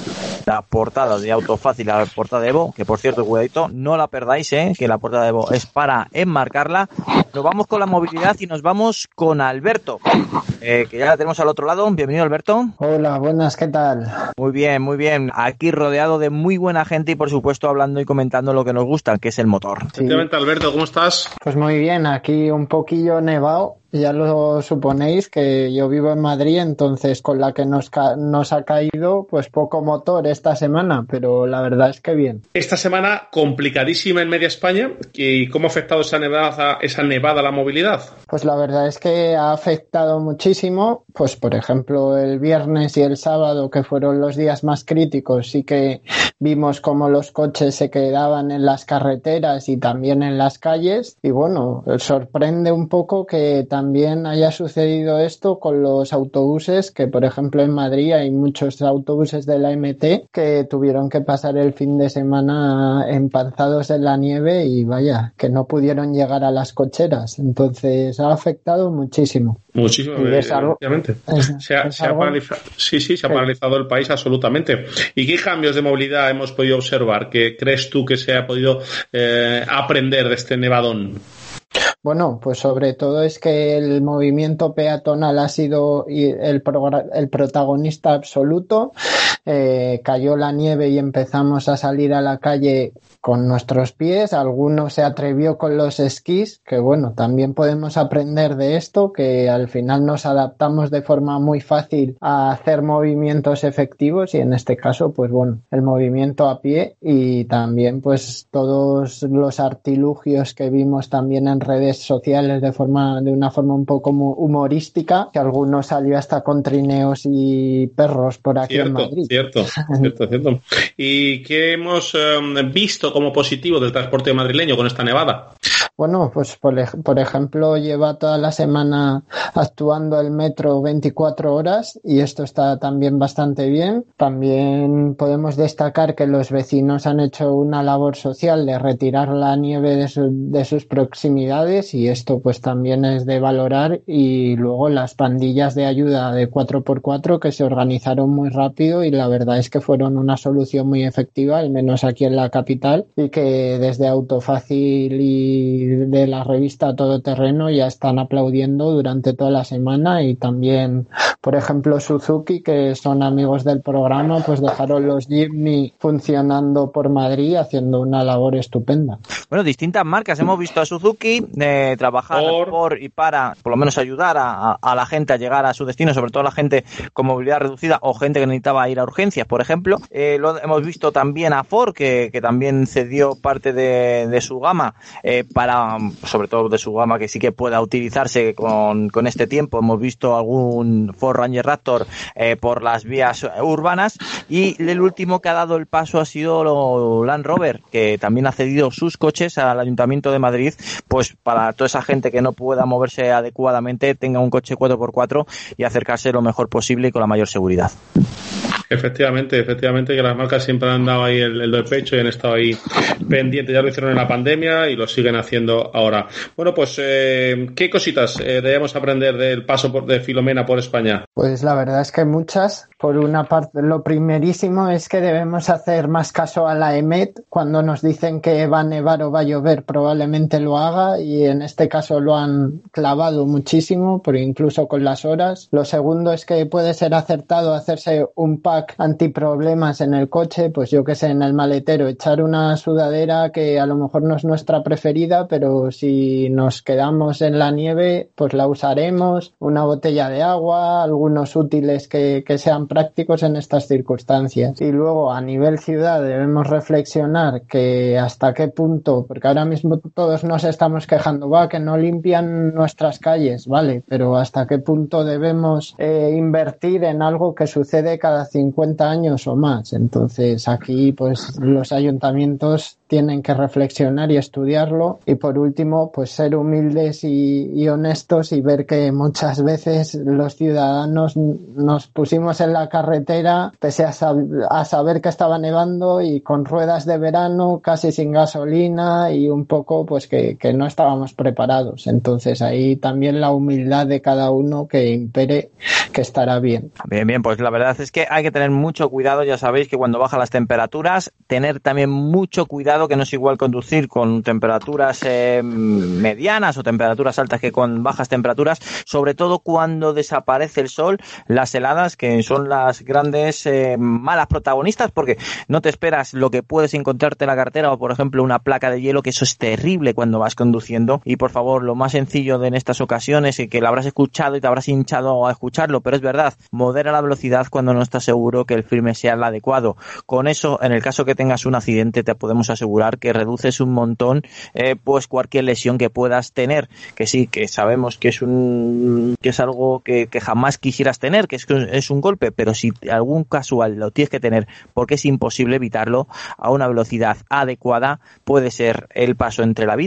la portada de Autofácil, la portada de Evo, que por cierto, cuidadito, no la perdáis, ¿eh? Que la portada de Evo es para enmarcarla. Nos vamos con la movilidad y nos vamos con Alberto, eh, que ya la tenemos al otro lado. Bienvenido, Alberto. Hola, buenas, ¿qué tal? Muy bien, muy bien. Aquí rodeado de muy buena gente y por supuesto hablando y comentando lo que nos gusta, que es el motor. Sí. Efectivamente, Alberto, ¿cómo estás? Pues muy bien, aquí un poquillo nevado. Ya lo suponéis que yo vivo en Madrid, entonces con la que nos, ca- nos ha caído pues poco motor esta semana, pero la verdad es que bien. Esta semana complicadísima en media España. ¿Y cómo ha afectado esa nevada, esa nevada a la movilidad? Pues la verdad es que ha afectado muchísimo. Pues por ejemplo el viernes y el sábado, que fueron los días más críticos, sí que vimos cómo los coches se quedaban en las carreteras y también en las calles. Y bueno, sorprende un poco que también también haya sucedido esto con los autobuses, que por ejemplo en Madrid hay muchos autobuses de la M T que tuvieron que pasar el fin de semana empanzados en la nieve y vaya, que no pudieron llegar a las cocheras. Entonces ha afectado muchísimo. Muchísimo, efectivamente. Se ha, se ha paralizado, sí, sí, se ha paralizado el país absolutamente. ¿Y qué cambios de movilidad hemos podido observar? ¿Qué crees tú que se ha podido eh, aprender de este nevadón? Bueno, pues sobre todo es que el movimiento peatonal ha sido el, progr- el protagonista absoluto. Eh, cayó la nieve y empezamos a salir a la calle con nuestros pies. Alguno se atrevió con los esquís, que bueno, también podemos aprender de esto, que al final nos adaptamos de forma muy fácil a hacer movimientos efectivos y en este caso, pues bueno, el movimiento a pie y también pues todos los artilugios que vimos también en redes sociales de forma de una forma un poco humorística, que algunos salió hasta con trineos y perros por aquí cierto, en Madrid. Cierto, cierto, cierto. ¿Y qué hemos eh, visto como positivo del transporte madrileño con esta nevada? Bueno, pues por, por ejemplo lleva toda la semana actuando el metro veinticuatro horas y esto está también bastante bien. También podemos destacar que los vecinos han hecho una labor social de retirar la nieve de, su, de sus proximidades y esto pues también es de valorar. Y luego las pandillas de ayuda de cuatro por cuatro que se organizaron muy rápido y la verdad es que fueron una solución muy efectiva, al menos aquí en la capital, y que desde Autofácil y de la revista Todoterreno ya están aplaudiendo durante toda la semana. Y también, por ejemplo, Suzuki, que son amigos del programa, pues dejaron los Jimny funcionando por Madrid haciendo una labor estupenda. Bueno, distintas marcas. Hemos visto a Suzuki eh, trabajar por... por y para, por lo menos, ayudar a, a, a la gente a llegar a su destino, sobre todo la gente con movilidad reducida o gente que necesitaba ir a urgencias, por ejemplo. Eh, lo hemos visto también a Ford, que, que también cedió parte de, de su gama eh, para, sobre todo de su gama que sí que pueda utilizarse con, con este tiempo. Hemos visto algún Ford Ranger Raptor eh, por las vías urbanas y el último que ha dado el paso ha sido lo, Land Rover, que también ha cedido sus coches al Ayuntamiento de Madrid, pues para toda esa gente que no pueda moverse adecuadamente tenga un coche cuatro por cuatro y acercarse lo mejor posible y con la mayor seguridad. Efectivamente, efectivamente que las marcas siempre han dado ahí el, el do de pecho y han estado ahí pendientes. Ya lo hicieron en la pandemia y lo siguen haciendo ahora. Bueno, pues eh, ¿qué cositas eh, debemos aprender del paso por, de Filomena por España? Pues la verdad es que muchas. Por una parte, lo primerísimo es que debemos hacer más caso a la EMET. Cuando nos dicen que va a nevar o va a llover, probablemente lo haga y en este caso lo han clavado muchísimo, pero incluso con las horas. Lo segundo es que puede ser acertado hacerse un pack antiproblemas en el coche, pues yo que sé, en el maletero, echar una sudadera que a lo mejor no es nuestra preferida, pero si nos quedamos en la nieve, pues la usaremos, una botella de agua, algunos útiles que, que sean prácticos en estas circunstancias. Y luego a nivel ciudad debemos reflexionar que hasta qué punto, porque ahora mismo todos nos estamos quejando, va, que no limpian nuestras calles, vale, pero hasta qué punto debemos eh, invertir en algo que sucede cada cincuenta años o más. Entonces aquí pues los ayuntamientos tienen que reflexionar y estudiarlo y por último pues ser humildes y, y honestos y ver que muchas veces los ciudadanos nos pusimos en la carretera pese a, sab- a saber que estaba nevando y con ruedas de verano casi sin gasolina y un poco pues que, que no estábamos preparados. Entonces ahí también la humildad de cada uno que impere, que estará bien. Bien, bien, pues la verdad es que hay que tener mucho cuidado. Ya sabéis que cuando bajan las temperaturas, tener también mucho cuidado, que no es igual conducir con temperaturas eh, medianas o temperaturas altas que con bajas temperaturas, sobre todo cuando desaparece el sol, las heladas, que son las grandes eh, malas protagonistas, porque no te esperas lo que puedes encontrarte en la carretera o, por ejemplo, una placa de hielo, que eso es terrible cuando vas conduciendo. Y, por favor, lo más sencillo de en estas ocasiones, y que lo habrás escuchado y te habrás hinchado a escucharlo, pero es verdad, modera la velocidad cuando no estás seguro que el firme sea el adecuado. Con eso, en el caso que tengas un accidente, te podemos asegurar que reduces un montón eh, pues cualquier lesión que puedas tener, que sí, que sabemos que es un que es algo que, que jamás quisieras tener, que es, es un golpe, pero si algún casual lo tienes que tener porque es imposible evitarlo, a una velocidad adecuada puede ser el paso entre la vida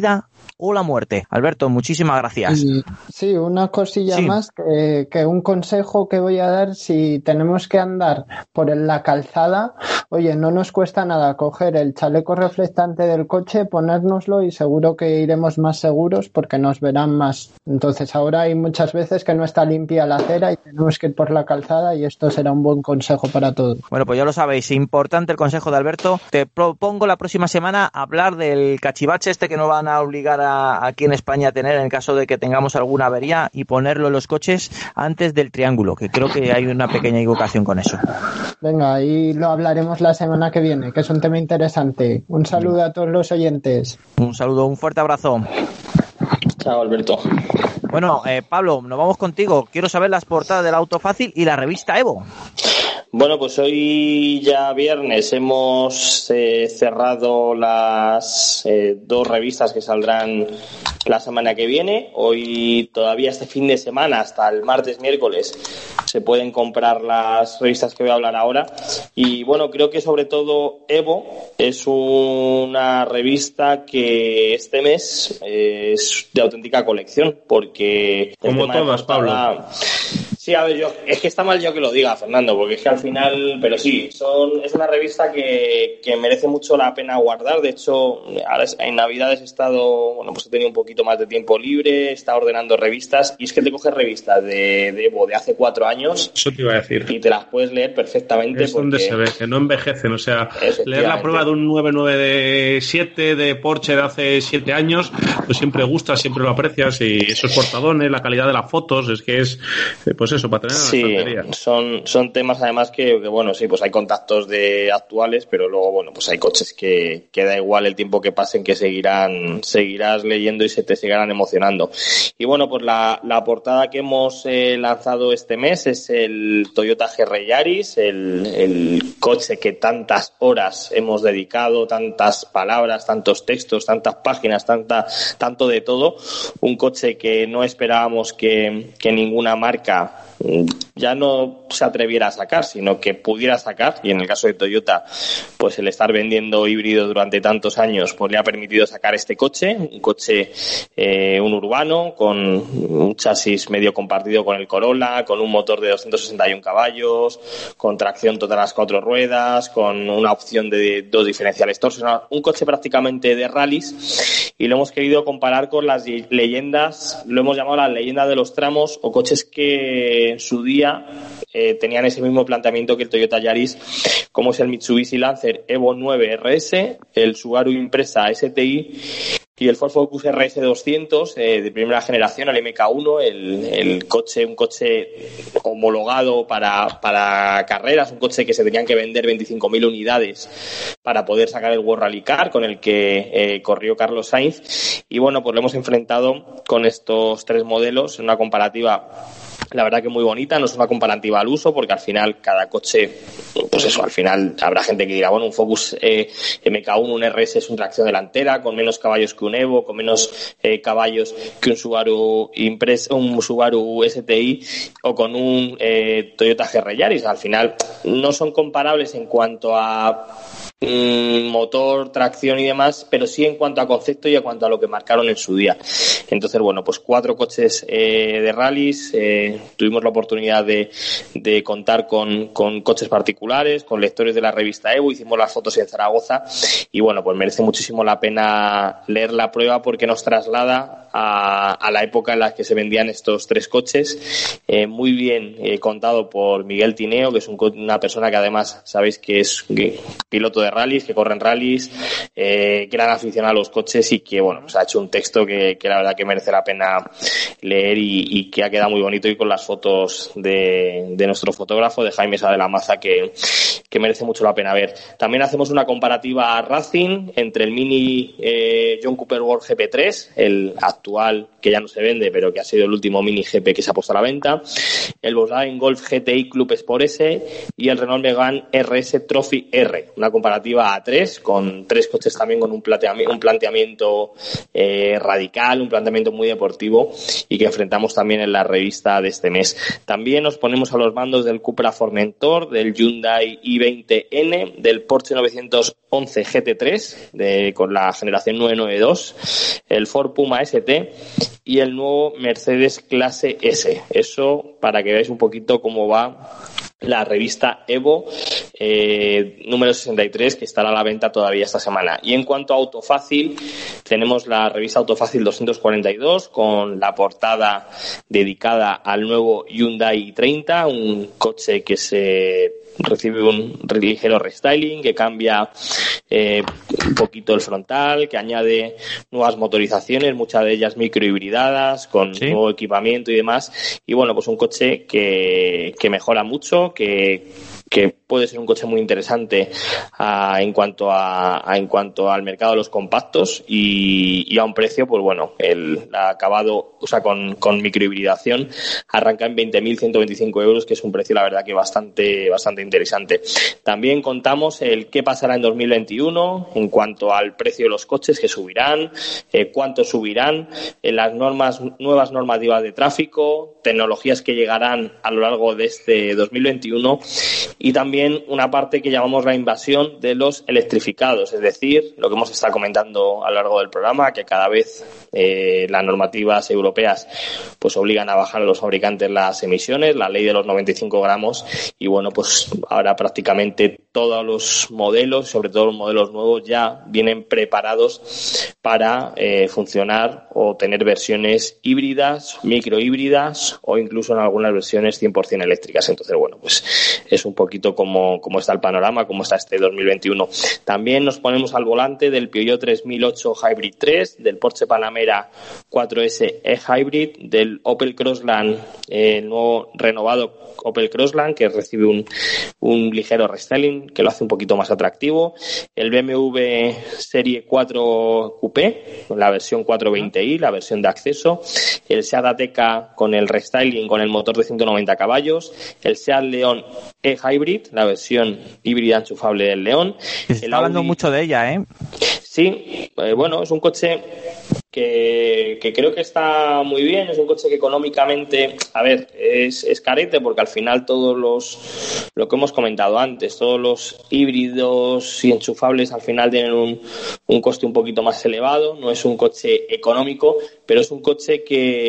o la muerte. Alberto, muchísimas gracias. Sí, una cosilla sí. más, que, que un consejo que voy a dar: si tenemos que andar por la calzada, oye, no nos cuesta nada coger el chaleco reflectante del coche, ponérnoslo y seguro que iremos más seguros porque nos verán más. Entonces ahora hay muchas veces que no está limpia la acera y tenemos que ir por la calzada, y esto será un buen consejo para todos. Bueno, pues ya lo sabéis, importante el consejo de Alberto. Te propongo la próxima semana hablar del cachivache este que nos van a obligar a, aquí en España a tener en el caso de que tengamos alguna avería, y ponerlo en los coches antes del triángulo, que creo que hay una pequeña equivocación con eso. Venga, ahí lo hablaremos la semana que viene, que es un tema interesante. Un saludo a todos los oyentes. Un saludo, un fuerte abrazo. Chao, Alberto. Bueno, eh, Pablo, nos vamos contigo. Quiero saber las portadas del Auto Fácil y la revista Evo. Bueno, pues hoy ya viernes hemos eh, cerrado las eh, dos revistas que saldrán la semana que viene. Hoy todavía este fin de semana, hasta el martes, miércoles, se pueden comprar las revistas que voy a hablar ahora. Y bueno, creo que sobre todo Evo es una revista que este mes eh, es de auténtica colección, porque... Como todas, Pablo. Sí, a ver, yo, es que está mal yo que lo diga, Fernando, porque es que al final, pero sí, son, es una revista que, que merece mucho la pena guardar. De hecho, ahora en Navidades he estado, bueno, pues he tenido un poquito más de tiempo libre, he estado ordenando revistas, y es que te coges revistas de, de Evo de hace cuatro años. Eso te iba a decir. Y te las puedes leer perfectamente. Es donde se ve, que no envejecen, o sea, leer la prueba de un nueve nueve siete de Porsche de hace siete años, pues siempre gusta, siempre lo aprecias, y esos portadones, la calidad de las fotos, es que es, pues eso, para tener sí, una estantería. son son temas además que, que bueno, sí, pues hay contactos de actuales, pero luego, bueno, pues hay coches que, que da igual el tiempo que pasen, que seguirán seguirás leyendo y se te seguirán emocionando. Y bueno, pues la, la portada que hemos eh, lanzado este mes es el Toyota G R Yaris, el, el coche que tantas horas hemos dedicado, tantas palabras, tantos textos, tantas páginas, tanta tanto de todo. Un coche que no esperábamos que, que ninguna marca ya no se atreviera a sacar, sino que pudiera sacar, y en el caso de Toyota, pues el estar vendiendo híbrido durante tantos años pues le ha permitido sacar este coche, un coche eh, un urbano con un chasis medio compartido con el Corolla, con un motor de doscientos sesenta y uno caballos, con tracción todas las cuatro ruedas, con una opción de dos diferenciales torsionales, un coche prácticamente de rallies, y lo hemos querido comparar con las leyendas, lo hemos llamado la leyenda de los tramos, o coches que en su día eh, tenían ese mismo planteamiento que el Toyota Yaris, como es el Mitsubishi Lancer Evo nueve R S, el Subaru Impreza S T I y el Ford Focus R S doscientos eh, de primera generación, el M K uno, el, el coche, un coche homologado para, para carreras, un coche que se tenían que vender veinticinco mil unidades para poder sacar el World Rally Car con el que eh, corrió Carlos Sainz. Y bueno, pues lo hemos enfrentado con estos tres modelos en una comparativa, la verdad que muy bonita. No es una comparativa al uso, porque al final cada coche, pues eso, al final habrá gente que dirá, bueno, un Focus eh, M K uno, un R S es una tracción delantera, con menos caballos que un Evo, con menos eh, caballos que un Subaru Impreza, un Subaru S T I o con un eh, Toyota G R Yaris. Al final no son comparables en cuanto a mmm, motor, tracción y demás, pero sí en cuanto a concepto y en cuanto a lo que marcaron en su día. Entonces, bueno, pues cuatro coches eh, de rallies. Eh, tuvimos la oportunidad de, de contar con, con coches particulares, con lectores de la revista Evo, hicimos las fotos en Zaragoza y bueno, pues merece muchísimo la pena leer la prueba porque nos traslada a, a la época en la que se vendían estos tres coches. Eh, muy bien eh, contado por Miguel Tineo, que es un, una persona que además sabéis que es que, piloto de rallies, que corre en rallies, eh, gran aficionado a los coches y que bueno, pues ha hecho un texto que, que la verdad que merece la pena leer y, y que ha quedado muy bonito, y con las fotos de, de nuestro fotógrafo, de Jaime Sá de la Maza, que, que merece mucho la pena ver. También hacemos una comparativa Racing entre el Mini eh, John Cooper World G P tres, el actual que ya no se vende, pero que ha sido el último Mini G P que se ha puesto a la venta, el Volkswagen Golf G T I Club Sport S y el Renault Megane R S Trophy R. Una comparativa comparativa a tres, con tres coches también con un planteamiento, un planteamiento eh, radical, un planteamiento muy deportivo y que enfrentamos también en la revista de este mes. También nos ponemos a los mandos del Cupra Formentor, del Hyundai i veinte ene, del Porsche novecientos once G T tres de, con la generación novecientos noventa y dos, el Ford Puma S T y el nuevo Mercedes Clase S. Eso para que veáis un poquito cómo va la revista Evo eh, número sesenta y tres, que estará a la venta todavía esta semana. Y en cuanto a Autofácil, tenemos la revista Autofácil doscientos cuarenta y dos con la portada dedicada al nuevo Hyundai i treinta, un coche que se recibe un ligero restyling, que cambia eh, un poquito el frontal, que añade nuevas motorizaciones, muchas de ellas microhibridadas, con ¿sí? nuevo equipamiento y demás. Y bueno, pues un coche que, que mejora mucho, que que puede ser un coche muy interesante a, en cuanto a, a en cuanto al mercado de los compactos y, y a un precio, pues bueno, el acabado, o sea, con, con microhibridación arranca en veinte mil ciento veinticinco euros, que es un precio, la verdad, que bastante bastante interesante. También contamos el qué pasará en dos mil veintiuno en cuanto al precio de los coches que subirán, eh, cuánto subirán, eh, las normas nuevas normativas de tráfico, tecnologías que llegarán a lo largo de este dos mil veintiuno. Y también una parte que llamamos la invasión de los electrificados, es decir, lo que hemos estado comentando a lo largo del programa, que cada vez eh, las normativas europeas pues obligan a bajar a los fabricantes las emisiones, la ley de los noventa y cinco gramos, y bueno, pues ahora prácticamente todos los modelos, sobre todo los modelos nuevos, ya vienen preparados para eh, funcionar o tener versiones híbridas, microhíbridas o incluso en algunas versiones cien por ciento eléctricas. Entonces, bueno, pues es un poquito como, como está el panorama, como está este dos mil veintiuno. También nos ponemos al volante del Peugeot tres mil ocho Hybrid tres, del Porsche Panamera cuatro ese E-Hybrid, del Opel Crossland, eh, el nuevo renovado Opel Crossland, que recibe un, un ligero restyling que lo hace un poquito más atractivo, el B M W Serie cuatro Coupé, la versión cuatrocientos veinte i, la versión de acceso, el Seat Ateca con el restyling con el motor de ciento noventa caballos, el Seat León E-Hybrid, la versión híbrida enchufable del León. Se está el hablando Audi... mucho de ella, ¿eh? Sí, eh, bueno, es un coche que, que creo que está muy bien, es un coche que económicamente, a ver, es, es carete, porque al final todos los, lo que hemos comentado antes, todos los híbridos y enchufables al final tienen un, un coste un poquito más elevado, no es un coche económico, pero es un coche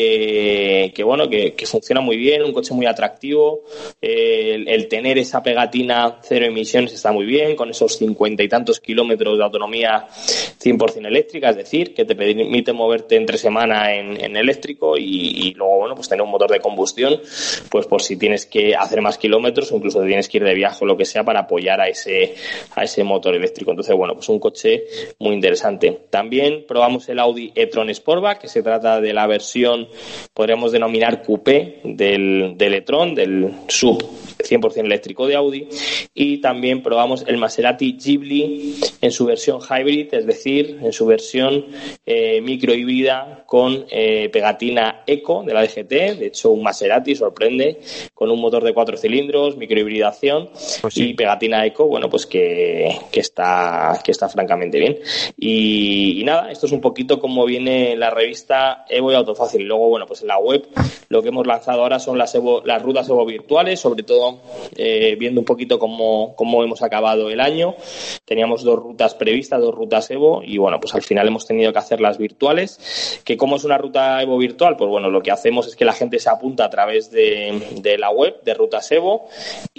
que, que bueno, que, que funciona muy bien, un coche muy atractivo, eh, el, el tener esa pegatina cero emisiones está muy bien, con esos cincuenta y tantos kilómetros de autonomía cien por ciento eléctrica, es decir, que te permite moverte entre semana en, en eléctrico y, y luego, bueno, pues tener un motor de combustión, pues por si tienes que hacer más kilómetros o incluso te tienes que ir de viaje o lo que sea para apoyar a ese, a ese motor eléctrico. Entonces, bueno, pues un coche muy interesante. También probamos el Audi e-tron Sportback, que se trata de la versión, podríamos denominar coupé del, del e-tron, del sub cien por ciento eléctrico de Audi, y también probamos el Maserati Ghibli en su versión hybrid, es decir, en su versión eh, microhíbrida con eh, pegatina Eco de la D G T. De hecho, un Maserati sorprende con un motor de cuatro cilindros, microhibridación pues sí. y pegatina Eco, bueno, pues que, que está que está francamente bien. Y, y nada, esto es un poquito como viene la revista Evo y Autofácil. Y luego, bueno, pues en la web lo que hemos lanzado ahora son las Evo, las rutas Evo virtuales, sobre todo eh, viendo un poquito cómo, cómo hemos acabado el año. Teníamos dos rutas previstas, dos rutas Evo, y bueno, pues al final hemos tenido que hacer las virtuales. ¿Que cómo es una ruta Evo virtual? Pues bueno, lo que hacemos es que la gente se apunta a través de, de la web de Rutas Evo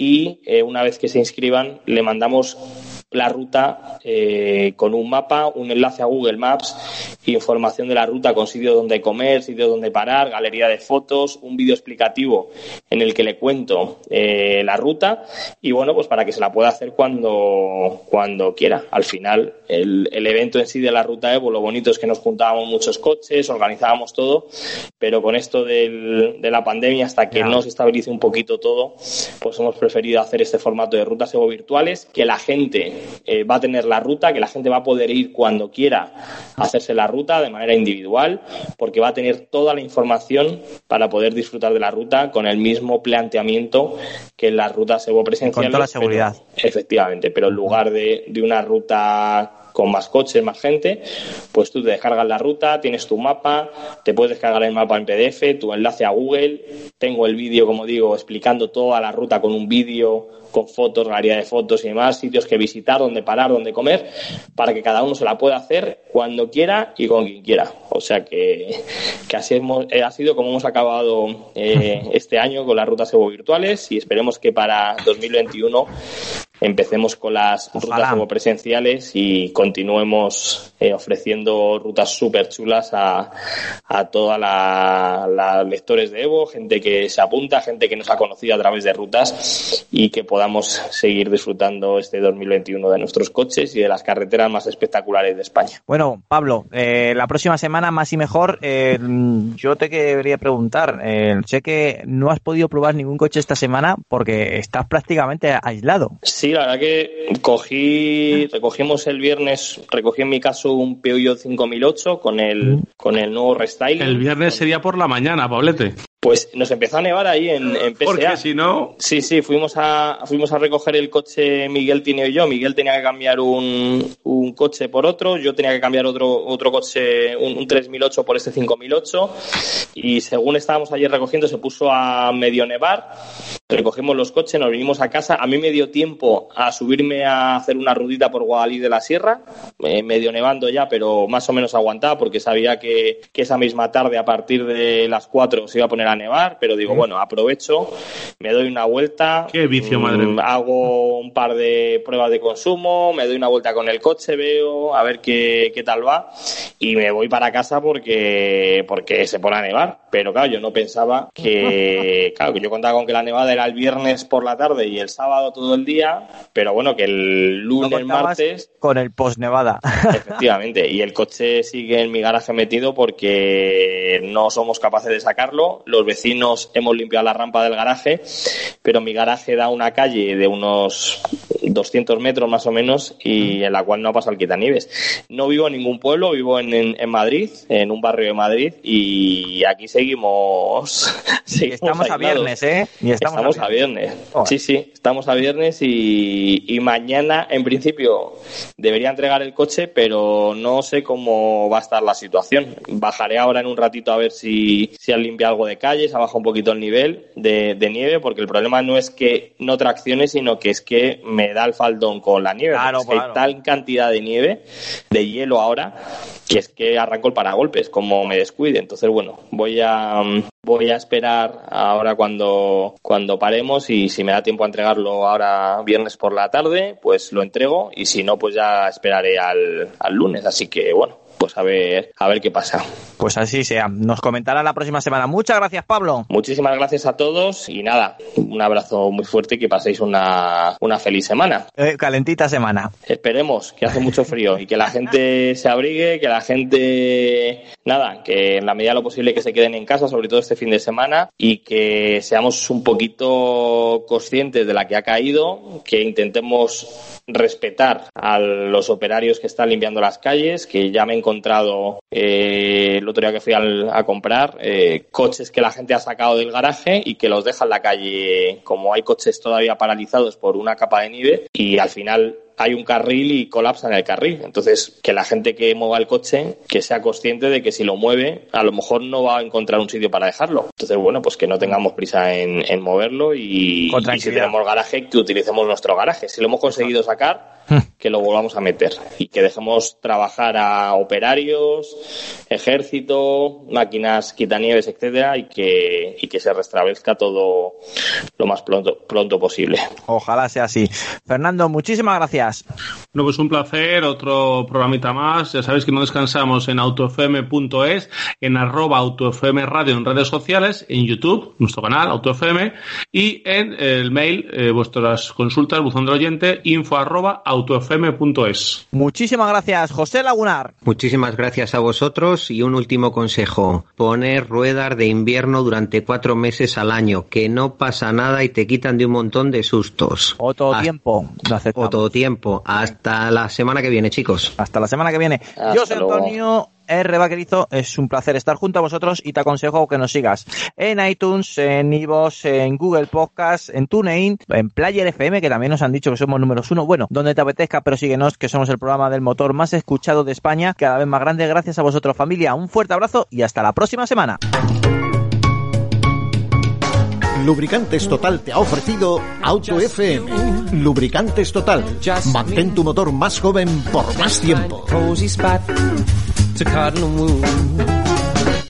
y eh, una vez que se inscriban le mandamos la ruta eh, con un mapa, un enlace a Google Maps, información de la ruta con sitio donde comer, sitio donde parar, galería de fotos, un vídeo explicativo en el que le cuento eh, la ruta y bueno, pues para que se la pueda hacer cuando, cuando quiera. Al final, el, el evento en sí de la ruta Evo, lo bonito es que nos juntábamos muchos coches, organizábamos todo, pero con esto del, de la pandemia, hasta que yeah. no se estabilice un poquito todo, pues hemos preferido hacer este formato de rutas Evo virtuales, que la gente eh, va a tener la ruta, que la gente va a poder ir cuando quiera a hacerse la ruta de manera individual, porque va a tener toda la información para poder disfrutar de la ruta con el mismo planteamiento que en las rutas Evo presenciales. Con toda la seguridad. Pero, efectivamente, pero en lugar de, de una ruta con más coches, más gente, pues tú te descargas la ruta, tienes tu mapa, te puedes descargar el mapa en P D F, tu enlace a Google, tengo el vídeo, como digo, explicando toda la ruta con un vídeo, con fotos, galería de fotos y demás, sitios que visitar, dónde parar, dónde comer, para que cada uno se la pueda hacer cuando quiera y con quien quiera. O sea que, que así hemos, eh, ha sido como hemos acabado eh, este año con las rutas Evo virtuales, y esperemos que para dos mil veintiuno empecemos con las Ojalá. rutas Evo presenciales y continuemos eh, ofreciendo rutas súper chulas a, a todas las la lectores de Evo, gente que se apunta, gente que nos ha conocido a través de rutas, y que podamos seguir disfrutando este dos mil veintiuno de nuestros coches y de las carreteras más espectaculares de España. Bueno, Pablo, eh, la próxima semana más y mejor. Eh, yo te quería preguntar, eh, sé que no has podido probar ningún coche esta semana porque estás prácticamente aislado. Sí, la verdad que cogí, recogimos el viernes, recogí en mi caso un Peugeot cinco mil ocho con el, con el nuevo restyling. El viernes sería por la mañana, Pablete. Pues nos empezó a nevar ahí en, en P S A. Porque si no... Sí, sí, fuimos a fuimos a recoger el coche Miguel Tineo y yo. Miguel tenía que cambiar un, un coche por otro, yo tenía que cambiar otro otro coche, un, un tres mil ocho por este cinco mil ocho, y según estábamos ayer recogiendo se puso a medio nevar. Recogimos los coches, nos vinimos a casa. A mí me dio tiempo a subirme a hacer una rutita por Guadalí de la Sierra, eh, medio nevando ya, pero más o menos aguantaba, porque sabía que, que esa misma tarde, a partir de las cuatro, se iba a poner a nevar, pero digo, bueno, aprovecho, me doy una vuelta. Qué vicio, madre mía. Hago un par de pruebas de consumo, me doy una vuelta con el coche, veo a ver qué, qué tal va, y me voy para casa porque, porque se pone a nevar. Pero claro, yo no pensaba que, claro, que yo contaba con que la nevada era el viernes por la tarde y el sábado todo el día, pero bueno, que el lunes, no martes... Con el post-nevada. Efectivamente, y el coche sigue en mi garaje metido porque no somos capaces de sacarlo. Los vecinos hemos limpiado la rampa del garaje, pero mi garaje da una calle de unos doscientos metros más o menos, y en la cual no ha pasado el quitanieves. No vivo en ningún pueblo, vivo en, en, en Madrid, en un barrio de Madrid, y aquí seguimos, seguimos estamos aislados. A viernes, ¿eh? Y estamos, estamos a viernes. A viernes. Oh. Sí, sí, estamos a viernes y, y mañana, en principio, debería entregar el coche, pero no sé cómo va a estar la situación. Bajaré ahora en un ratito a ver si, si han limpiado algo de calles, ha bajado un poquito el nivel de, de nieve, porque el problema no es que no traccione, sino que es que me da el faldón con la nieve. Claro, claro. Hay tal cantidad de nieve, de hielo ahora, que es que arranco el paragolpes como me descuide. Entonces, bueno, voy a voy a esperar ahora cuando cuando paremos, y si me da tiempo a entregarlo ahora viernes por la tarde, pues lo entrego, y si no, pues ya esperaré al, al lunes. Así que, bueno, pues a ver a ver qué pasa. Pues así sea. Nos comentará la próxima semana. Muchas gracias, Pablo. Muchísimas gracias a todos, y nada, un abrazo muy fuerte y que paséis una, una feliz semana. Eh, calentita semana. Esperemos, que hace mucho frío, y que la gente se abrigue, que la gente, nada, que en la medida de lo posible que se queden en casa, sobre todo este fin de semana, y que seamos un poquito conscientes de la que ha caído, que intentemos respetar a los operarios que están limpiando las calles, que ya me he encontrado eh, el otro día que fui al, a comprar eh, coches que la gente ha sacado del garaje y que los deja en la calle, como hay coches todavía paralizados por una capa de nieve, y al final hay un carril y colapsa en el carril. Entonces, que la gente que mueva el coche, que sea consciente de que si lo mueve, a lo mejor no va a encontrar un sitio para dejarlo. Entonces, bueno, pues que no tengamos prisa en, en moverlo, y, y si tenemos garaje, que utilicemos nuestro garaje. Si lo hemos conseguido sacar, que lo volvamos a meter, y que dejemos trabajar a operarios, ejército, máquinas quitanieves, etcétera, y que, y que se restablezca todo lo más pronto, pronto posible. Ojalá sea así. Fernando, muchísimas gracias. Bueno, pues un placer, otro programita más. Ya sabéis que no descansamos en autofm punto es, en arroba autofm radio en redes sociales, en YouTube, nuestro canal autofm, y en el mail, eh, vuestras consultas, buzón del oyente, info arroba autofm punto es. Muchísimas gracias, José Lagunar. Muchísimas gracias a vosotros, y un último consejo: poner ruedas de invierno durante cuatro meses al año, que no pasa nada y te quitan de un montón de sustos. O todo Hasta... tiempo, lo aceptamos. O todo tiempo. tiempo. Hasta la semana que viene, chicos. Hasta la semana que viene. Hasta Yo soy luego. Antonio R. Vaquerizo, es un placer estar junto a vosotros y te aconsejo que nos sigas en iTunes, en iVoox, en Google Podcast, en TuneIn, en Player F M, que también nos han dicho que somos números uno. Bueno, donde te apetezca, pero síguenos, que somos el programa del motor más escuchado de España, cada vez más grande gracias a vosotros, familia. Un fuerte abrazo y hasta la próxima semana. Lubricantes Total te ha ofrecido Auto F M. Lubricantes Total. Mantén tu motor más joven por más tiempo. To cuddle and woo.